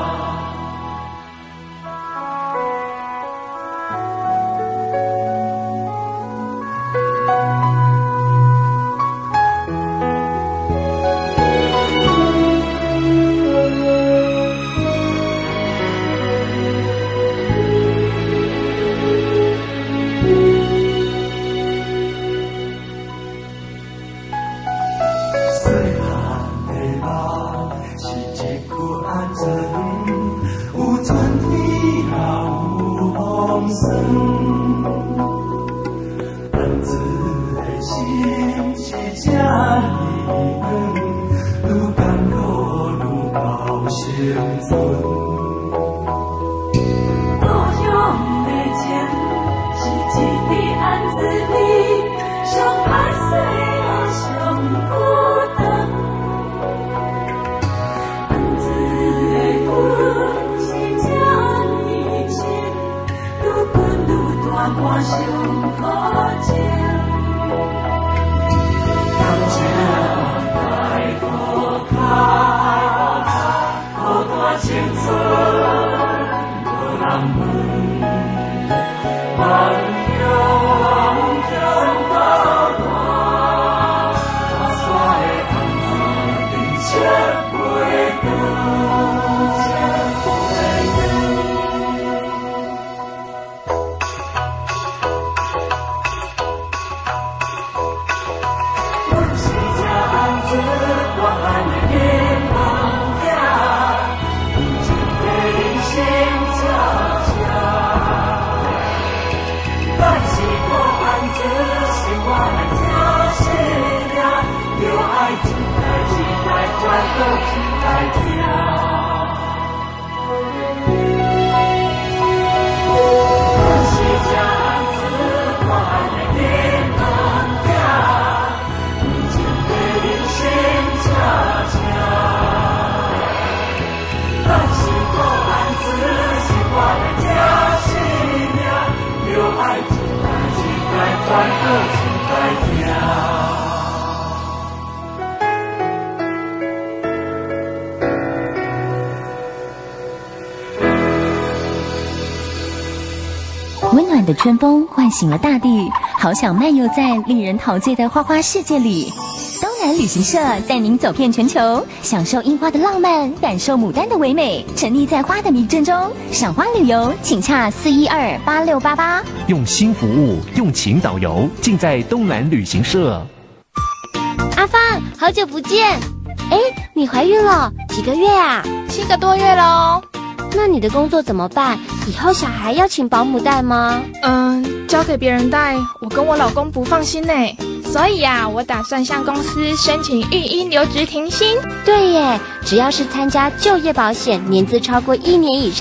温暖的春风唤醒了大地，好想漫游在令人陶醉的花花世界里。东南旅行社带您走遍全球，享受樱花的浪漫，感受牡丹的唯美，沉溺在花的迷阵中。赏花旅游，请洽四一二八六八八。 用心服务，用情导游，尽在东南旅行社。 阿芳，好久不见！哎，你怀孕了几个月啊？ 七个多月喽。 那你的工作怎么办？以后小孩要请保姆带吗？ 嗯，交给别人带，我跟我老公不放心呢。所以啊，我打算向公司申请育婴留职停薪。 对耶，只要是参加就业保险，年资超过一年以上，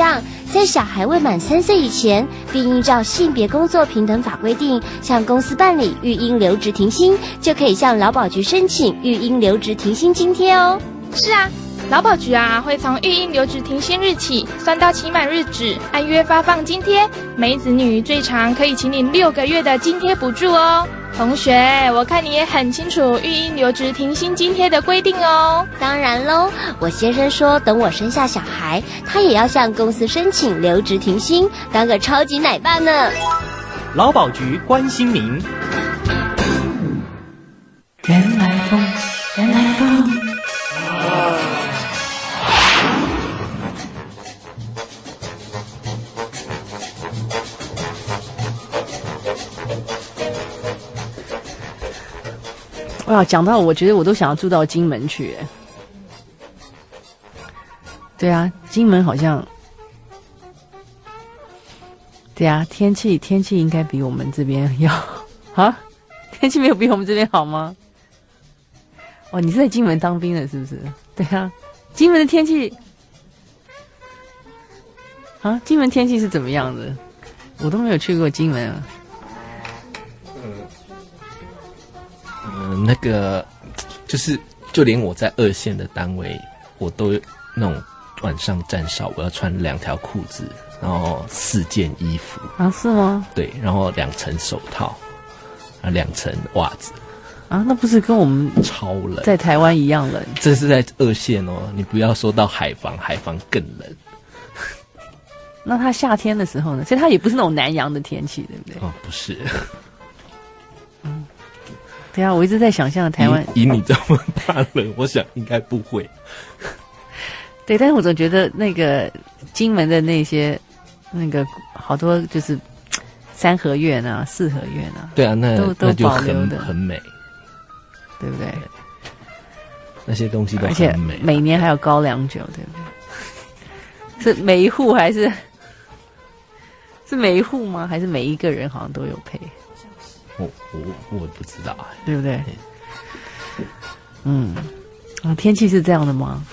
在小孩未满三岁以前，并依照性别工作平等法规定，向公司办理育婴留职停薪，就可以向劳保局申请育婴留职停薪津贴哦。 是啊，劳保局啊会从育婴留职停薪日起算到期满日止，按月发放津贴，每子女最长可以请领六个月的津贴补助哦。同学，我看你也很清楚育婴留职停薪津贴的规定哦。 当然喽，我先生说等我生下小孩，他也要向公司申请留职停薪，当个超级奶爸呢。 劳保局关心您。 原来风，原来风。 哇，讲到我觉得我都想要住到金门去。对啊，金门好像，对啊，天气天气应该比我们这边要啊，天气没有比我们这边好吗？哦，你是在金门当兵的，是不是？对啊，金门的天气啊，金门天气是怎么样的？我都没有去过金门啊。 嗯，那个就是就连我在二线的单位，我都那种晚上站哨，我要穿两条裤子，然后四件衣服啊，是吗？ 对，然后两层手套，啊，两层袜子啊，那不是跟我们超冷， 在台湾一样冷？ 这是在二线哦，你不要说到海防，海防更冷。 那它夏天的时候呢？所以它也不是那种南洋的天气，对不对？ 哦，不是。 嗯。对啊，我一直在想象台湾以, 以你这么大人，我想应该不会。 对，但是我总觉得那个金门的那些那个好多就是三合院啊、四合院啊， 对啊，那都都保留的很美， 对不对？对， 那些东西都很美， 而且每年还有高粱酒，对不对？是每一户还是是每一户吗？还是每一个人好像都有配？ 我我我不知道， 对不对？嗯，啊，天气是这样的吗？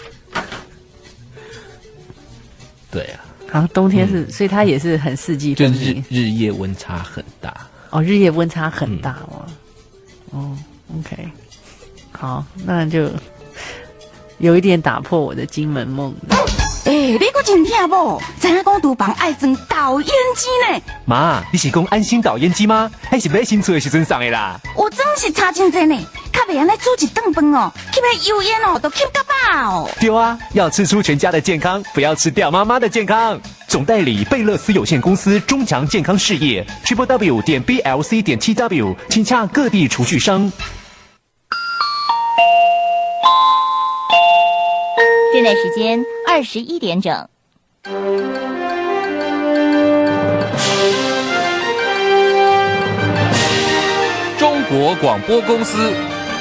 对啊， 好像冬天是，嗯、所以它也是很四季分明， 就日日夜温差很大。 哦，日夜温差很大哇。嗯、哦 ，OK， 好，那就有一点打破我的金门梦。 哎、欸，你搁真听无？知影讲厨房爱装导烟机呢？ 妈，你是讲安心导烟机吗？还是买新厝的时阵送的啦？ 有装是差真济呢，较袂安尼煮一顿饭哦，吸迄油烟哦，都吸到饱哦。 对啊，要吃出全家的健康，不要吃掉妈妈的健康。总代理贝乐斯有限公司中强健康事业 ，triple w 点 b l c 点 t w， 请洽各地厨具商。 现在时间二十一点整。 中国广播公司。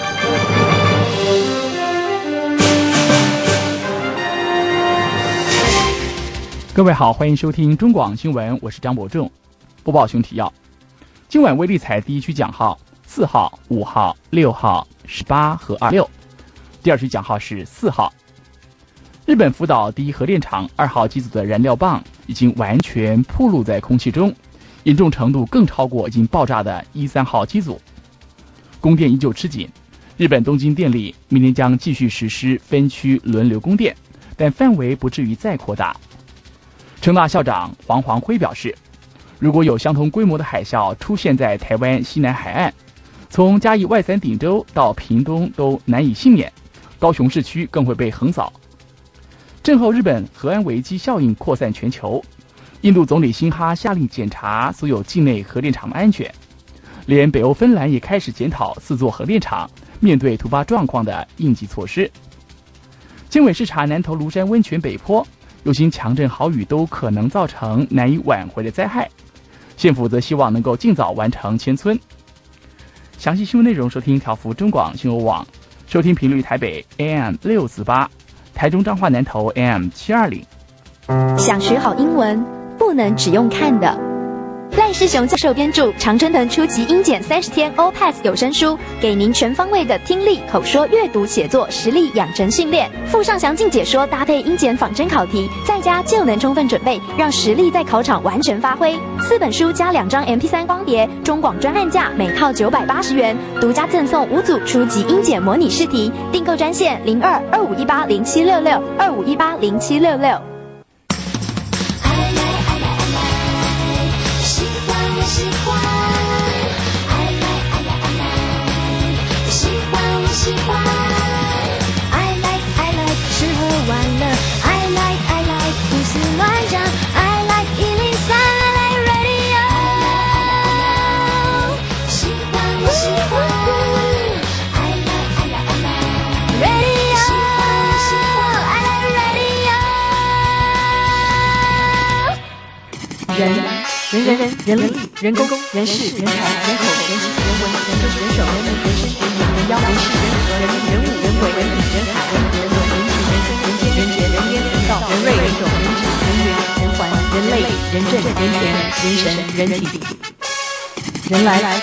各位好，欢迎收听中广新闻，我是张伯仲。播报新闻提要：今晚威力彩第一区奖号四号、五号、六号、十八和二六，第二区奖号是四号。日本福岛第一核电厂二号机组的燃料棒已经完全暴露在空气中，严重程度更超过已经爆炸的一三号机组。供电依旧吃紧，日本东京电力明年将继续实施分区轮流供电，但范围不至于再扩大。成大校长黄煌辉表示，如果有相同规模的海啸出现在台湾西南海岸，从嘉义外伞顶洲到屏东都难以幸免，高雄市区更会被横扫。震后日本核安危机效应扩散全球，印度总理辛哈下令检查所有境内核电厂的安全，连北欧芬兰也开始检讨四座核电厂面对突发状况的应急措施。经纬视察南投庐山温泉北坡，有心强阵豪雨都可能造成难以挽回的灾害，县府则希望能够尽早完成迁村。详细新闻内容收听调幅中广新闻网，收听频率台北 A M 六四八，台中彰化南投 A M 七二零。 想学好英文，不能只用看的。 赖世雄教授编著《常春藤初级英检三十天 O Pass 有声书》，给您全方位的听力、口说、阅读、写作实力养成训练，附上详尽解说，搭配英检仿真考题，在家就能充分准备，让实力在考场完全发挥。四本书加两张 M P 三 光碟，中广专案价每套九百八十元，独家赠送五组初级英检模拟试题。订购专线零二二五一八零七六六二五一八零七六六。 喜欢，爱来爱来爱来，喜欢我喜欢，爱来爱来吃喝玩乐，爱来爱来胡思乱想，爱来一零三爱来 radio， 喜欢我喜欢，爱来爱来爱来 radio， 喜欢我喜欢，爱来 radio。 人。人人人人力人工人事人才人口人情人文人政人手人民人身人眼人妖人事人和人人物人为人理人海人人文人情人性人间人杰人烟人道人瑞人种人质人缘人环人类人政人权人神人体人来来。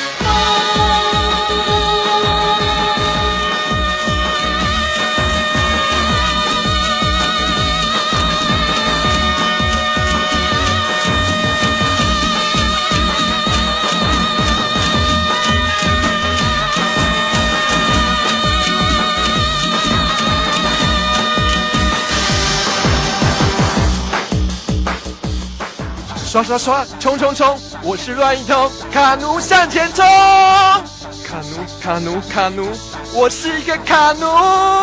刷刷刷，冲冲冲！我是乱一通，卡奴向前冲！卡奴卡奴卡奴，我是一个卡奴。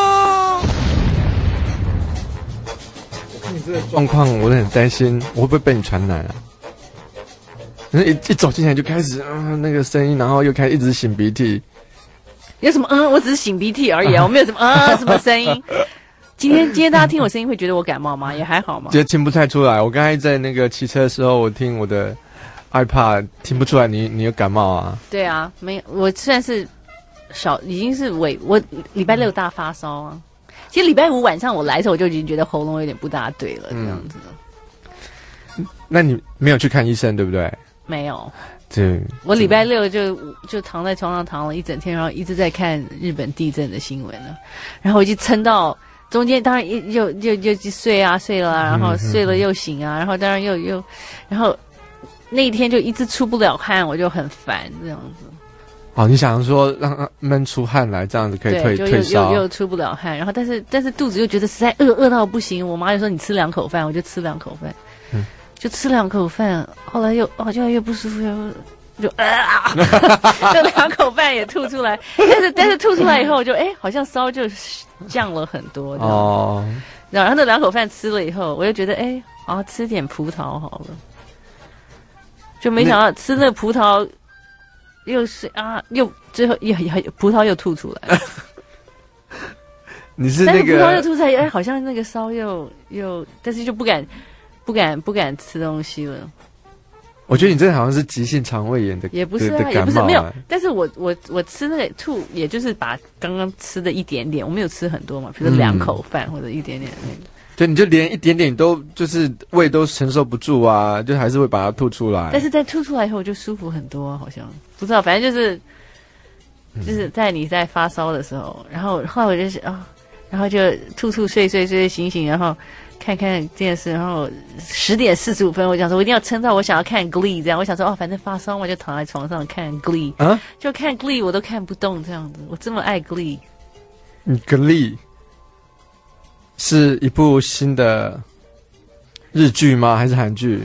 我看你这个状况，我都很担心，我会不会被你传染啊？一一走进来就开始，嗯、呃，那个声音，然后又开始一直擤鼻涕。 有什么？嗯，我只是擤鼻涕而已啊，我没有什么啊、嗯、什么声音。今天今天大家听我声音会觉得我感冒吗？也还好吗？ 觉得听不太出来。我刚才在那个骑车的时候，我听我的 iPad 听不出来你你有感冒啊？ 对啊，没有。我虽然是少，已经是尾我礼拜六大发烧啊。其实礼拜五晚上我来的时候，我就已经觉得喉咙有点不大对了，这样子。 嗯、那你没有去看医生对不对？ 没有。 对。 我礼拜六就就躺在床上躺了一整天，然后一直在看日本地震的新闻了，然后我已经撑到。中间当然又又又又睡啊睡了啊，然后睡了又醒啊，然后当然又又，然后那一天就一直出不了汗，我就很烦这样子。 哦，你想说让闷出汗来，这样子可以退退烧？ 又又出不了汗，然后但是但是肚子又觉得实在饿饿到不行，我妈就说你吃两口饭，我就吃两口饭，嗯，就吃两口饭，后来又哦越来越不舒服，又就啊，就两口饭也吐出来，但是但是吐出来以后就哎好像烧就降了很多哦，然后那两口饭吃了以后，我就觉得哎啊吃点葡萄好了，就没想到吃那葡萄又是啊又最后又又葡萄又吐出来， 你是那个但是葡萄又吐出来，哎好像那个烧又又，但是就不敢不敢不敢吃东西了。 我觉得你这好像是急性肠胃炎的， 也不是啊，也不是没有。但是我我我吃那个吐，也就是把刚刚吃的一点点，我没有吃很多嘛，比如说两口饭或者一点点那个。 对，你就连一点点都就是胃都承受不住啊，就还是会把它吐出来。 但是在吐出来以后就舒服很多，好像不知道，反正就是就是在你在发烧的时候，然后后来我就是啊、哦，然后就吐吐睡睡睡醒醒，然后。看看电视，然后十点四十五分，我想说，我一定要撑到我想要看 Glee 这样。我想说，哦，反正发烧嘛，就躺在床上看 Glee，啊，就看 Glee 我都看不动这样子。我这么爱 Glee。 嗯 ，Glee 是一部新的日剧吗？还是韩剧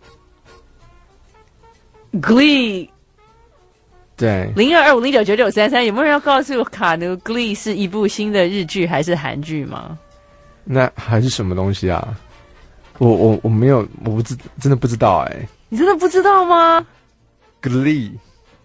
？Glee。 对。 零二二五零九九九三三，有没有人要告诉我卡奴 Glee 是一部新的日剧还是韩剧吗？ 那还是什么东西啊？我我我没有，我不知真的不知道哎、欸。 你真的不知道吗 ？Glee，Glee，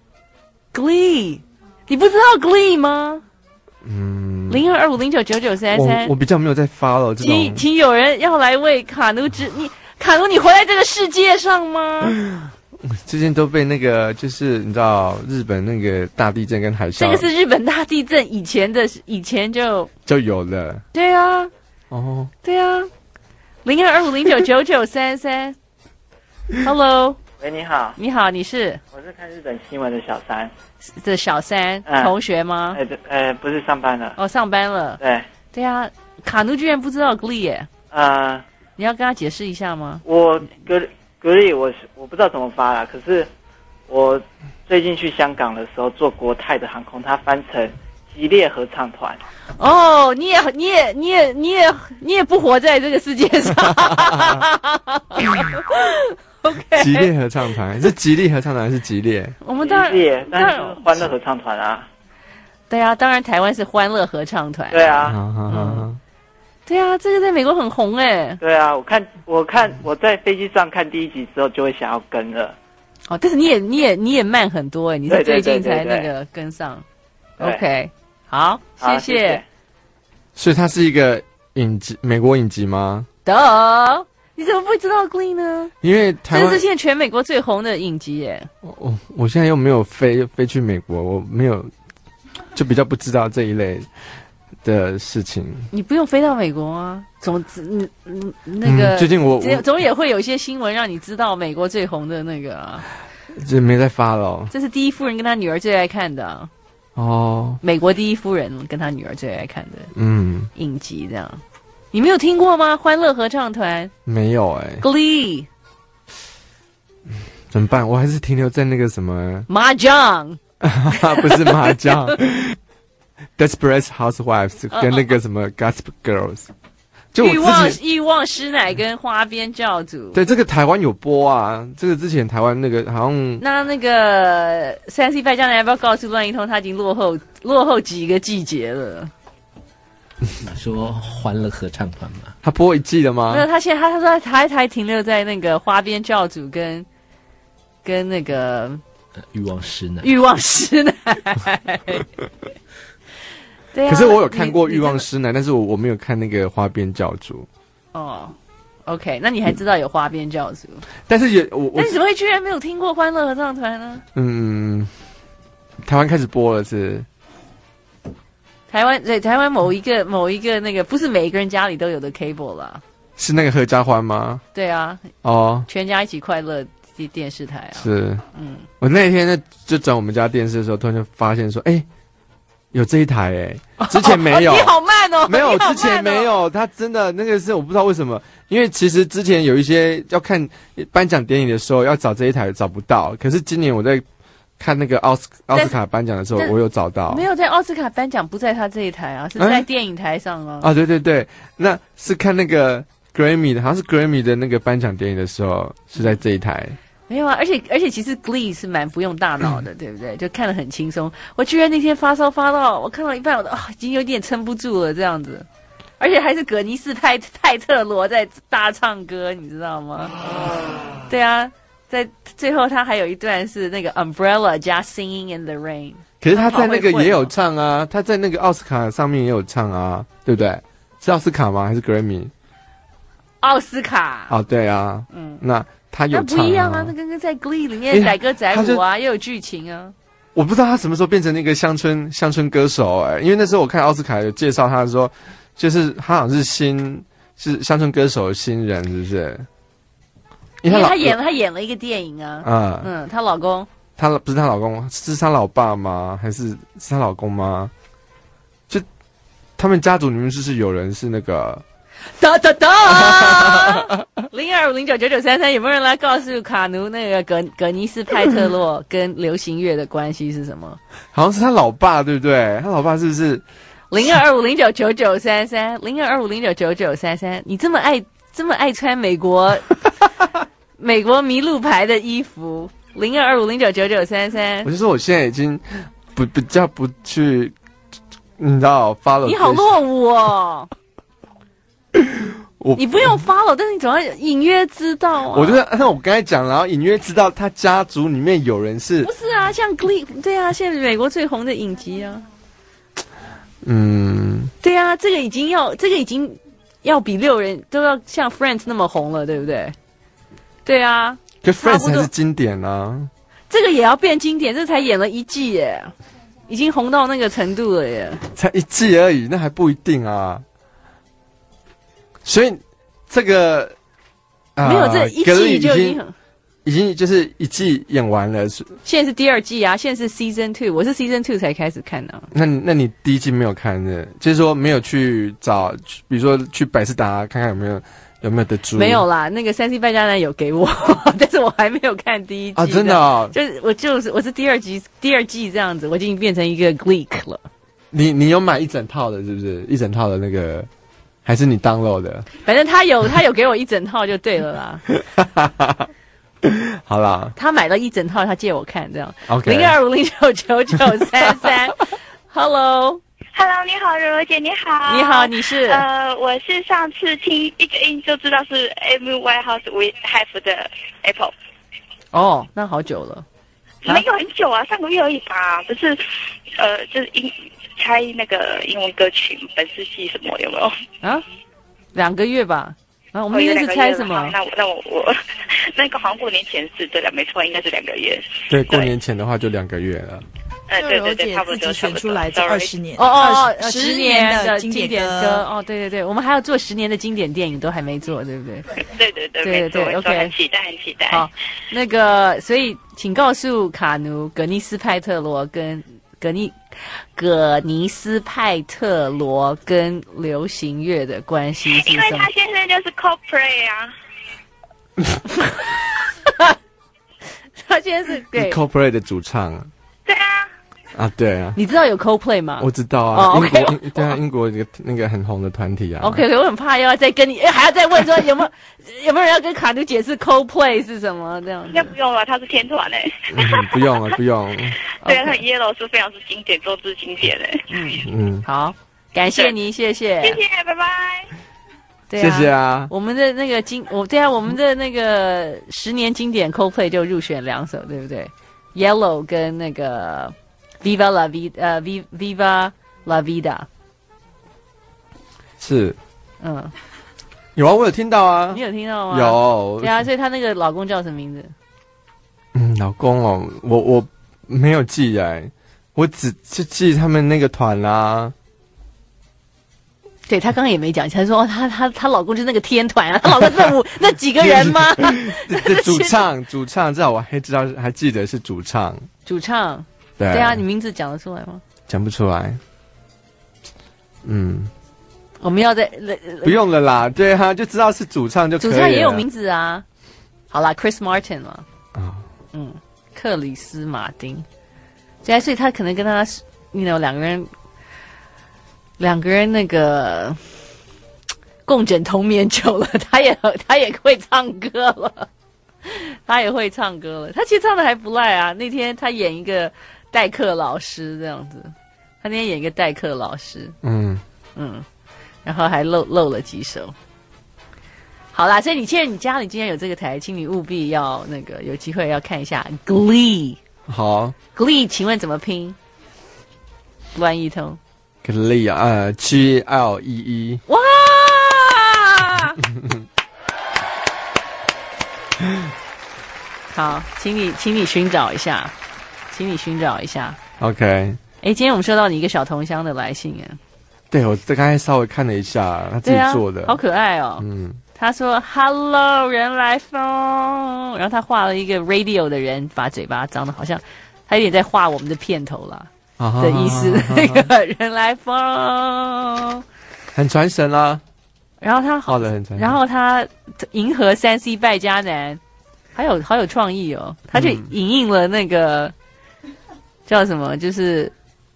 你不知道 Glee 吗？ 嗯， 零二二五零九九九三三， 我比较没有在发了。 请请有人要来为卡奴指你，卡奴你活在这个世界上吗？ 最近都被那个就是你知道日本那个大地震跟海啸， 这个是日本大地震以前的，以前就就有了。 对啊。 哦， 对啊，零二二五零九九九三三 ，Hello， 喂，你好。 你好，你是？ 我是看日本新闻的小三。 的小三、 嗯、 同学吗？ 哎、对，呃，不是上班了。 哦，上班了。 对。 对啊，卡奴居然不知道 Glee 耶？ 呃， 你要跟他解释一下吗？ 我格格力，我我不知道怎么发啦，可是我最近去香港的时候坐国泰的航空，它翻成吉列合唱团。 哦，你也你也你也你也你也不活在这个世界上。OK， 吉列合唱团是吉利合唱团还是吉列？ 我们当然吉列，但是欢乐合唱团啊。 对啊，当然台湾是欢乐合唱团。 对啊， 嗯，对啊，这个在美国很红哎。 对啊，我看我看我在飞机上看第一集之后就会想要跟了。 哦，但是你也你也你也慢很多哎，你是最近才那个跟上。OK， 好，谢谢。 谢谢。 所以它是一个影集，美国影集吗？ 得，你怎么不会知道 Glee 呢？ 因为台湾这是现在全美国最红的影集耶。 我我现在又没有飞飞去美国，我没有，就比较不知道这一类的事情。 你不用飞到美国啊，总嗯嗯那个、 嗯、最近我总也会有一些新闻让你知道美国最红的那个啊。 这没在发了。 这是第一夫人跟她女儿最爱看的、啊。 哦， 美国第一夫人跟她女儿最爱看的， 嗯， 影集这样，你没有听过吗？欢乐合唱团没有哎、欸、 ，Glee， 怎么办？我还是停留在那个什么麻将， 不是麻将，Desperate Housewives 跟那个什么 Gossip Girls， 就我欲望自己欲望师奶跟花边教主， 对，这个台湾有播啊，这个之前台湾那个好像那那个三 C 败将男要不要告诉乱一通，他已经落后落后几个季节了。 你说欢乐合唱团吗？ 他播一季了吗？ 没有，他现在他他说他还还停留在那个花边教主跟跟那个欲望师奶， 欲望师奶。对啊， 可是我有看过欲望师奶，但是我我没有看那个花边教主。 哦 ，OK， 那你还知道有花边教主？ 但是也我， 那你怎么会居然没有听过欢乐合唱团呢？ 嗯，台湾开始播了是。 台湾对台湾某一个某一个那个不是每一个人家里都有的 cable 啦， 是那个合家欢吗？ 对啊， 哦， 全家一起快乐电视台啊， 是， 嗯， 我那天呢就转我们家电视的时候，突然就发现说，哎、欸，有这一台哎、欸，之前没有， 哦、你好慢哦， 没有， 哦、 之前没有，他真的那个是我不知道为什么，因为其实之前有一些要看颁奖典礼的时候要找这一台找不到，可是今年我在。看那个奥斯奥斯卡颁奖的时候，我有找到。 没有在奥斯卡颁奖，不在他这一台啊，是在电影台上啊。 啊，对对对，那是看那个 Grammy 的，好像是 Grammy 的那个颁奖典礼的时候，是在这一台。 没有啊，而且而且其实 Glee 是蛮不用大脑的，对不对？就看得很轻松。我居然那天发烧发到，我看到一半，我都啊已经有点撑不住了这样子，而且还是葛尼斯派泰特罗在大唱歌，你知道吗？对啊。在最后，他还有一段是那个 umbrella 加 singing in the rain。 可是他在那个也有唱啊，他在那个奥斯卡上面也有唱啊，对不对？是奥斯卡吗？还是 Grammy？ 奥斯卡。 哦，对啊，嗯，那他有唱、啊， 那不一样啊，那跟跟在 Glee 里面载歌载舞啊，也有剧情啊。 我不知道他什么时候变成那个乡村乡村歌手哎、欸，因为那时候我看奥斯卡有介绍他说，就是他好像是新是乡村歌手的新人，是不是？ 因为他演了，他演了一个电影啊。嗯嗯，她老公， 她不是她老公，是她老爸吗？还是是她老公吗？就他们家族里面就是有人是那个。 哒哒哒！零二五零九九九三三，有没有人来告诉卡奴那个格格尼斯派特洛跟流行乐的关系是什么？ 好像是他老爸，对不对？他老爸是不是？ 零二二五零九九九三三，零二二五零九九九三三，你这么爱这么爱穿美国。美国麋鹿牌的衣服，零二二五零九九九三三。我就说我现在已经不比较不去，你知道 follow。 你好落伍哦！ 我你不用 follow， 但是你总要隐约知道啊。 我觉得，那我刚才讲，然后隐约知道他家族里面有人是。 不是啊，像 Glee， 对啊，现在美国最红的影集啊。 嗯。 对啊，这个已经要，这个已经要比六人都要像 Friends 那么红了，对不对？对啊， 可 Friends 还是经典啊， 这个也要变经典，这才演了一季耶，已经红到那个程度了耶， 才一季而已，那还不一定啊。所以这个、呃、 没有这一季就已经很已经就是一季演完了，是现在是第二季啊，现在是 season two， 我是 season two 才开始看的、啊。 那你那你第一季没有看的，就是说没有去找，比如说去百视达看看有没有有没有得租？ 没有啦，那个三 C 败家男有给我，但是我还没有看第一季啊，真的哦， 就是我就是我是第二集第二季这样子，我已经变成一个 Gleek 了。 你你有买一整套的，是不是？一整套的那个，还是你 download 的？ 反正他有他有给我一整套就对了啦。 好啦， 他买了一整套，他借我看这样。 OK， 零二五零九九九三三。Hello。 Hello， 你好，柔柔姐，你好。 你好，你是？ 呃，我是上次听一个音就知道是 Amy Winehouse with Have 的 Apple。 哦，那好久了。 没有很久啊，上个月而已吧。不是，呃，就是英猜那个英文歌曲本世纪什么有没有？ 啊，两个月吧。啊，我们应该是猜什么？ 哦、那我那我我那个好像过年前是对了，没错，应该是两个月。 对，过年前的话就两个月了。 呃，对对对，差不多。自己选出来这二十年哦哦哦， 十年的经典歌哦，对对对，我们还要做十年的经典电影，都还没做，对不对？ 对对对， 对对对 ，OK， 很期待，很期待。 好，那个，所以请告诉卡奴，葛尼斯派特罗跟葛尼葛尼斯派特罗跟流行乐的关系是什么？ 因为他先生就是 Coldplay 啊，他现在是对 Coldplay 的主唱。 对啊。 啊，对啊， 你知道有 Coldplay 吗？ 我知道啊， 哦、 英国、 okay 英对啊，英国一个那个很红的团体啊。 OK， 我很怕又要再跟你，还要再问说有没有有没有人要跟卡奴解释 Coldplay 是什么这样子？ 应该不用了，他是天团哎、欸嗯。不用了，不用。 对啊，他 Yellow 是非常是经典，周知经典哎、欸。 嗯嗯， 好，感谢你，谢谢， 谢谢，拜拜。 对啊， 谢谢啊。 我们的那个经，我对啊，我们的那个十年经典 Coldplay 就入选两首，对不对 ？Yellow 跟那个。Viva la vida， 呃 ，Viva la vida， 是， 嗯， 有啊，我有听到啊， 你有听到吗？ 有， 对啊，所以她那个老公叫什么名字？ 嗯，老公哦，我我没有记哎，我只就记他们那个团啦、啊。 对他刚刚也没讲，他说她她她老公就是那个天团啊，她老公这五那几个人吗？ 主唱主唱，至少我还知道还记得是主唱， 主唱。 对, 对啊，你名字讲得出来吗？ 讲不出来。嗯， 我们要在不用了啦，对啊，就知道是主唱就可以了。 主唱也有名字啊。好啦 ，Chris Martin 嘛。 啊、哦， 嗯，克里斯马丁。对啊，所以他可能跟他，你 you know 两个人，两个人那个共枕同眠久了，他也他也会唱歌了，他也会唱歌了。他其实唱的还不赖啊。那天他演一个。代课老师这样子，他那天演一个代课老师， 嗯嗯，然后还漏漏了几首。好啦，所以你既然你家里今天有这个台，请你务必要那个有机会要看一下 Glee。 好 ，Glee， 请问怎么拼？乱一通 ，Glee 啊，呃 ，G L E E。 哇！好，请你请你寻找一下。请你寻找一下 ，OK。 哎，今天我们收到你一个小同乡的来信哎。 对，我刚才稍微看了一下，他自己做的， 啊、好可爱哦。 嗯， 他说 “Hello， 人来疯”，然后他画了一个 radio 的人，把嘴巴张的好像他有点在画我们的片头啦、啊、的意思。那个人来疯， 很传神啦、啊。 然后他画的很传神， 然后他迎合三 C 败家男，还有好有创意哦，他就影印了那个。嗯叫什么？就是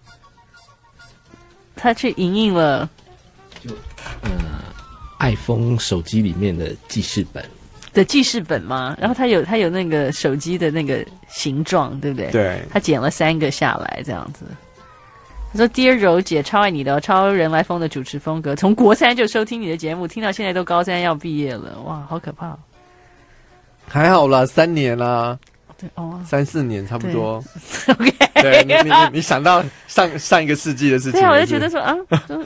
他去影印了， 就呃，iPhone 手机里面的记事本的记事本吗？然后他有他有那个手机的那个形状，对不对？ 对。 他剪了三个下来，这样子。他说 ：“Dear 柔姐，超爱你的，超人来疯的主持风格，从国三就收听你的节目，听到现在都高三要毕业了，哇，好可怕、哦！ 还好啦，三年啦。” 对哦， 三四年差不多。 OK， 对你你你想到上上一个世纪的事情， 对啊，我就觉得说啊，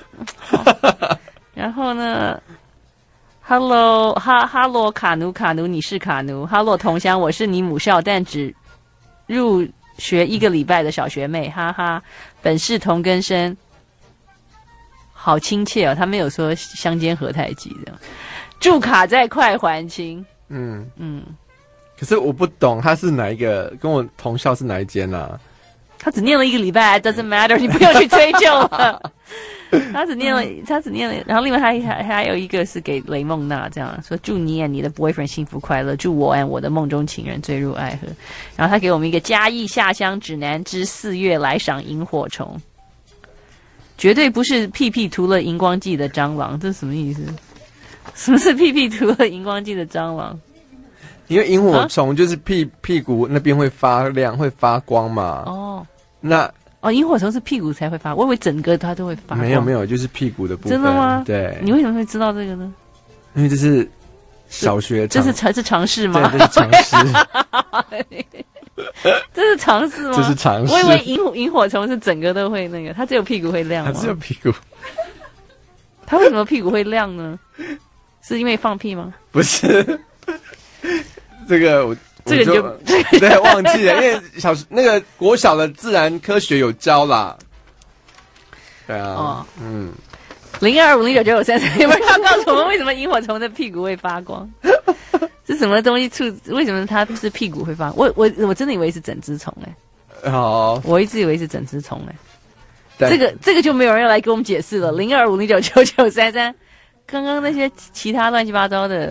然后呢 ，Hello 哈哈罗卡努卡努，你是卡努 ，Hello 同乡，我是你母校但只入学一个礼拜的小学妹，哈哈，本是同根生，好亲切哦，他没有说乡间何太急的，祝卡在快还清， 嗯嗯。 可是我不懂他是哪一个，跟我同校是哪一间啊？ 他只念了一个礼拜 ，doesn't matter， 你不用去追究了。他只念了，他只念了，然后另外还还还有一个是给雷梦娜，这样说祝你和你的 boyfriend 幸福快乐，祝我和我的梦中情人坠入爱河。然后他给我们一个嘉义下乡指南之四月来赏萤火虫，绝对不是屁屁涂了荧光剂的蟑螂，这是什么意思？什么是屁屁涂了荧光剂的蟑螂？ 因为萤火虫就是屁、啊、屁股那边会发亮，会发光嘛。哦，那哦，萤火虫是屁股才会发，我以为整个它都会发光。 没有没有，就是屁股的部分。 真的吗？ 对。 你为什么会知道这个呢？ 因为这是小学， 这是常是常识吗？ 对，这是常识。 这是常识吗？ 这是常识。 我以为萤火萤火虫是整个都会那个，它只有屁股会亮吗？ 它只有屁股。 它为什么屁股会亮呢？是因为放屁吗？ 不是。这个我这个就对忘记了，因为小那个国小的自然科学有教啦。对啊，哦、嗯， 零二五零九九九三三，有没有要告诉我们为什么萤火虫的屁股会发光？是什么东西促？为什么它是屁股会发光？我我我真的以为是整只虫哎、 欸。好， 我一直以为是整只虫哎、欸。这个这个就没有人要来给我们解释了。零二五零九九九三三，刚刚那些其他乱七八糟的。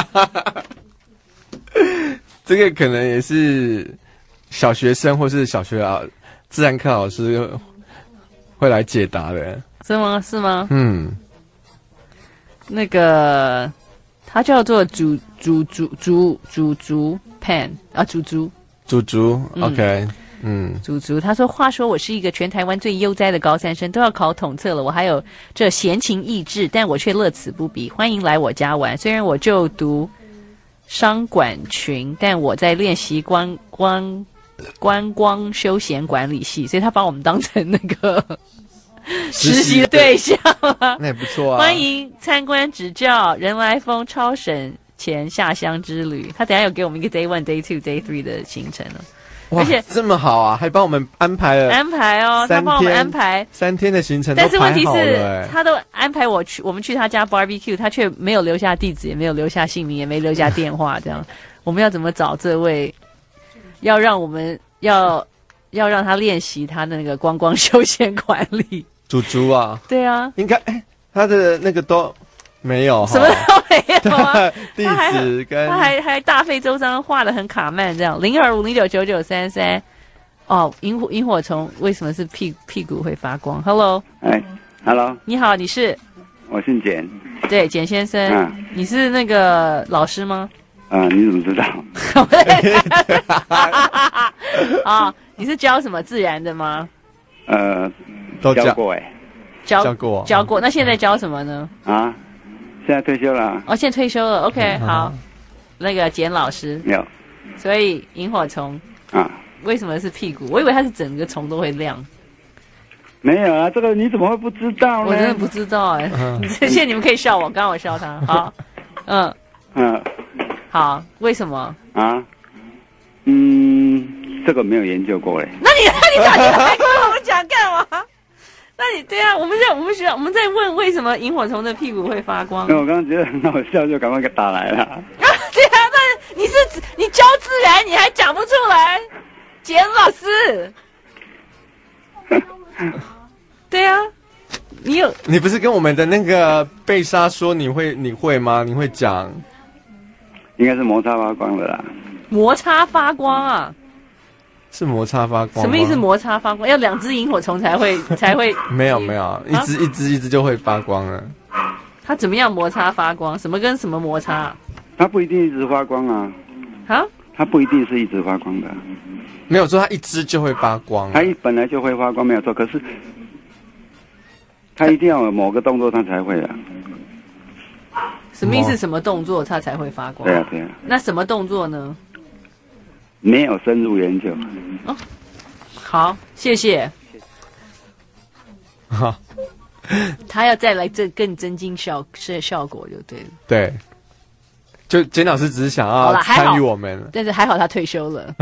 这个可能也是小学生或是小学啊自然课老师会来解答的， 是吗？是吗？ 嗯， 那个它叫做竹竹竹竹竹竹 pen 啊，竹竹竹竹 ，OK， 嗯， 竹竹。他说：“话说我是一个全台湾最悠哉的高三生，都要考统测了，我还有这闲情逸致，但我却乐此不疲。欢迎来我家玩，虽然我就读。”商管群，但我在练习观观观光休闲管理系，所以他把我们当成那个实习的对象了。 那也不错啊！ 欢迎参观指教，人来疯超省钱下乡之旅。他等一下有给我们一个 day one、day two、day three 的行程了。 而且这么好啊，还帮我们安排了安排哦，他帮我们安排三天的行程， 但是问题是， 欸、 他都安排我去，我们去他家 barbecue， 他却没有留下地址，也没有留下姓名，也没留下电话，这样我们要怎么找这位？要让我们要要让他练习他的那个观光休闲管理。 猪猪啊， 对啊， 应该哎，他的那个都。没有， 什么都没有啊！ 地址跟他还还大费周章画的很卡曼这样，零二五零九九九三三。哦，萤火萤火虫为什么是屁屁股会发光 ？Hello， 哎 ，Hello， 你好，你是？ 我姓简。 对，简先生，嗯、你是那个老师吗？ 啊、呃，你怎么知道？ 啊、哦，你是教什么自然的吗？ 呃， 都教过哎、欸， 教教过教过。那现在教什么呢？ 啊。现在退休了。 哦，现在退休了。OK，、嗯、好。那个简老师有。 所以萤火虫啊， 为什么是屁股？我以为它是整个虫都会亮。 没有啊，这个你怎么会不知道呢？ 我真的不知道哎、欸。嗯、谢谢你们可以笑我，刚刚我笑他。好，嗯嗯， 好，为什么？ 啊，嗯，这个没有研究过嘞。 那你那你打电话跟我们讲干嘛？那你对啊，我们在我们学校我们在问为什么萤火虫的屁股会发光？ 那我刚刚觉得很好笑，就赶快给打来了。啊， 对啊，那你是你教自然，你还讲不出来，简老师。对啊，你有你不是跟我们的那个贝莎说你会你会吗？你会讲？ 应该是摩擦发光的啦。 摩擦发光啊？ 是摩擦发光？ 什么意思？摩擦发光要两只萤火虫才会才会？ 没有没有，一只、啊、一只一只就会发光了。 它怎么样摩擦发光？什么跟什么摩擦？ 它不一定一直发光啊。 啊？ 它不一定是一直发光的。 没有说它一只就会发光。 它一本来就会发光，没有错。可是它一定要有某个动作，它才会的。 什么意思？什么动作它才会发光？ 对啊对啊。 那什么动作呢？ 没有深入研究。 哦，好，谢谢。 好， 他要再来这更增进效是效果就对了。 对，就简老师只是想要参与我们， 但是还好他退休了。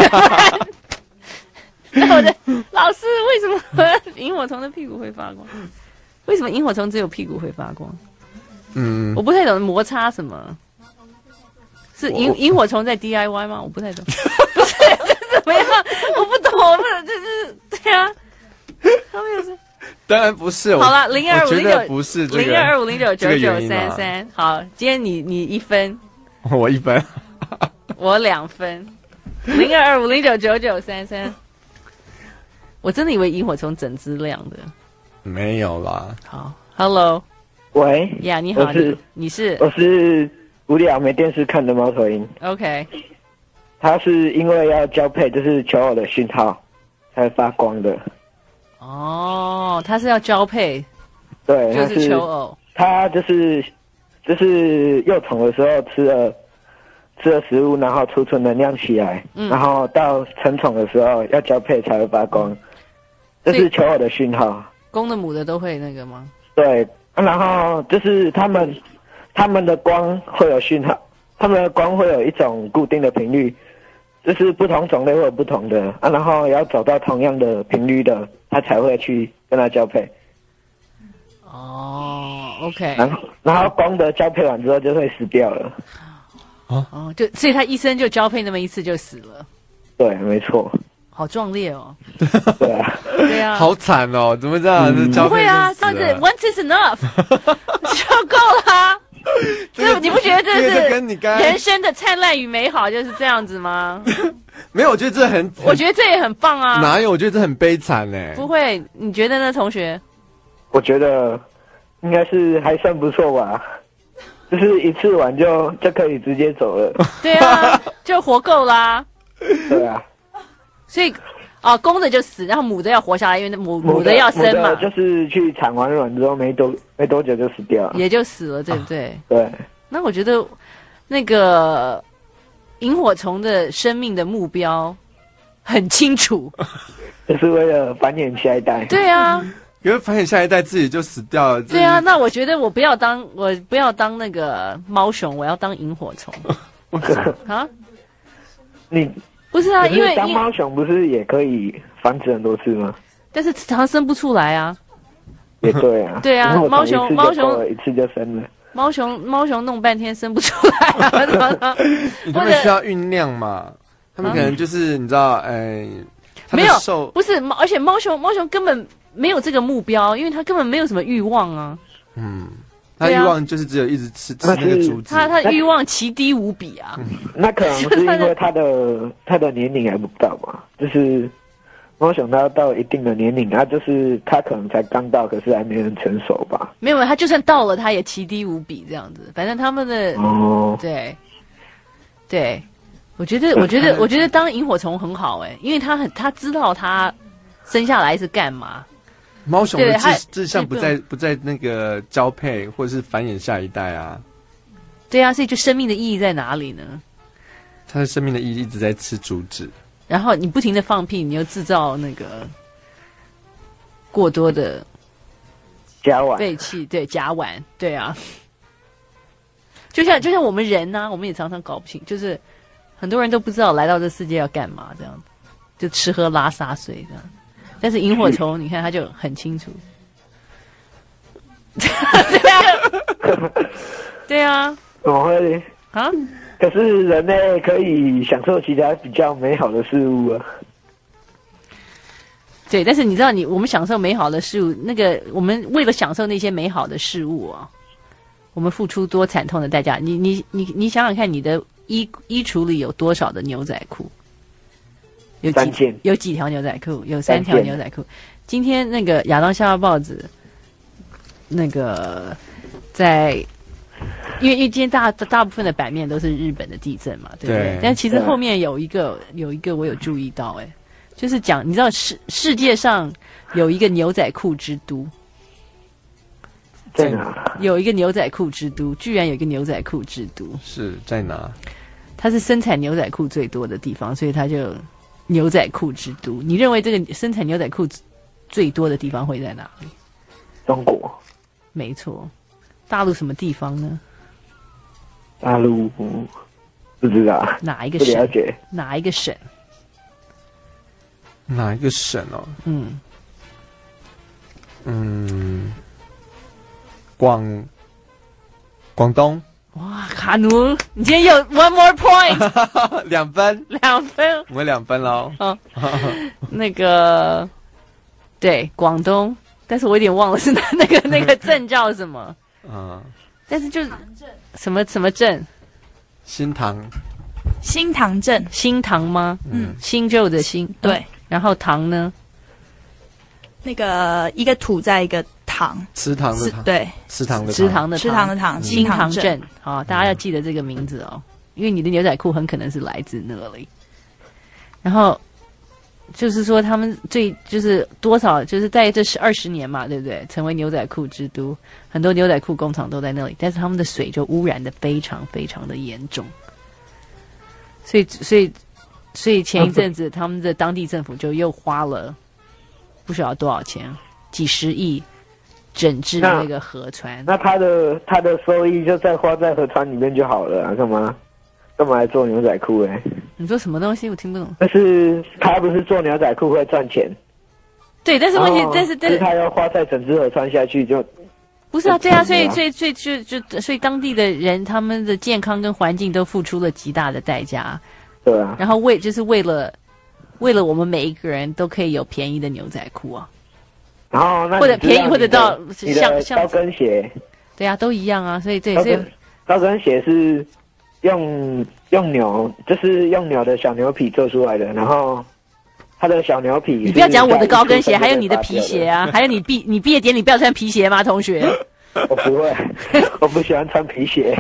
那我的老师，为什么萤火虫的屁股会发光？为什么萤火虫只有屁股会发光？ 嗯， 我不太懂摩擦什么。 是萤萤火虫在 D I Y 吗？我不太懂。不是这怎么样？我不懂，我不懂，这是对啊。他们有是。 当然不是。 好了，零二五零九不是这个零二二五零九九九三三。好，今天你你一分， 我一分， 我两分。零二二五零九九九三三。我真的以为萤火虫整只亮的。 没有啦。 好 ，Hello， 喂， 呀，你好， 我是你是我是无聊没电视看的猫头鹰。 OK， 它是因为要交配，就是求偶的讯号才发光的。 哦，它是要交配， 对， 就是求偶。 它就是就是幼虫的时候吃了吃了食物，然后储存能量起来，嗯、然后到成虫的时候要交配才会发光，这是求偶的讯号。 公的母的都会那个吗？ 对，然后就是他们他们的光会有讯号，他们的光会有一种固定的频率，就是不同种类会有不同的啊，然后要走到同样的频率的，它才会去跟它交配。 哦 ，OK。 然后然后光的交配完之后就会死掉了。 哦哦，就所以他一生就交配那么一次就死了。 对，没错。 好壮烈哦！ 对啊， 对啊， 好惨哦！怎么这样？嗯、 不会啊，这样子 once is enough 就够了。这你不觉得这是跟你刚人生的灿烂与美好就是这样子吗？ 没有，我觉得这很， 我觉得这也很棒啊。 哪有？我觉得这很悲惨嘞。 不会，你觉得呢，同学？ 我觉得应该是还算不错吧，就是一次完就就可以直接走了。 对啊，就活够啦。 对啊。 所以，啊，公的就死，然后母的要活下来，因为母母的要生嘛。 就是去产完卵之后没多没多久就死掉了， 也就死了，对不对？ 啊、对。 那我觉得，那个萤火虫的生命的目标很清楚， 就是为了繁衍下一代。 对啊， 因为繁衍下一代自己就死掉了。 对啊，那我觉得我不要当我不要当那个猫熊，我要当萤火虫。啊？ 你？ 不是啊，因为当猫熊不是也可以繁殖很多次吗？ 但是常常生不出来啊。 也对啊。 对啊，猫熊猫熊一次就生了。 猫熊猫熊弄半天生不出来啊。 他们需要酝酿嘛，他们可能就是你知道，哎， 没有，不是，而且猫熊猫熊根本没有这个目标，因为它根本没有什么欲望啊。 嗯。他欲望就是只有一直吃吃那个竹子， 他他欲望奇低无比啊。 那可能是因为他的他的年龄还不到吧，就是猫熊它要到一定的年龄，啊，就是他可能才刚到，可是还没很成熟吧。 没有，他就算到了，他也奇低无比这样子。反正他们的哦，对对，我觉得我觉得我觉得当萤火虫很好哎、欸，因为他很他知道他生下来是干嘛。 猫熊的志志向不在不在那个交配或者是繁衍下一代啊。 对啊，所以就生命的意义在哪里呢？ 它的生命的意义一直在吃竹子， 然后你不停的放屁，你又制造那个过多的甲烷废气，对甲烷，对啊。就像就像我们人呢、啊，我们也常常搞不清，就是很多人都不知道来到这世界要干嘛，这样子就吃喝拉撒睡这样。但是萤火虫，你看它就很清楚。对啊，对啊， 怎么会啊？ 可是人类可以享受其他比较美好的事物啊。 对，但是你知道你，我们享受美好的事物，那个我们为了享受那些美好的事物啊，我们付出多惨痛的代价。你你你你想想看，你的衣衣橱里有多少的牛仔裤？有几有几条牛仔裤？有三条牛仔裤。今天那个亚当夏报纸，那个在，因为因为今天大大部分的版面都是日本的地震嘛，对不对？对，但其实后面有一个有一个我有注意到、欸，哎，就是讲你知道世世界上有一个牛仔裤之都， 在哪？ 有一个牛仔裤之都，居然有一个牛仔裤之都， 是在哪？ 它是生产牛仔裤最多的地方，所以它就。牛仔裤之都，你认为这个生产牛仔裤最多的地方会在哪里？ 中国， 没错。大陆什么地方呢？ 大陆不知道哪一个省？ 不了解哪一个省？ 哪一个省哦？ 嗯嗯，广广东。 哇靠！ 卡奴，你今天有 one more point， 两分， 两分， 我们两分喽。 哦，那个对广东，但是我有点忘了是哪那个那个镇叫什么。嗯，但是就是什么什么镇？ 新塘。 新塘镇， 新塘吗？嗯，新旧的新，对。嗯、然后塘呢？ 那个一个土在一个塘， 池塘的塘， 对， 池塘的池塘的池塘的塘， 新塘镇。好，大家要记得这个名字哦，因为你的牛仔裤很可能是来自那里。然后就是说，他们最就是多少，就是在这十二十年嘛，对不对？成为牛仔裤之都，很多牛仔裤工厂都在那里，但是他们的水就污染的非常非常的严重。所以，所以，所以前一阵子，他们的当地政府就又花了不晓得多少钱，几十亿整治那个河川。 那他的他的收益就再花在河川里面就好了啊，干嘛干嘛来做牛仔裤？哎， 你说什么东西？我听不懂。 但是他不是做牛仔裤会赚钱？ 对，但是问题，但是但是他要花在整只河川下去就。 不是啊，对啊，所以所以所以就就所以当地的人他们的健康跟环境都付出了极大的代价， 对啊。 然后为就是为了为了我们每一个人都可以有便宜的牛仔裤啊， 然后那或者便宜或者到像像高跟鞋， 对啊，都一样啊，所以对，所以高跟鞋是用用牛，就是用牛的小牛皮做出来的，然后。他的小牛皮， 你不要讲我的高跟鞋，还有你的皮鞋啊，还有你毕你毕业典礼不要穿皮鞋吗，同学？ 我不会，我不喜欢穿皮鞋。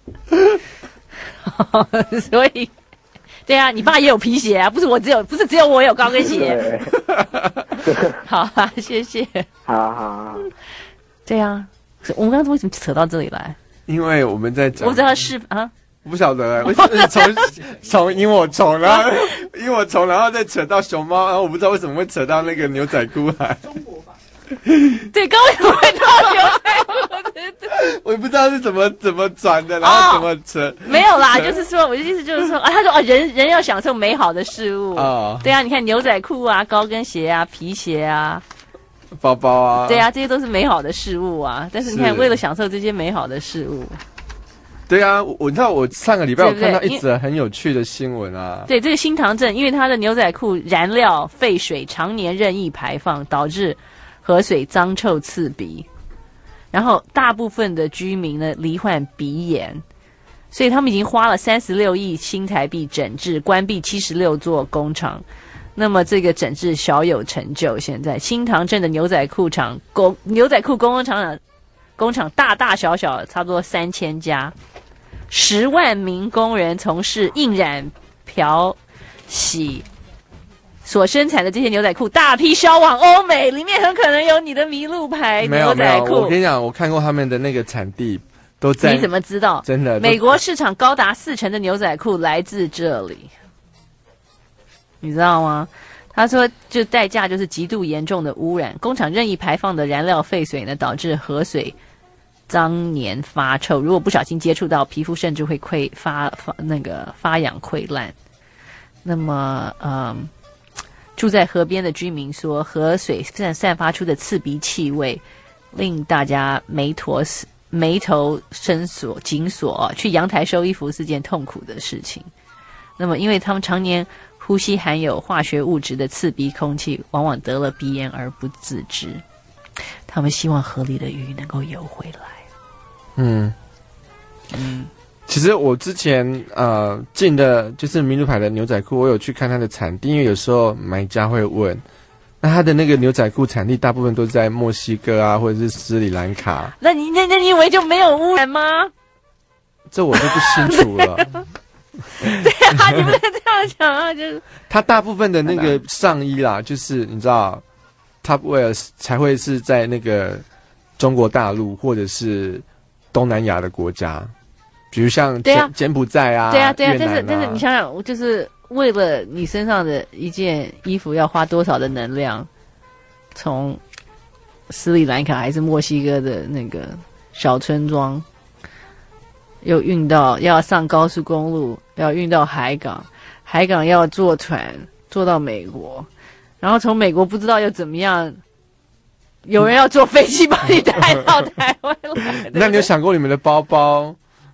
所以，对啊，你爸也有皮鞋啊，不是我只有，不是只有我有高跟鞋。好啊，谢谢。 好好。 对啊，我们刚刚为什么扯到这里来？ 因为我们在讲， 我知道是啊。 不晓得，我从从萤火虫，然后萤火虫，然后再扯到熊猫，然后我不知道为什么会扯到那个牛仔裤来。中国吧？ 对，刚为什么会到牛仔裤？ 我也不知道是怎么怎么转的，然后怎么扯。 哦、没有啦，就是说，我的意思就是说啊，他说啊，人人要享受美好的事物。哦。对啊，你看牛仔裤啊、高跟鞋啊、皮鞋啊、 包包啊， 对啊，这些都是美好的事物啊。但是你看，为了享受这些美好的事物。 对啊，我你知道我上个礼拜有看到一则很有趣的新闻啊。 对，这个新塘镇，因为它的牛仔裤燃料废水常年任意排放，导致河水脏臭刺鼻，然后大部分的居民呢罹患鼻炎，所以他们已经花了三十六亿新台币整治，关闭七十六座工厂。那么这个整治小有成就，现在新塘镇的牛仔裤厂工牛仔裤工厂工厂大大小小差不多三千家。十万名工人从事印染、漂洗所生产的这些牛仔裤，大批销往欧美，里面很可能有你的麋鹿牌牛仔裤。 没有没有，我跟你讲，我看过他们的那个产地都在。 你怎么知道？ 真的， 美国市场高达四成的牛仔裤来自这里，你知道吗？他说，就代价就是极度严重的污染，工厂任意排放的燃料废水呢，导致河水脏黏发臭，如果不小心接触到皮肤，甚至会溃发发那个发痒溃烂。那么，嗯，住在河边的居民说，河水散散发出的刺鼻气味，令大家眉头眉头深锁紧锁。去阳台收衣服是件痛苦的事情。那么，因为他们常年呼吸含有化学物质的刺鼻空气，往往得了鼻炎而不自知。他们希望河里的鱼能够游回来。 嗯嗯，其实我之前呃进的就是麋鹿牌的牛仔裤，我有去看它的产地，因为有时候买家会问，那它的那个牛仔裤产地大部分都在墨西哥啊，或者是斯里兰卡。 那你那那你以为就没有污染吗？ 这我就不清楚了。 对啊，你不能这样讲啊！就是它大部分的那个上衣啦，就是你知道 ，Top Wear 才会是在那个中国大陆或者是东南亚的国家，比如像柬、啊、柬埔寨啊， 对啊对啊， 啊但是但是你想想，就是为了你身上的一件衣服要花多少的能量，从斯里兰卡还是墨西哥的那个小村庄，又运到要上高速公路，要运到海港，海港要坐船坐到美国，然后从美国不知道又怎么样。有人要坐飞机把你带到台湾来。 那你有想过你们的包包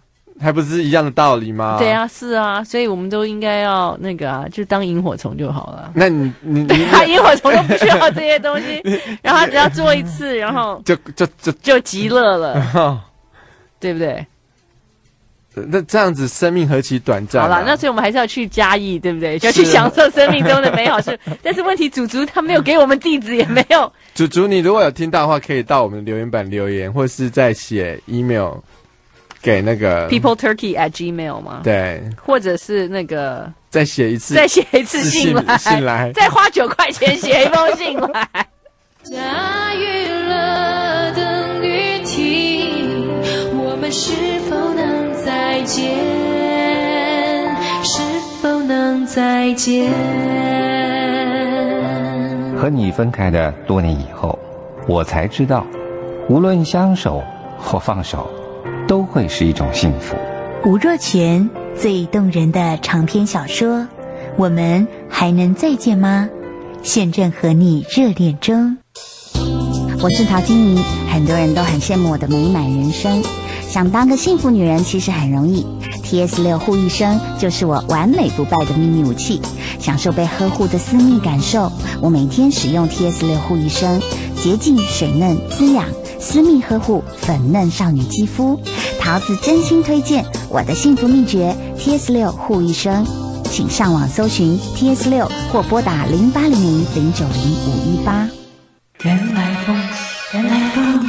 还不是一样的道理吗？ 对啊，是啊，所以我们都应该要那个啊，就当萤火虫就好了。 那你你对啊，萤火虫都不需要这些东西，然后他只要做一次，然后就就就就极乐了，对不对？ 那这样子生命何其短暂、啊！ 好啦，那所以我们还是要去嘉义，对不对？就要去享受生命中的美好事。但是问题，祖祖他没有给我们地址，也没有。 祖祖，你如果有听到的话，可以到我们的留言板留言，或是再写 email 给那个 people turkey at gmail 吗？ 对， 或者是那个再写一次， 再写一次信来， 信来， 再花九块钱写一封信来。 下雨了，等雨停，我们是否能再见？是否能再见？ 和你分开的多年以后，我才知道，无论相守或放手，都会是一种幸福。 吴若权最动人的长篇小说《我们还能再见吗》，现正和你热恋中。 我是陶晶莹，很多人都很羡慕我的美满人生，想当个幸福女人其实很容易。T S 六 护一生就是我完美不败的秘密武器，享受被呵护的私密感受。我每天使用 T S 六 护一生，洁净、水嫩、滋养，私密呵护粉嫩少女肌肤。桃子真心推荐我的幸福秘诀 T S 六 护一生，请上网搜寻 T S 六 或拨打零八零零零九零五一八。 原来风，原来风。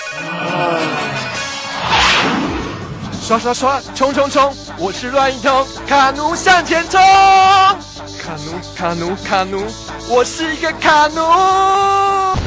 刷刷刷，冲冲冲！我是乱一通，卡奴向前冲！卡奴卡奴卡奴，我是一个卡奴。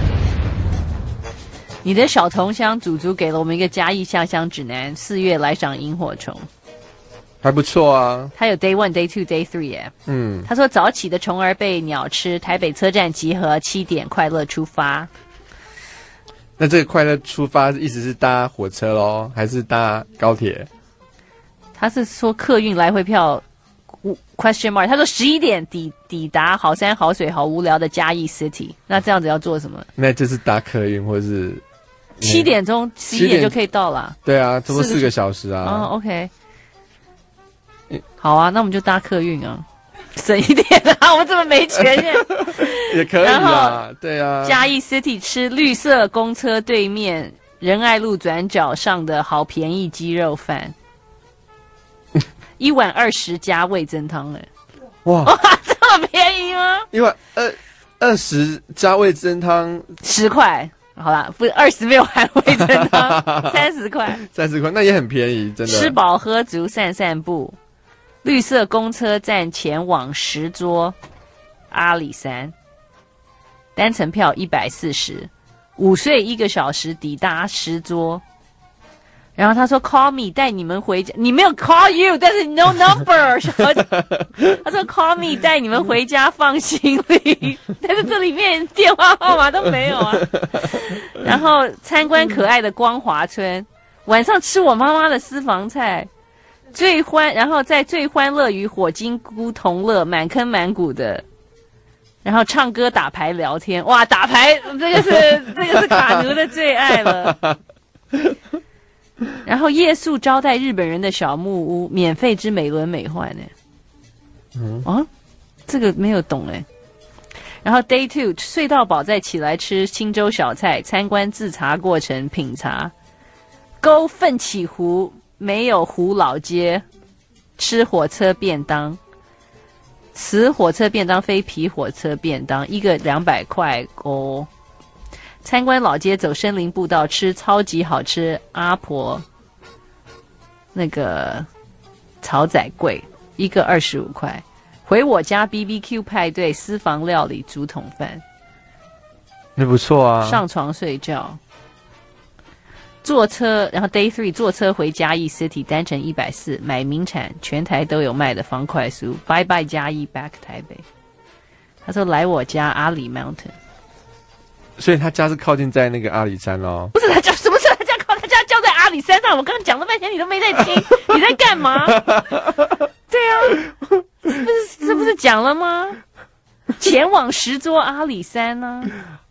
你的小同乡祖祖给了我们一个嘉义下乡指南，四月来赏萤火虫， 还不错啊。 他有 day one day two day three 耶。 嗯， 他说早起的虫儿被鸟吃，台北车站集合，七点快乐出发。 那这个快乐出发意思是搭火车咯，还是搭高铁？ 他是说客运来回票 question mark。他说十一点抵抵达好山好水好无聊的嘉义 City。那这样子要做什么？ 那就是搭客运，或是七点钟十一点就可以到了。 对啊，差不多四个小时啊。 哦 ，OK。好啊，那我们就搭客运啊。省一点啊，我们这么没钱耶。 也可以啊，对啊。 嘉义 City 吃绿色公车对面仁爱路转角上的好便宜鸡肉饭，一碗二十加味噌汤哎。 哇哇，这么便宜吗？ 一碗二二十加味噌汤十块，好啦，不是二十没有含味噌汤，三十块。 三十块，那也很便宜，真的。 吃饱喝足散散步。绿色公车站前往石桌阿里山，单程票一百四十，午睡一个小时抵达石桌。然后他说 call me 带你们回家，你没有 call you， 但是 no number 他说 call me 带你们回家放行李，但是这里面电话号码都没有啊。然后参观可爱的光华村，晚上吃我妈妈的私房菜。最欢，然后在最欢乐与火金菇同乐，满坑满谷的，然后唱歌、打牌、聊天，哇，打牌这个是这个是卡奴的最爱了。然后夜宿招待日本人的小木屋，免费之美轮美奂呢。嗯啊，这个没有懂哎。然后 day two 睡到饱再起来吃青州小菜，参观制茶过程，品茶，勾奋起湖。没有湖老街，吃火车便当，此火车便当非皮火车便当，一个两百块哦。参观老街，走森林步道，吃超级好吃阿婆那个炒仔贵，一个二十五块。回我家 B B Q 派对，私房料理竹筒饭， 那不错啊。 上床睡觉。坐车，然后 day three 坐车回嘉义 City， 单程一百四，买名产，全台都有卖的方块酥。Bye bye 嘉义 ，back 台北。他说来我家阿里 Mountain， 所以他家是靠近在那个阿里山咯。 不是他家，什么是他家靠？他家就在阿里山上。我刚刚讲了半天，你都没在听，你在干嘛？对啊，这不是这不是讲了吗？前往石桌阿里山呢、啊。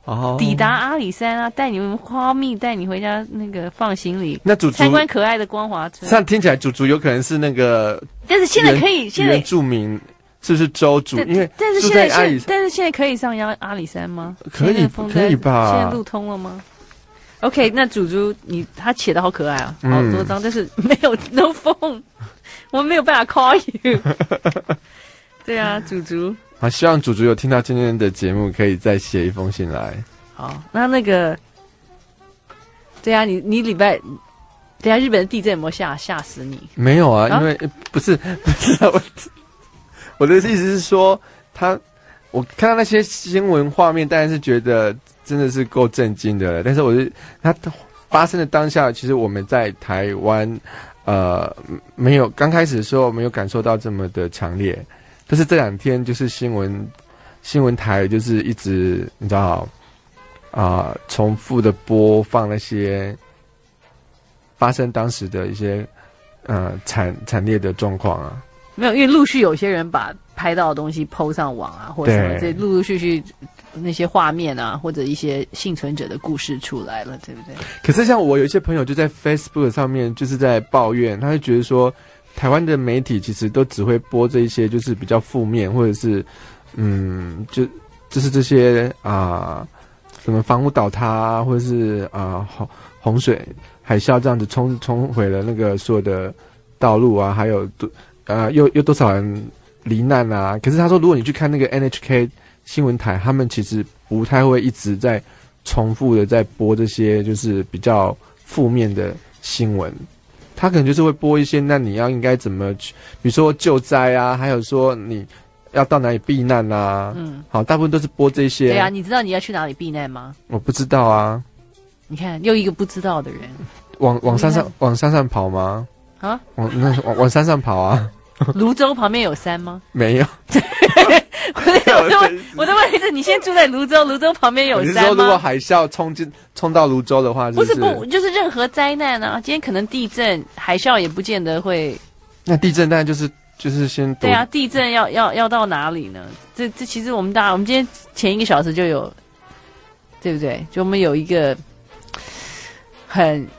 哦， 抵达阿里山啊，带你们花蜜，带你回家那个放行李， 那祖祖参观可爱的光华村。 这样听起来，祖祖有可能是那个， 但是现在可以，现在原住民是不是州主？因为但是住现在在阿里山， 但是现在可以上阿阿里山吗？ 可以可以吧？ 现在路通了吗 ？OK， 那祖祖你他写的好可爱啊， 嗯好多张，但是没有 no phone， 我没有办法 call you。对啊，祖祖。 好，希望祖祖有听到今天的节目，可以再写一封信来。 好，那那个，对啊，你你礼拜，等下日本的地震有没有吓吓死你？ 没有啊， 啊因为不是不是、啊、我我的意思是说，他我看到那些新闻画面，当然是觉得真的是够震惊的了。但是我是他发生的当下，其实我们在台湾，呃，没有刚开始的时候没有感受到这么的强烈。但是这两天就是新闻新闻台就是一直你知道啊、呃，重复的播放那些发生当时的一些呃惨惨烈的状况啊。 没有，因为陆续有些人把拍到的东西 po 上网啊，或者什么，这陆陆续续那些画面啊，或者一些幸存者的故事出来了，对不对？ 可是像我有一些朋友就在 Facebook 上面就是在抱怨，他会觉得说。台湾的媒体其实都只会播这一些，就是比较负面，或者是，嗯，就就是这些啊、呃，什么房屋倒塌、啊，或者是啊洪、呃、洪水、海啸这样子冲冲毁了那个所有的道路啊，还有多呃又又多少人罹难啊。可是他说，如果你去看那个 N H K 新闻台，他们其实不太会一直在重复的在播这些就是比较负面的新闻。他可能就是会播一些，那你要应该怎么去，比如说救灾啊，还有说你要到哪里避难啊，嗯，好，大部分都是播这些。 对啊，你知道你要去哪里避难吗？ 我不知道啊。 你看，又一个不知道的人。 往往山上往山上跑吗？ 啊？ 往那往往山上跑啊？ 泸州旁边有山吗？ 没有。 我的问我的问题是你现在住在泸州，泸州旁边有山吗？ 你是说如果海啸冲进冲到泸州的话是不是？ 不是不就是任何灾难啊？今天可能地震、海啸也不见得会。 那地震当然就是就是先对啊，地震要要要到哪里呢？这这其实我们大我们今天前一个小时就有，对不对？就我们有一个很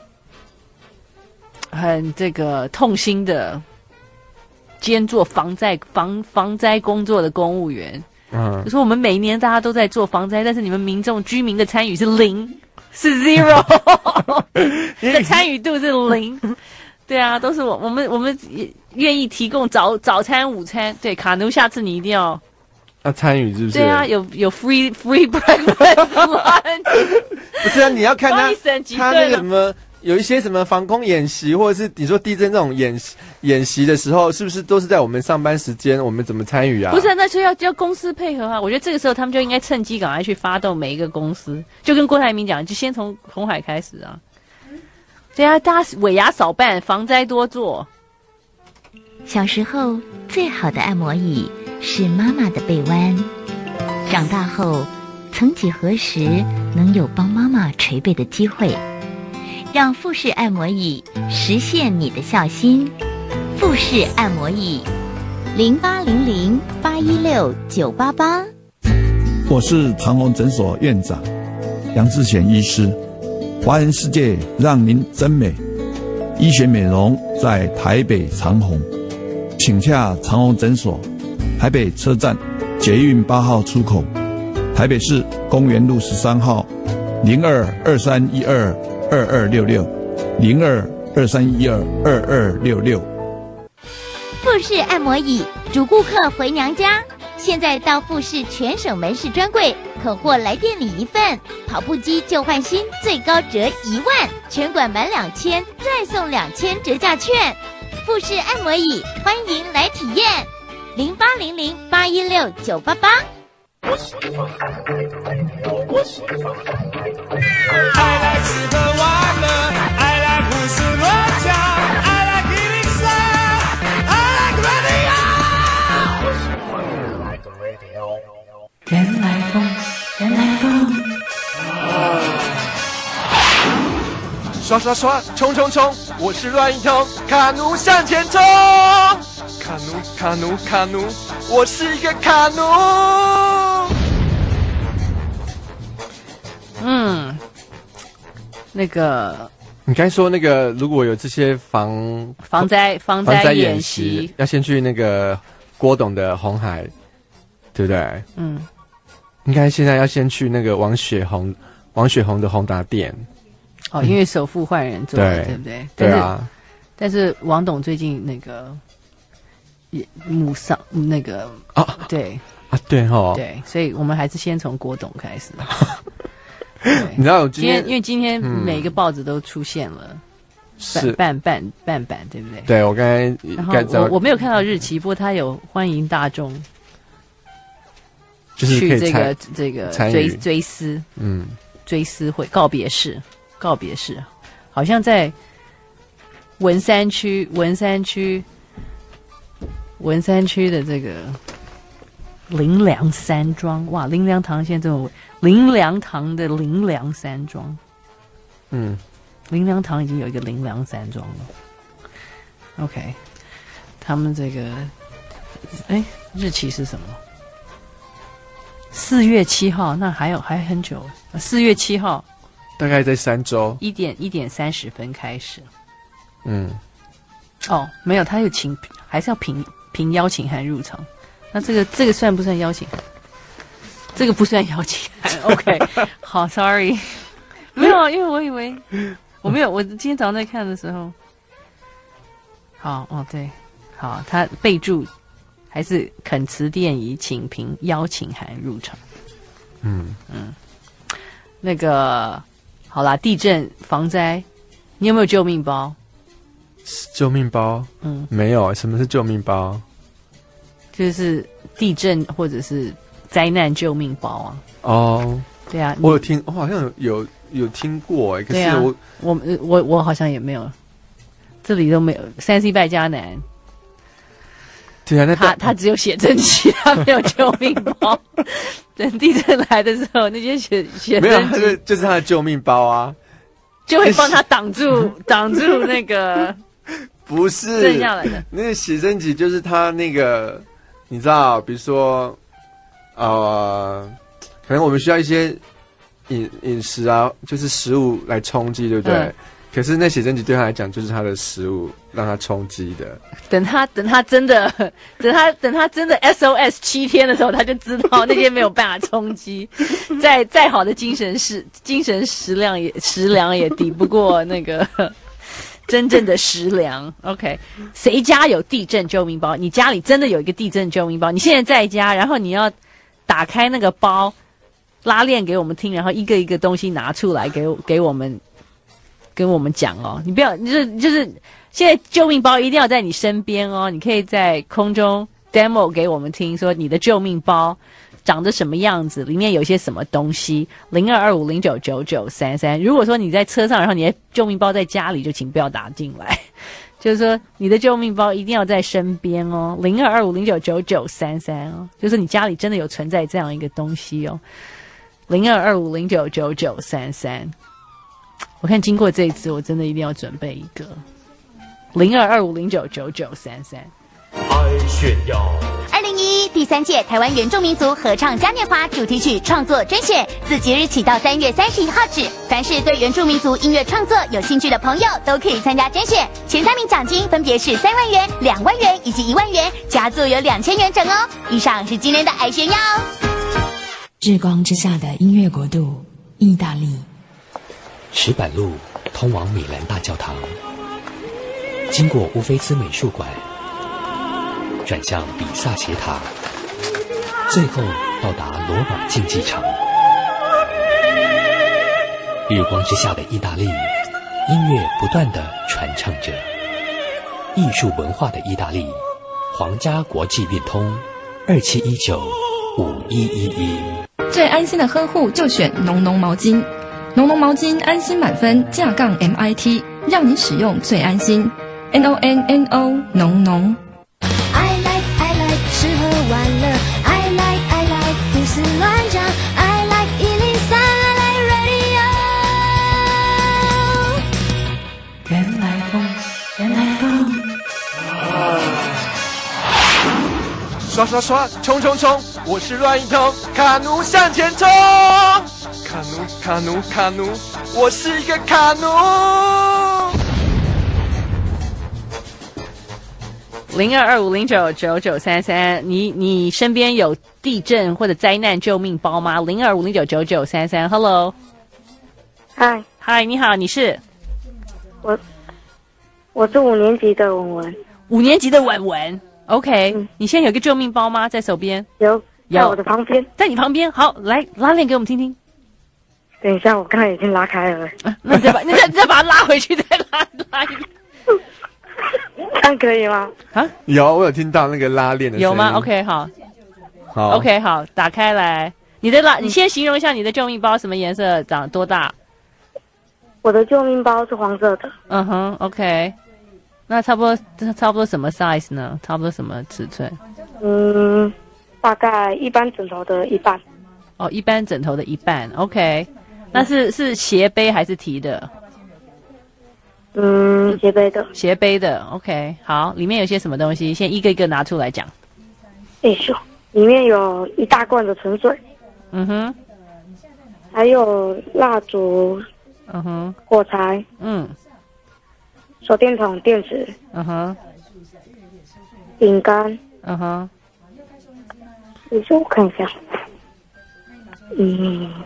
很这个痛心的。兼做防灾防防灾工作的公务员，嗯，就说我们每一年大家都在做防灾，但是你们民众居民的参与是零，是 zero， 的参与度是零。对啊，都是我我们我们愿意提供早早餐、午餐。对，卡奴，下次你一定要要参与，是不是？ 对啊，有有 free free breakfast lunch。 不是啊，你要看他他那个什么。有一些什么防空演习，或者是你说地震这种演习演习的时候，是不是都是在我们上班时间？我们怎么参与啊？ 不是、啊，那就要要公司配合啊！我觉得这个时候他们就应该趁机赶快去发动每一个公司，就跟郭台铭讲，就先从鸿海开始啊。对啊，大家尾牙少办，防灾多做。 小时候最好的按摩椅是妈妈的背弯，长大后，曾几何时能有帮妈妈捶背的机会。让富士按摩椅实现你的孝心。富士按摩椅，零八零零八一六九八八。 我是长虹诊所院长杨志显医师。华人世界让您真美，医学美容在台北长虹，请洽长虹诊所，台北车站捷运八号出口，台北市公园路十三号，零二二三一二。二二六六零二二三一二二二六六。 富士按摩椅，主顾客回娘家。现在到富士全省门市专柜，可获来店礼一份，跑步机旧换新，最高折一万，全馆满两千再送两千折价券。富士按摩椅，欢迎来体验。零八零零八一六九八八。 我喜欢，我喜欢。I like 吃喝玩乐 ，I like 胡思乱想 ，I like eating sad, I like radio。我喜欢 I like radio。 原来风，原来风。 刷刷刷，冲冲冲！我是乱一通，卡奴向前冲！卡奴卡奴卡奴，我是一个卡奴。 嗯，那个你刚才说那个，如果有这些防防灾防灾灾演演习， 要先去那个郭董的红海，对不对？ 嗯， 应该现在要先去那个王雪红王雪红的宏达店。 哦，因为首富换人做的， 对对不对？ 对啊。 但是王董最近那个也母丧那个啊， 对啊，对哈， 对，所以我们还是先从郭董开始。 你知道我今天今天因为今天嗯每个报纸都出现了是半半半版，对不对？ 对我刚才然后刚才我我没有看到日期，不过他有欢迎大众就是可以去这个参这个参与追追思， 嗯， 追思会告别式，告别式，好像在文山区文山区文山区的这个林良山庄，哇，林良堂现在这么林良堂的林良山庄， 嗯， 林良堂已经有一个林良山庄了。OK， 他们这个，哎，日期是什么？四月七号，那还有还很久。四月七号， 大概在三周， 一点一点三十分开始。 嗯， 哦，没有，他有请，还是要凭凭邀请函入场。那这个这个算不算邀请函？这个不算邀请函。OK， 好 ，Sorry， 没有，因为我以为我没有，我今天早上在看的时候，好哦，对，好，他备注还是恳辞电仪，请凭邀请函入场。 嗯嗯，那个好啦，地震防灾，你有没有救命包？ 救命包， 嗯， 没有。什么是救命包？ 就是地震或者是灾难救命包啊。 哦， 对啊， 我有听，我好像有有有听过哎，可是我、 啊、我我我好像也没有，这里都没有。三 C 败家男， 对啊，那他他只有写真集，他没有救命包。等地震来的时候，那些写写没有， 真集就是就是他的救命包啊， 就会帮他挡住挡住那个。 不是震下来的那个写真集，就是他那个，你知道，比如说，呃，可能我们需要一些饮饮食啊，就是食物来充饥，对不对？嗯、可是那写真集对他来讲，就是他的食物让他充饥的。 等他等他真的等他等他真的 S O S 七天的时候，他就知道那些没有办法充饥。再再好的精神食精神食量也食粮也抵不过那个。真正的食粮 ，OK， 谁家有地震救命包？你家里真的有一个地震救命包？你现在在家，然后你要打开那个包，拉链给我们听，然后一个一个东西拿出来给给我们，跟我们讲哦。你不要，就是就是现在救命包一定要在你身边哦。你可以在空中 demo 给我们听，说你的救命包长得什么样子，里面有些什么东西。零二二五零九九九三三。如果说你在车上，然后你的救命包在家里，就请不要打进来。就是说你的救命包一定要在身边哦。零二二五零九九九三三哦，就是你家里真的有存在这样一个东西哦。零二二五零九九九三三。我看经过这一次，我真的一定要准备一个。零二二五零九九九三三。 爱炫耀。 二零一一第三届台湾原住民族合唱嘉年华主题曲创作甄选，自即日起到三月三十一号止，凡是对原住民族音乐创作有兴趣的朋友都可以参加甄选。前三名奖金分别是三万元、两万元以及一万元，佳作有两千元整哦。以上是今天的爱炫耀。 日光之下的音乐国度，意大利。 石板路通往米兰大教堂，经过乌菲兹美术馆。转向比萨斜塔，最后到达罗马竞技场。日光之下的意大利，音乐不断地传唱着。艺术文化的意大利，皇家国际运通二七一九五一一一。 最安心的呵护就选浓浓毛巾，浓浓毛巾安心满分架杠 M I T， 让你使用最安心。N O N N O 浓浓。 吃喝玩乐 I like I like 胡思乱想 I like 一零三 I like radio 原来风原来风刷刷刷冲冲冲，我是乱一通，卡奴向前冲，卡奴卡卡奴卡奴，我是一个卡奴。 零二二五零九九九三三，你你身边有地震或者灾难救命包吗？零二五零九九九三三 ，Hello， 嗨嗨，你好，你是？ 我我是五年级的文文。 五年级的文文 ，OK，、嗯、你现在有个救命包吗？在手边？ 有，在我的旁边， 在你旁边。好，来拉链给我们听听。 等一下，我刚才已经拉开了。 啊、那你再把，你再再把它拉回去，再拉拉一遍。 这样可以吗？ 啊， 有，我有听到那个拉链的声音。 有吗 ？OK， 好， 好 ，OK， 好，打开来。你的拉，你先形容一下你的救命包什么颜色，长多大？ 我的救命包是黄色的。 嗯哼 ，OK， 那差不多差不多什么 size 呢？差不多什么尺寸？ 嗯，大概一般枕头的一半。 哦，一般枕头的一半 ，OK， 那是是斜背还是提的？ 嗯，斜背的。 斜背的 ，OK， 好，里面有些什么东西？先一个一个拿出来讲。 哎呦，里面有一大罐的纯水。 嗯哼。 还有蜡烛。 嗯哼。 火柴。 嗯。 手电筒、电池。 嗯哼。 饼干。 嗯哼。 你说我看一下。嗯。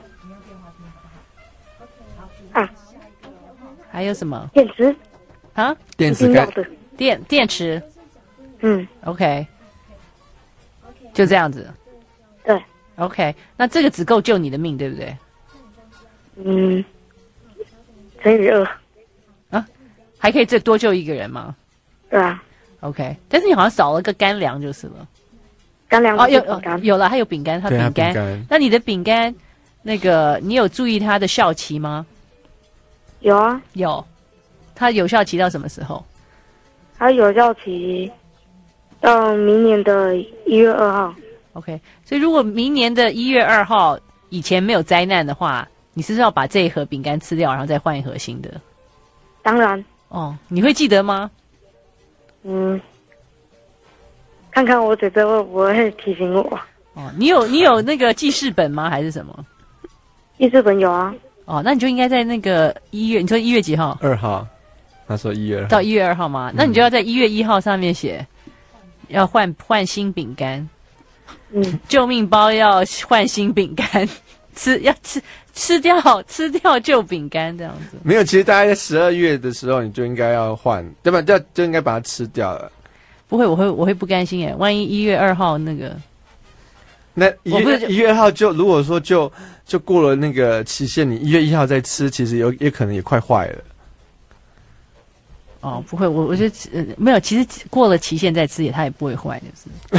啊。 还有什么？ 电池啊， 电池盖， 电电池， 嗯 ，OK， 就这样子， 对 ，OK， 那这个只够救你的命，对不对？ 嗯，乘以二， 啊，还可以再多救一个人吗？ 对啊 ，OK， 但是你好像少了个干粮就是了， 干粮哦，有哦有了，还有饼干，它饼干， 饼干那你的饼干，那个你有注意它的效期吗？ 有啊， 有，它有效期到什么时候？ 它有效期到明年的一月二号。 OK， 所以如果明年的一月二号以前没有灾难的话，你是不是要把这一盒饼干吃掉，然后再换一盒新的？ 当然。 哦，你会记得吗？ 嗯，看看我姐姐会不会提醒我。 哦，你有你有那个记事本吗？还是什么？ 记事本有啊。 哦，那你就应该在那个一月，你说一月几号？ 二号，他说一月二号到一月二号吗？嗯、那你就要在一月一号上面写，要换换新饼干， 嗯， 救命包要换新饼干，吃要吃吃掉吃掉旧饼干这样子。 没有，其实大概在十二月的时候你就应该要换，对吧？就就应该把它吃掉了。 不会，我会我会不甘心耶，万一一月二号那个。 那一月一月号就如果说就就过了那个期限，你一月一号再吃，其实有也可能也快坏了。 哦，不会，我我觉得、呃、没有，其实过了期限再吃也它也不会坏，就是。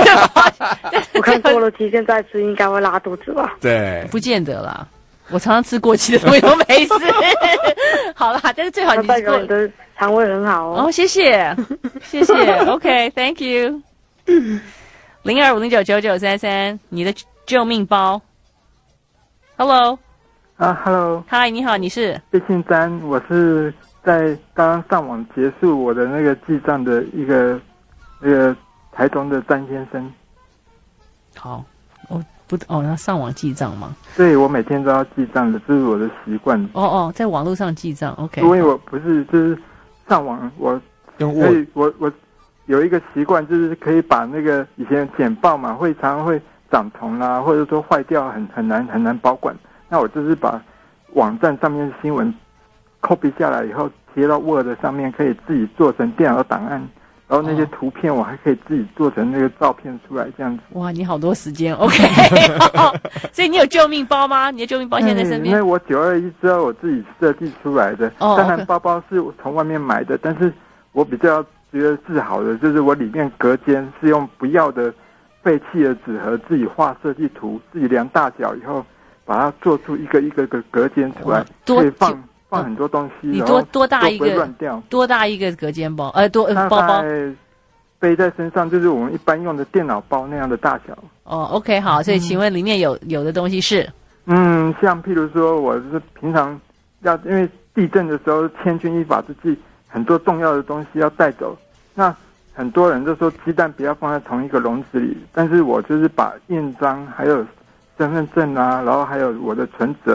我看过了期限再吃应该会拉肚子吧？ 对， 不见得啦，我常常吃过期的东西都没事。好啦，但是最好你代表你的肠胃很好哦。 哦，谢谢，谢谢 ，OK，Thank you。零二五零九九九三三，你的救命包。Hello， 啊 ，Hello， 嗨，你好，你是？ 叶姓詹，我是在刚刚上网结束我的那个记账的一个那个台中的詹先生。 好，我不哦，那上网记账吗？ 对，我每天都要记账的，这是我的习惯。 哦哦，在网络上记账 ，OK。 因为我不是就是上网，我用所以我我。有一个习惯，就是可以把那个以前简报嘛，会常常会长虫啦，或者说坏掉，很很难很难保管。那我就是把网站上面的新闻 copy 下来以后，贴到 Word 上面，可以自己做成电脑档案。然后那些图片我还可以自己做成那个照片出来，这样子。 哇，你好多时间 ，OK 、哦。所以你有救命包吗？你的救命包现在在身边？ 因为我九二一之后我自己设计出来的， 哦、 当然包包是从外面买的，但是我比较。觉得自豪的就是我里面隔间是用不要的废弃的纸盒自己画设计图，自己量大小以后，把它做出一个一个个隔间出来，可以放放很多东西。 你多多大一个？ 乱掉。 多大一个隔间包？呃，多呃包包。 背在身上就是我们一般用的电脑包那样的大小。 哦 ，OK， 好，所以请问里面有、嗯、有的东西是？ 嗯，像譬如说，我是平常要因为地震的时候千钧一发之际，很多重要的东西要带走。那很多人就说鸡蛋不要放在同一个笼子里，但是我就是把印章还有身份证啊，然后还有我的存折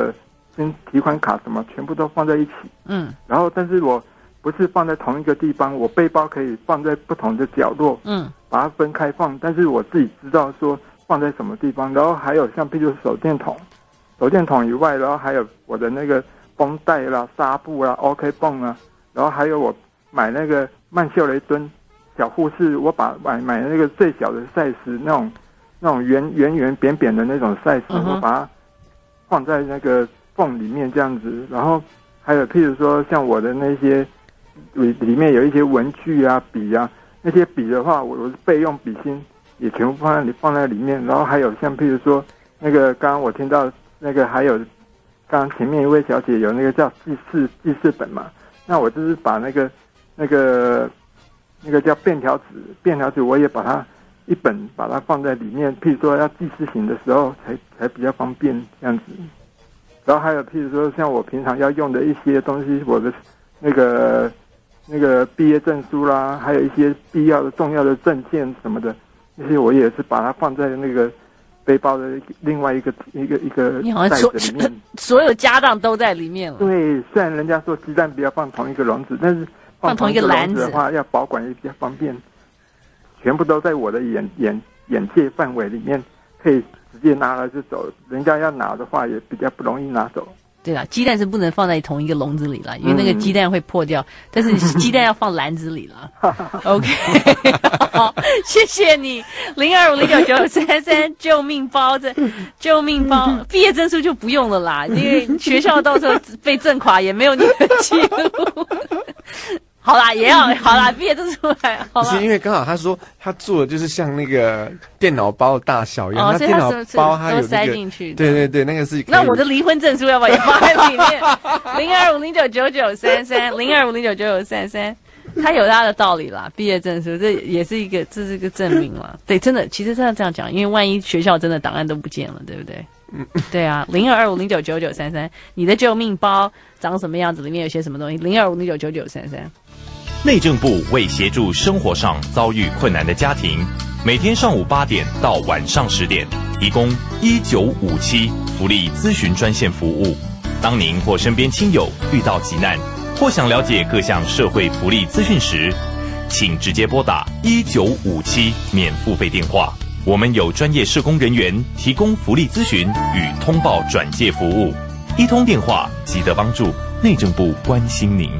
跟提款卡什么全部都放在一起。 嗯， 然后但是我不是放在同一个地方，我背包可以放在不同的角落， 嗯， 把它分开放，但是我自己知道说放在什么地方。然后还有像譬如手电筒，手电筒以外，然后还有我的那个绷带啦、纱布啦、OK 泵啊，然后还有我买那个曼秀雷敦小护士，我把买买那个最小的 size 那种那种圆圆圆扁扁的那种 size，、嗯、我把它放在那个缝里面这样子。然后还有譬如说像我的那些里里面有一些文具啊、笔啊，那些笔的话，我我是备用笔芯也全部放在里放在里面。然后还有像譬如说那个刚刚我听到那个还有刚刚前面一位小姐有那个叫记事记事本嘛，那我就是把那个那个那个叫便条纸便条纸我也把它一本把它放在里面，譬如说要记事情的时候才才比较方便这样子。然后还有譬如说像我平常要用的一些东西，我的那个那个毕业证书啦，还有一些必要的重要的证件什么的，那些我也是把它放在那个背包的另外一个一个一个袋子里面， 所有家当都在里面了。 对，虽然人家说鸡蛋不要放同一个笼子，但是放同一个篮子的话，要保管也比较方便。全部都在我的眼眼眼界范围里面，可以直接拿了就走。人家要拿的话，也比较不容易拿走。 对啦，鸡蛋是不能放在同一个笼子里啦，因为那个鸡蛋会破掉。嗯、但是鸡蛋要放篮子里啦。OK， 好，谢谢你，零二五零九九三三救命包这救命包，毕业证书就不用了啦，因为学校到时候被震垮也没有你的记录。好啦，也要好啦，毕业证书来。好啦， 是因为刚好他说他做的就是像那个电脑包的大小一样， 哦、 那电脑包它有、那个、 塞进去。 对对对，那个是。 那我的离婚证书要不要也放在里面？零二五零九九九三三，零二五零九九九三三，他有他的道理啦。毕业证书这也是一个，这是一个证明啦。对，真的，其实这样这样讲，因为万一学校真的档案都不见了，对不对？嗯，对啊，零二二五零九九九三三，你的救命包长什么样子？里面有些什么东西？零二五零九九九三三。 内政部为协助生活上遭遇困难的家庭，每天上午八点到晚上十点，提供一九五七福利咨询专线服务。当您或身边亲友遇到急难，或想了解各项社会福利资讯时，请直接拨打一九五七免付费电话。我们有专业社工人员提供福利咨询与通报转介服务，一通电话即得帮助。内政部关心您。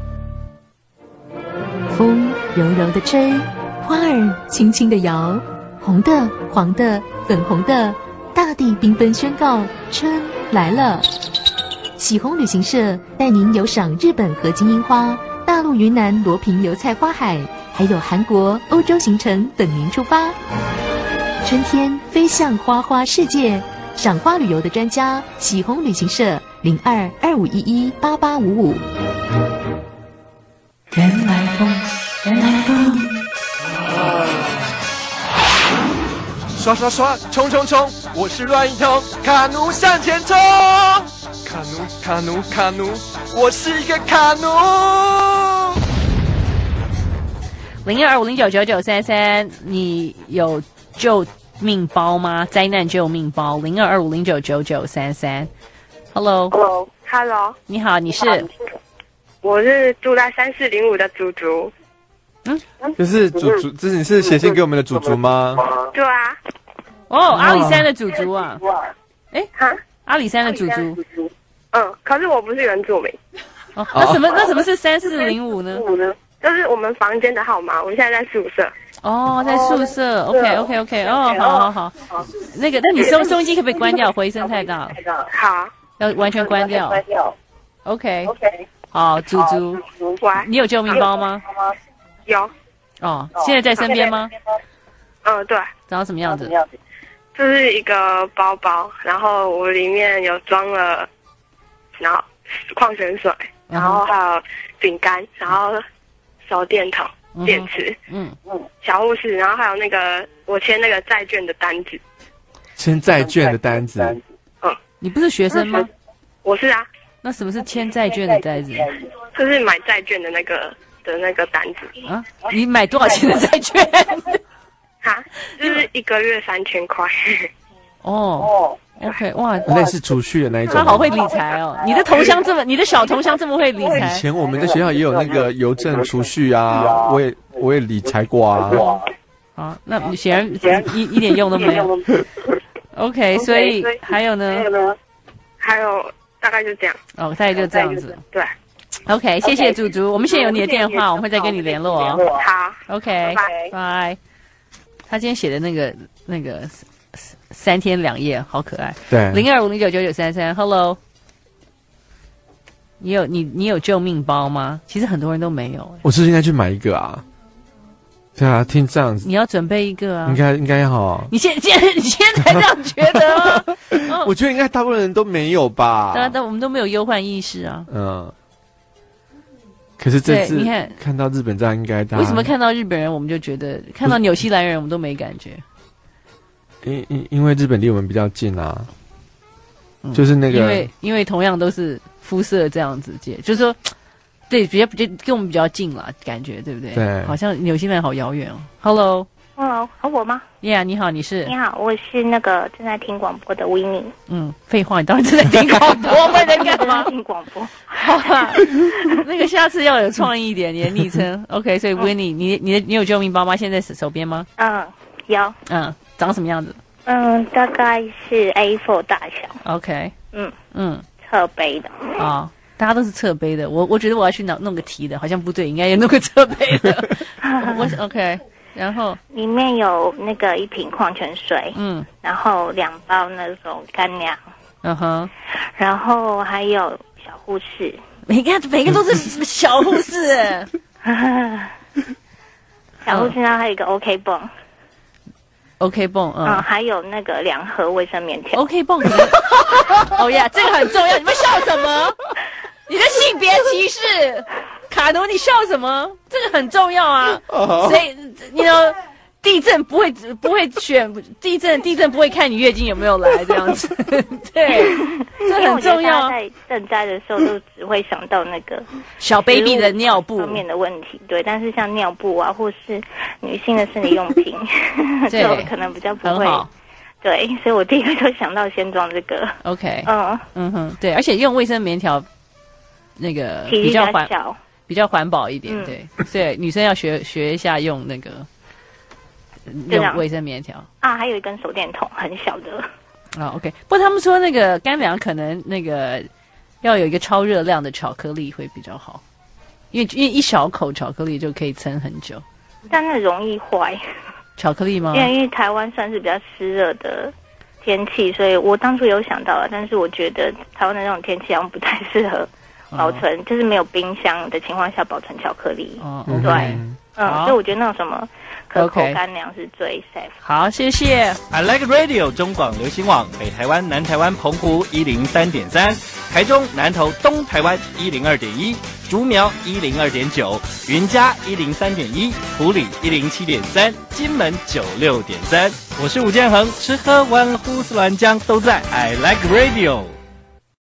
风柔柔的吹，花儿轻轻的摇，红的、黄的、粉红的，大地缤纷宣告春来了。喜红旅行社带您游赏日本和金樱花、大陆云南罗平油菜花海，还有韩国、欧洲行程等您出发。春天飞向花花世界，赏花旅游的专家喜红旅行社零二二五一一八八五五。人来疯，人来疯。 刷刷刷，冲冲冲！我是乱一通，卡奴向前冲！卡奴卡奴卡奴，我是一个卡奴。 零二五零九九九三三，你有救命包吗？灾难救命包，零二二五零九九九三三。Hello，Hello， 你好，你是？ 我是住在三四零五的祖祖。 嗯， 就是祖祖，这是你是写信给我们的祖祖吗？ 对啊。 哦，阿里山的祖祖啊。哎， 哈， 阿里山的祖祖。 嗯，可是我不是原住民。 哦，那什么？那什么是三四零五呢？ 就是我们房间的号码。我们现在在宿舍。 哦，在宿舍。OK OK OK。哦，好好好。那个，那你收收音机可不可以关掉？回声太大了。 好。 要完全关掉。关掉。OK OK。好，猪猪，你有救命包吗？ 有。 哦，现在在身边吗？ 嗯，对。 长什么样子？ 这是一个包包，然后我里面有装了，然后矿泉水，然后还有饼干，然后手电筒、电池，嗯嗯，小护士，然后还有那个我签那个债券的单子。 签债券的单子。 嗯， 你不是学生吗？ 我是啊。 那什么是签债券的单子？ 就是买债券的那个的那个单子啊。你买多少钱的债券？ 哈，就是一个月三千块。 哦 OK， 哇， 类似储蓄的那一种。 他好会理财哦！你的同乡这么，你的小同乡这么会理财。 以前我们在学校也有那个邮政储蓄啊，我也我也理财过啊。 好，那显然一一点用都没有。OK， 所以还有呢？ 还有大概就这样。 哦，大概就这样子。 对。 OK， 谢谢祖祖，我们现在有你的电话，我们会再跟你联络哦。 好 ，OK， 拜拜。他今天写的那个那个三天两夜，好可爱。 对， 零二五零九九九三三 ，Hello， 你有你你有救命包吗？其实很多人都没有。 我是不是应该去买一个啊？对啊，听这样子， 你要准备一个啊。 应该应该好。 你现现你现在这样觉得吗？ 哦、我觉得应该大部分人都没有吧。 当然，但我们都没有忧患意识啊。 嗯。可是这次你看看到日本这样，应该大为什么看到日本人我们就觉得，看到纽西兰人我们都没感觉？ 因因因为日本离我们比较近啊，嗯、就是那个因为因为同样都是肤色这样子，就是说，对，比较比较跟我们比较近啦，感觉对不对？ 对， 好像纽西兰好遥远哦。Hello， Hello， 和我吗 ？Yeah， 你好，你是？ 你好，我是那个正在听广播的 Winnie。 嗯，废话，你当然正在听广播，不然在干嘛？ 听广播。 好吧，那个下次要有创意一点，你的昵称。OK， 所以 Winnie，、嗯、你你的你有救命包吗？现在手边吗？ 嗯，有。 嗯，长什么样子？ 嗯，大概是 A 四 大小。 OK。嗯嗯， 侧背的。 啊、哦，大家都是侧背的。我我觉得我要去弄弄个提的，好像不对，应该也弄个侧背的。我 OK。然后里面有那个一瓶矿泉水， 嗯，然后两包那种干粮， 嗯哼， 然后还有小护士， 每个每个都是小护士， 小护士呢还有一个 OK 泵 ，OK 泵，嗯， 嗯，还有那个两盒卫生棉条 ，OK 泵，哦呀，这个很重要，你们笑什么？你的性别歧视，卡奴，你笑什么？这个很重要啊！所以，你know地震不会不会选地震，地震不会看你月经有没有来这样子，对，这很重要。 在赈灾的时候，都只会想到那个小 baby 的尿布方面的问题，对。但是像尿布啊，或是女性的生理用品，就可能比较不会。对，所以我第一个就想到先装这个。 OK， 嗯嗯哼，对，而且用卫生棉条。那个比较环比较环保一点，嗯、对，所以女生要学学一下用那个用卫生棉条啊，还有一根手电筒，很小的啊。OK， 不过他们说那个干粮可能那个要有一个超热量的巧克力会比较好，因为因为一小口巧克力就可以撑很久， 但那容易坏。 巧克力吗？ 因为因为台湾算是比较湿热的天气，所以我当初有想到了，但是我觉得台湾的那种天气好像不太适合。保存、哦、就是没有冰箱的情况下保存巧克力，哦、对，嗯，嗯所以我觉得那种什么可口干粮是最 safe。 好，谢谢。 I Like Radio 中广流行网北台湾、南台湾、澎湖一零三点三，台中、南投、东台湾一零二点一，竹苗一零二点九，云嘉一零三点一，埔里一零七点三，金门九六点三。我是吴建衡，吃喝玩呼斯兰江都在 I Like Radio。